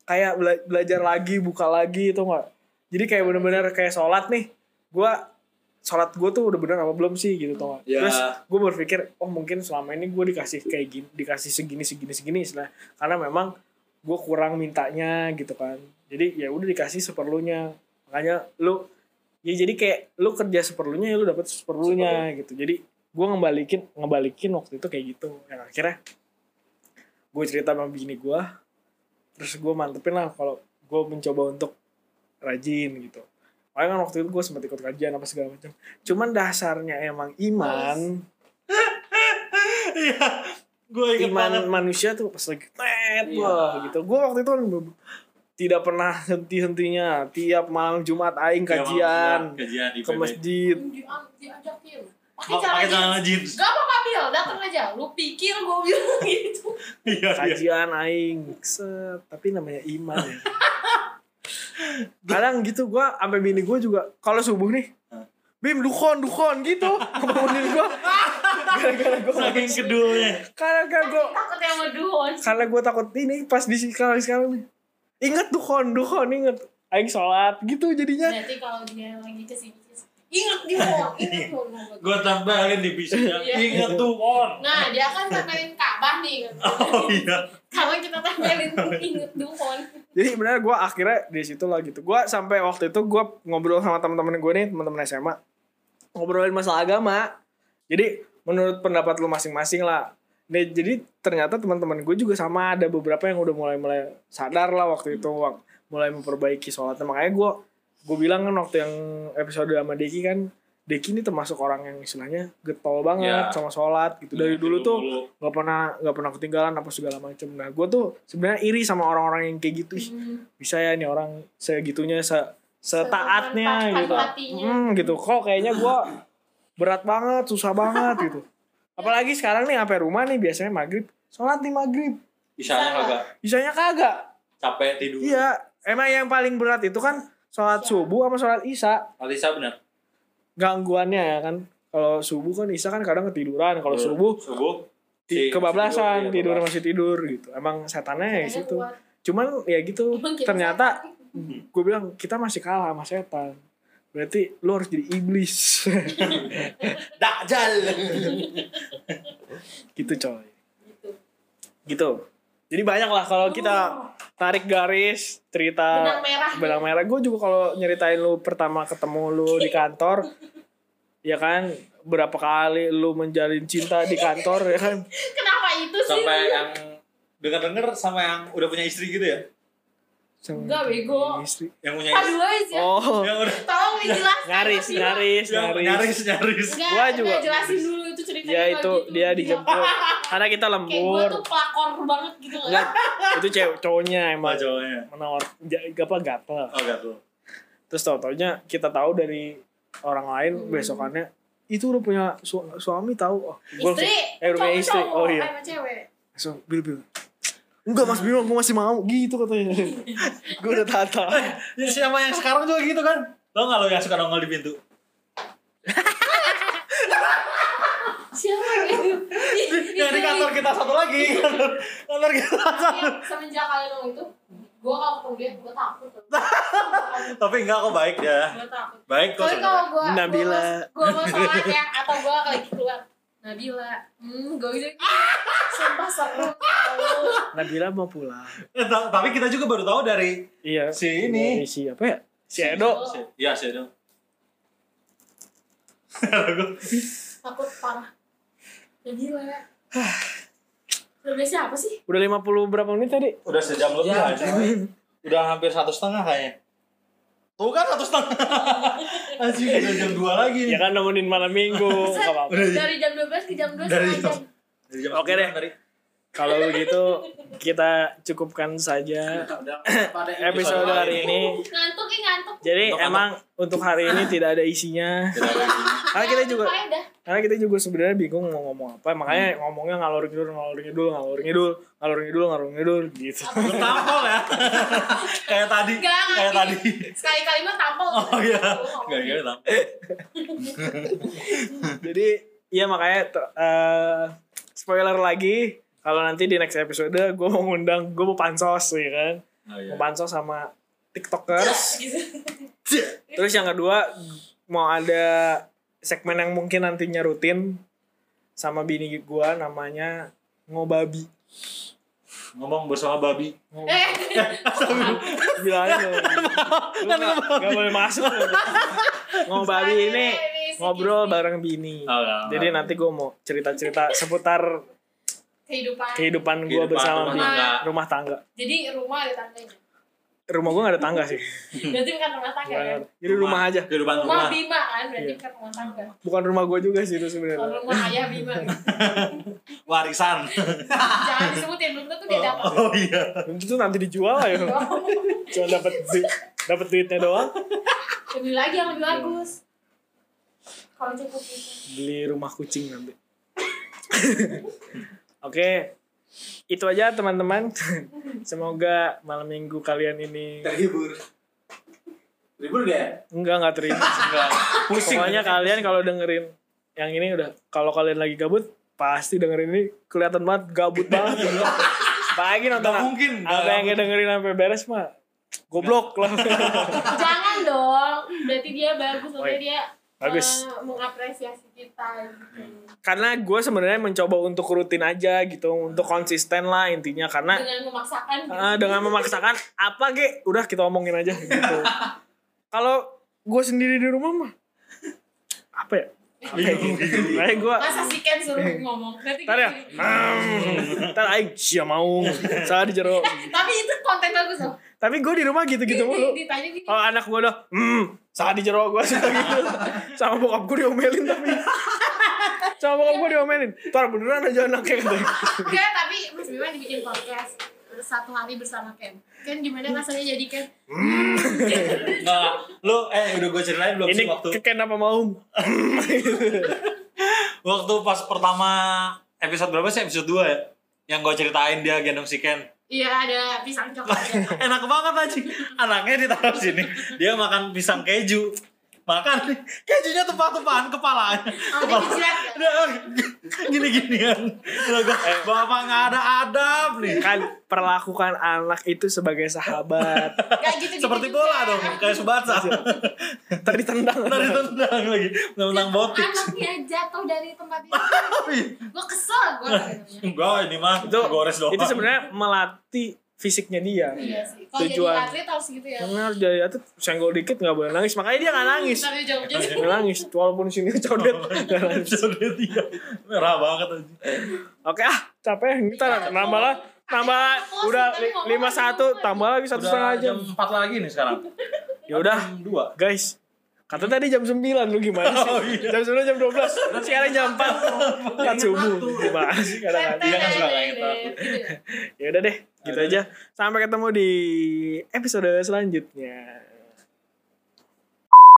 kayak bela- belajar lagi, buka lagi itu nggak. Jadi kayak bener-bener kayak sholat nih, gue sholat gue tuh udah bener apa belum sih gitu tau gak? Ya. Terus gue berpikir oh mungkin selama ini gue dikasih kayak gini, dikasih segini segini segini istilah, karena memang gue kurang mintanya gitu kan. Jadi ya udah dikasih seperlunya, makanya lu ya jadi kayak lu kerja seperlunya ya lu dapet seperlunya gitu. Jadi gue ngebalikin ngebalikin waktu itu kayak gitu. Yang akhirnya gue cerita sama bini gue, terus gue mantepin lah kalau gue mencoba untuk rajin gitu. Makanya kan waktu itu gue sempat ikut kajian apa segala macam. Cuman dasarnya emang iman. Iya. Gue ingat Iman banget. manusia tuh pas lagi tet Iya. wah gitu. Gue waktu itu kan tidak pernah henti-hentinya. Tiap malam Jumat aing Iya, kajian kajian di ke P B. masjid. Di- diajakin pakai Ma- cara Pakai jeans. celana jeans. Gak apa-apa Bil, datang aja. Lu pikir gue bilang gitu. Iya, iya. Kajian aing set, tapi namanya iman ya. Kadang gitu gue sampai bini gue juga kalau subuh nih, Bim dukon dukon gitu, kebangunin gue. Gara-gara gue Saking kedulnya. karena gue Takut yang ngeduon. karena gue takut ini pas di sekarang sekarang nih. Ingat dukon dukon inget. Aing sholat gitu jadinya. Nanti kalau dia lagi kesini, ingat di mall, ingat di mall. Gue tambelin di visinya. Iya. Ingat tuh on. Nah, dia kan tempelin Ka'bah nih. Oh iya. Kalau kita tempelin inget dukon. Jadi benar gue akhirnya di situ lah gitu. Gue sampai waktu itu gue ngobrol sama teman-teman gue nih, teman-teman S M A, ngobrolin masalah agama. Jadi menurut pendapat lu masing-masing lah. Nih, jadi ternyata teman-teman gue juga sama, ada beberapa yang udah mulai-mulai sadar lah waktu itu, mulai memperbaiki sholatnya. Makanya gue gue bilang kan waktu yang episode sama Deki kan, Deki ini termasuk orang yang istilahnya getol banget Ya. sama sholat gitu. Dari dulu tuh Dulu. nggak pernah nggak pernah ketinggalan apa segala macam. Nah gue tuh sebenarnya iri sama orang-orang yang kayak gitu. Ih, bisa ya nih orang segitunya se setaatnya Setempat gitu. hatinya. Hmm, gitu. Kok kayaknya gue berat banget, susah banget gitu. Apalagi sekarang nih sampai rumah nih biasanya maghrib, sholat nih maghrib. Isanya kagak. Bisanya kagak. Capek tidur. Iya, emang yang paling berat itu kan sholat subuh sama sholat isya. Alisa benar. Gangguannya ya kan. Kalau subuh kan isya kan kadang ketiduran. Kalau subuh Subuh. ti- si- kebablasan, iya, tidur kebablasan. masih tidur gitu. Emang setannya ya Katanya situ. kuat. Cuman ya gitu, Emang kita ternyata setan. gue bilang kita masih kalah sama setan. Berarti lu harus jadi iblis. Dajjal. Gitu coy. Gitu. Gitu. Jadi banyak lah kalau kita tarik garis cerita Benang merah. benang merah. Gue juga kalau nyeritain lu pertama ketemu lu di kantor, ya kan berapa kali lu menjalin cinta di kantor ya kan. Kenapa itu sih? Sampai yang dengar-dengar sama yang udah punya istri gitu ya? Sama Enggak, bego. istri. Yang punya istri. Aduh aja. Oh, Yang udah Tolong dijelaskan. nyaris, Mas Bima. nyaris, yang nyaris. nyaris nyaris. Enggak, Gua juga. enggak jelasin dulu itu ceritanya. Ya itu lagi. dia dijemput. Karena kita Kayak gue lembur. tuh pelakor banget gitu Enggak, itu cewek cowoknya Sama emang cowoknya. menawar ja- apa gatel. Oh gak tuh. Terus tau-taunya kita tahu dari orang lain Hmm. besokannya itu udah punya su- suami tahu. Oh, gua- Istri. Eh udah punya istri. cowok-cowok, Oh iya. sama cewek. Langsung bil bil. Enggak Mas Bima, gue masih mau gitu katanya. Gue udah tata. Ya sama yang sekarang juga gitu kan. Lo gak lo yang suka nongol di pintu? Siapa gitu? Yang di kantor kita satu lagi. Kantor kita satu. Tapi semenjak kalian ngomong itu, gue kalau ketemu dia, gue takut. Tapi enggak kok baik dia. Gue takut. Baik kok. Tapi kalau gue Nabila. gue mau sholat ya, atau gue lagi keluar, Nabila, hmm, gue bilang, sumpah serem. tau. Nabila mau pulang. Eh, ta- Tapi kita juga baru tahu dari Iya. si ini. Dari si apa ya? Si Edo. Si- Iya sih dong. Takut parah. Nabila. Nabila siapa sih? Udah lima puluh berapa menit tadi? Udah sejam lebih Ya, aja. Udah hampir satu setengah kayaknya. Tuh kan satu setengah. Anjing udah jam dua lagi. Ya kan nemenin malam minggu. Gak apa-apa. Dari jam dua belas ke jam dua Dari setengah jam. jam. Dari jam Oke sembilan deh. tadi. Kalau begitu kita cukupkan saja Pada episode hari ini. Ngantuk ya ngantuk. Jadi Untuk emang untuk hari ini tidak ada isinya. Karena kita juga Faedah. karena kita juga sebenarnya bingung mau ngomong apa. Makanya ngomongnya ngalor ngidul ngalor ngidul ngalor ngidul ngalor ngidul ngalor ngidul gitu. Lu tampol ya. Kayak tadi. Enggak, Kayak tadi. Sekali-kali mah tampol. Oh iya. Enggak enggak tampol. Jadi iya makanya t- eh, spoiler lagi kalau nanti di next episode gue mau ngundang gue mau pansos ya kan. Oh, iya. Mau pansos sama tiktokers. Gitu. Terus yang kedua mau ada segmen yang mungkin nantinya rutin sama bini gua namanya ngobabi. Ngomong bersama babi. Eh, Bilangnya lu nggak boleh masuk lu. Ngobabi ini ngobrol bareng bini. Oh, enggak, Jadi enggak. nanti gua mau cerita-cerita seputar kehidupan. kehidupan gua Kehidupan bersama rumah bini. tangga. Rumah tangga. Jadi rumah ada tangganya. Rumah gua gak ada tangga sih. Berarti bukan rumah tangga kan? Jadi rumah aja. Kehidupan Rumah rumah. Bima kan, berarti Iya. bukan rumah tangga. Bukan rumah gua juga sih itu Kalau sebenarnya. rumah ayah Bima. Warisan. Jangan disebutin, belum tentu dia dapat. Oh iya. Itu nanti dijual lah ya. Cuma dapat du- dapat duitnya doang. Lebih lagi yang lebih bagus. Kalau cukup itu. Beli rumah kucing nanti. Oke. Itu aja teman-teman. Semoga malam minggu kalian ini Terhibur. Terhibur dia? enggak enggak terima. Enggak. Pusing. Pokoknya kalian kalau dengerin yang ini udah, kalau kalian lagi gabut pasti dengerin ini kelihatan banget gabut banget. Apalagi nonton Nggak mungkin. apa yang dengerin sampai beres mah goblok lah. Jangan dong. Berarti dia bagus, Oh, berarti dia bagus. eh, mengapresiasi kita gitu. Karena gue sebenarnya mencoba untuk rutin aja gitu, untuk konsisten lah intinya, karena Dengan memaksakan gitu. ah, dengan memaksakan apa ge udah kita omongin aja gitu. Kalau gue sendiri di rumah mah apa ya? Apa ya? Kayak gue Masa si Ken suruh ngomong? Berarti ntar ya, gitu. hmm, ntar aing sia mau salah di jero. Tapi itu konten bagus loh. Tapi gue di rumah gitu-gitu Di- mulu. di- Ditanya gini. Kalau anak gue udah, hmm, salah di jero gue suka gitu. Sama bokap gue diomelin tapi. Sama bokap gue diomelin. Ntar beneran aja anaknya katanya. Enggak, tapi Mas Bima dibikin podcast satu hari bersama Ken. Ken gimana rasanya jadi Ken? Enggak. Lu eh udah gue ceritain belum Ini sih waktu keken apa mau? waktu pas pertama episode berapa sih? Episode dua ya? Yang gue ceritain dia gendong si Ken. Iya, ada pisang coklatnya. Enak banget aja. Anaknya ditaruh sini. Dia makan pisang keju. Makan kejunya tumpah-tumpahan kepalanya. Oh, dia dijilat ya? Udah, gini-ginian. Udah gua, eh, bapak nggak ada adab nih. Kan perlakukan anak itu sebagai sahabat. Kayak gitu-gitu Seperti juga. bola dong, kayak Subatsa. Ntar ditendang. Tadi tendang lagi, tendang botik. Anaknya jatuh dari tempat itu. Gue kesel gue. Enggak, ini mah Itu gores doang. itu sebenarnya melatih fisiknya dia. Iya sih. Kalau jadi Tujuan. atlet harus gitu ya. Karena harus jadi atlet senggol dikit nggak boleh nangis. Makanya dia nggak nangis. Tapi jauh-jauh. Nggak nangis. Walaupun sini codet nggak nangis. Episode tiga merah banget aja. Oke ah capek. Kita nambah lah. Nambah udah lima satu tambah lagi satu setengah jam. jam empat lagi nih sekarang. Ya udah Jam dua. guys. Kata tadi jam sembilan lu gimana sih? Oh, iya. Jam sembilan jam dua belas. Sekarang jam empat. Empat subuh. Gimana sih kadang-kadang. Dia kan suka kayak gitu. Ya udah deh, gitu aja. Sampai ketemu di episode selanjutnya.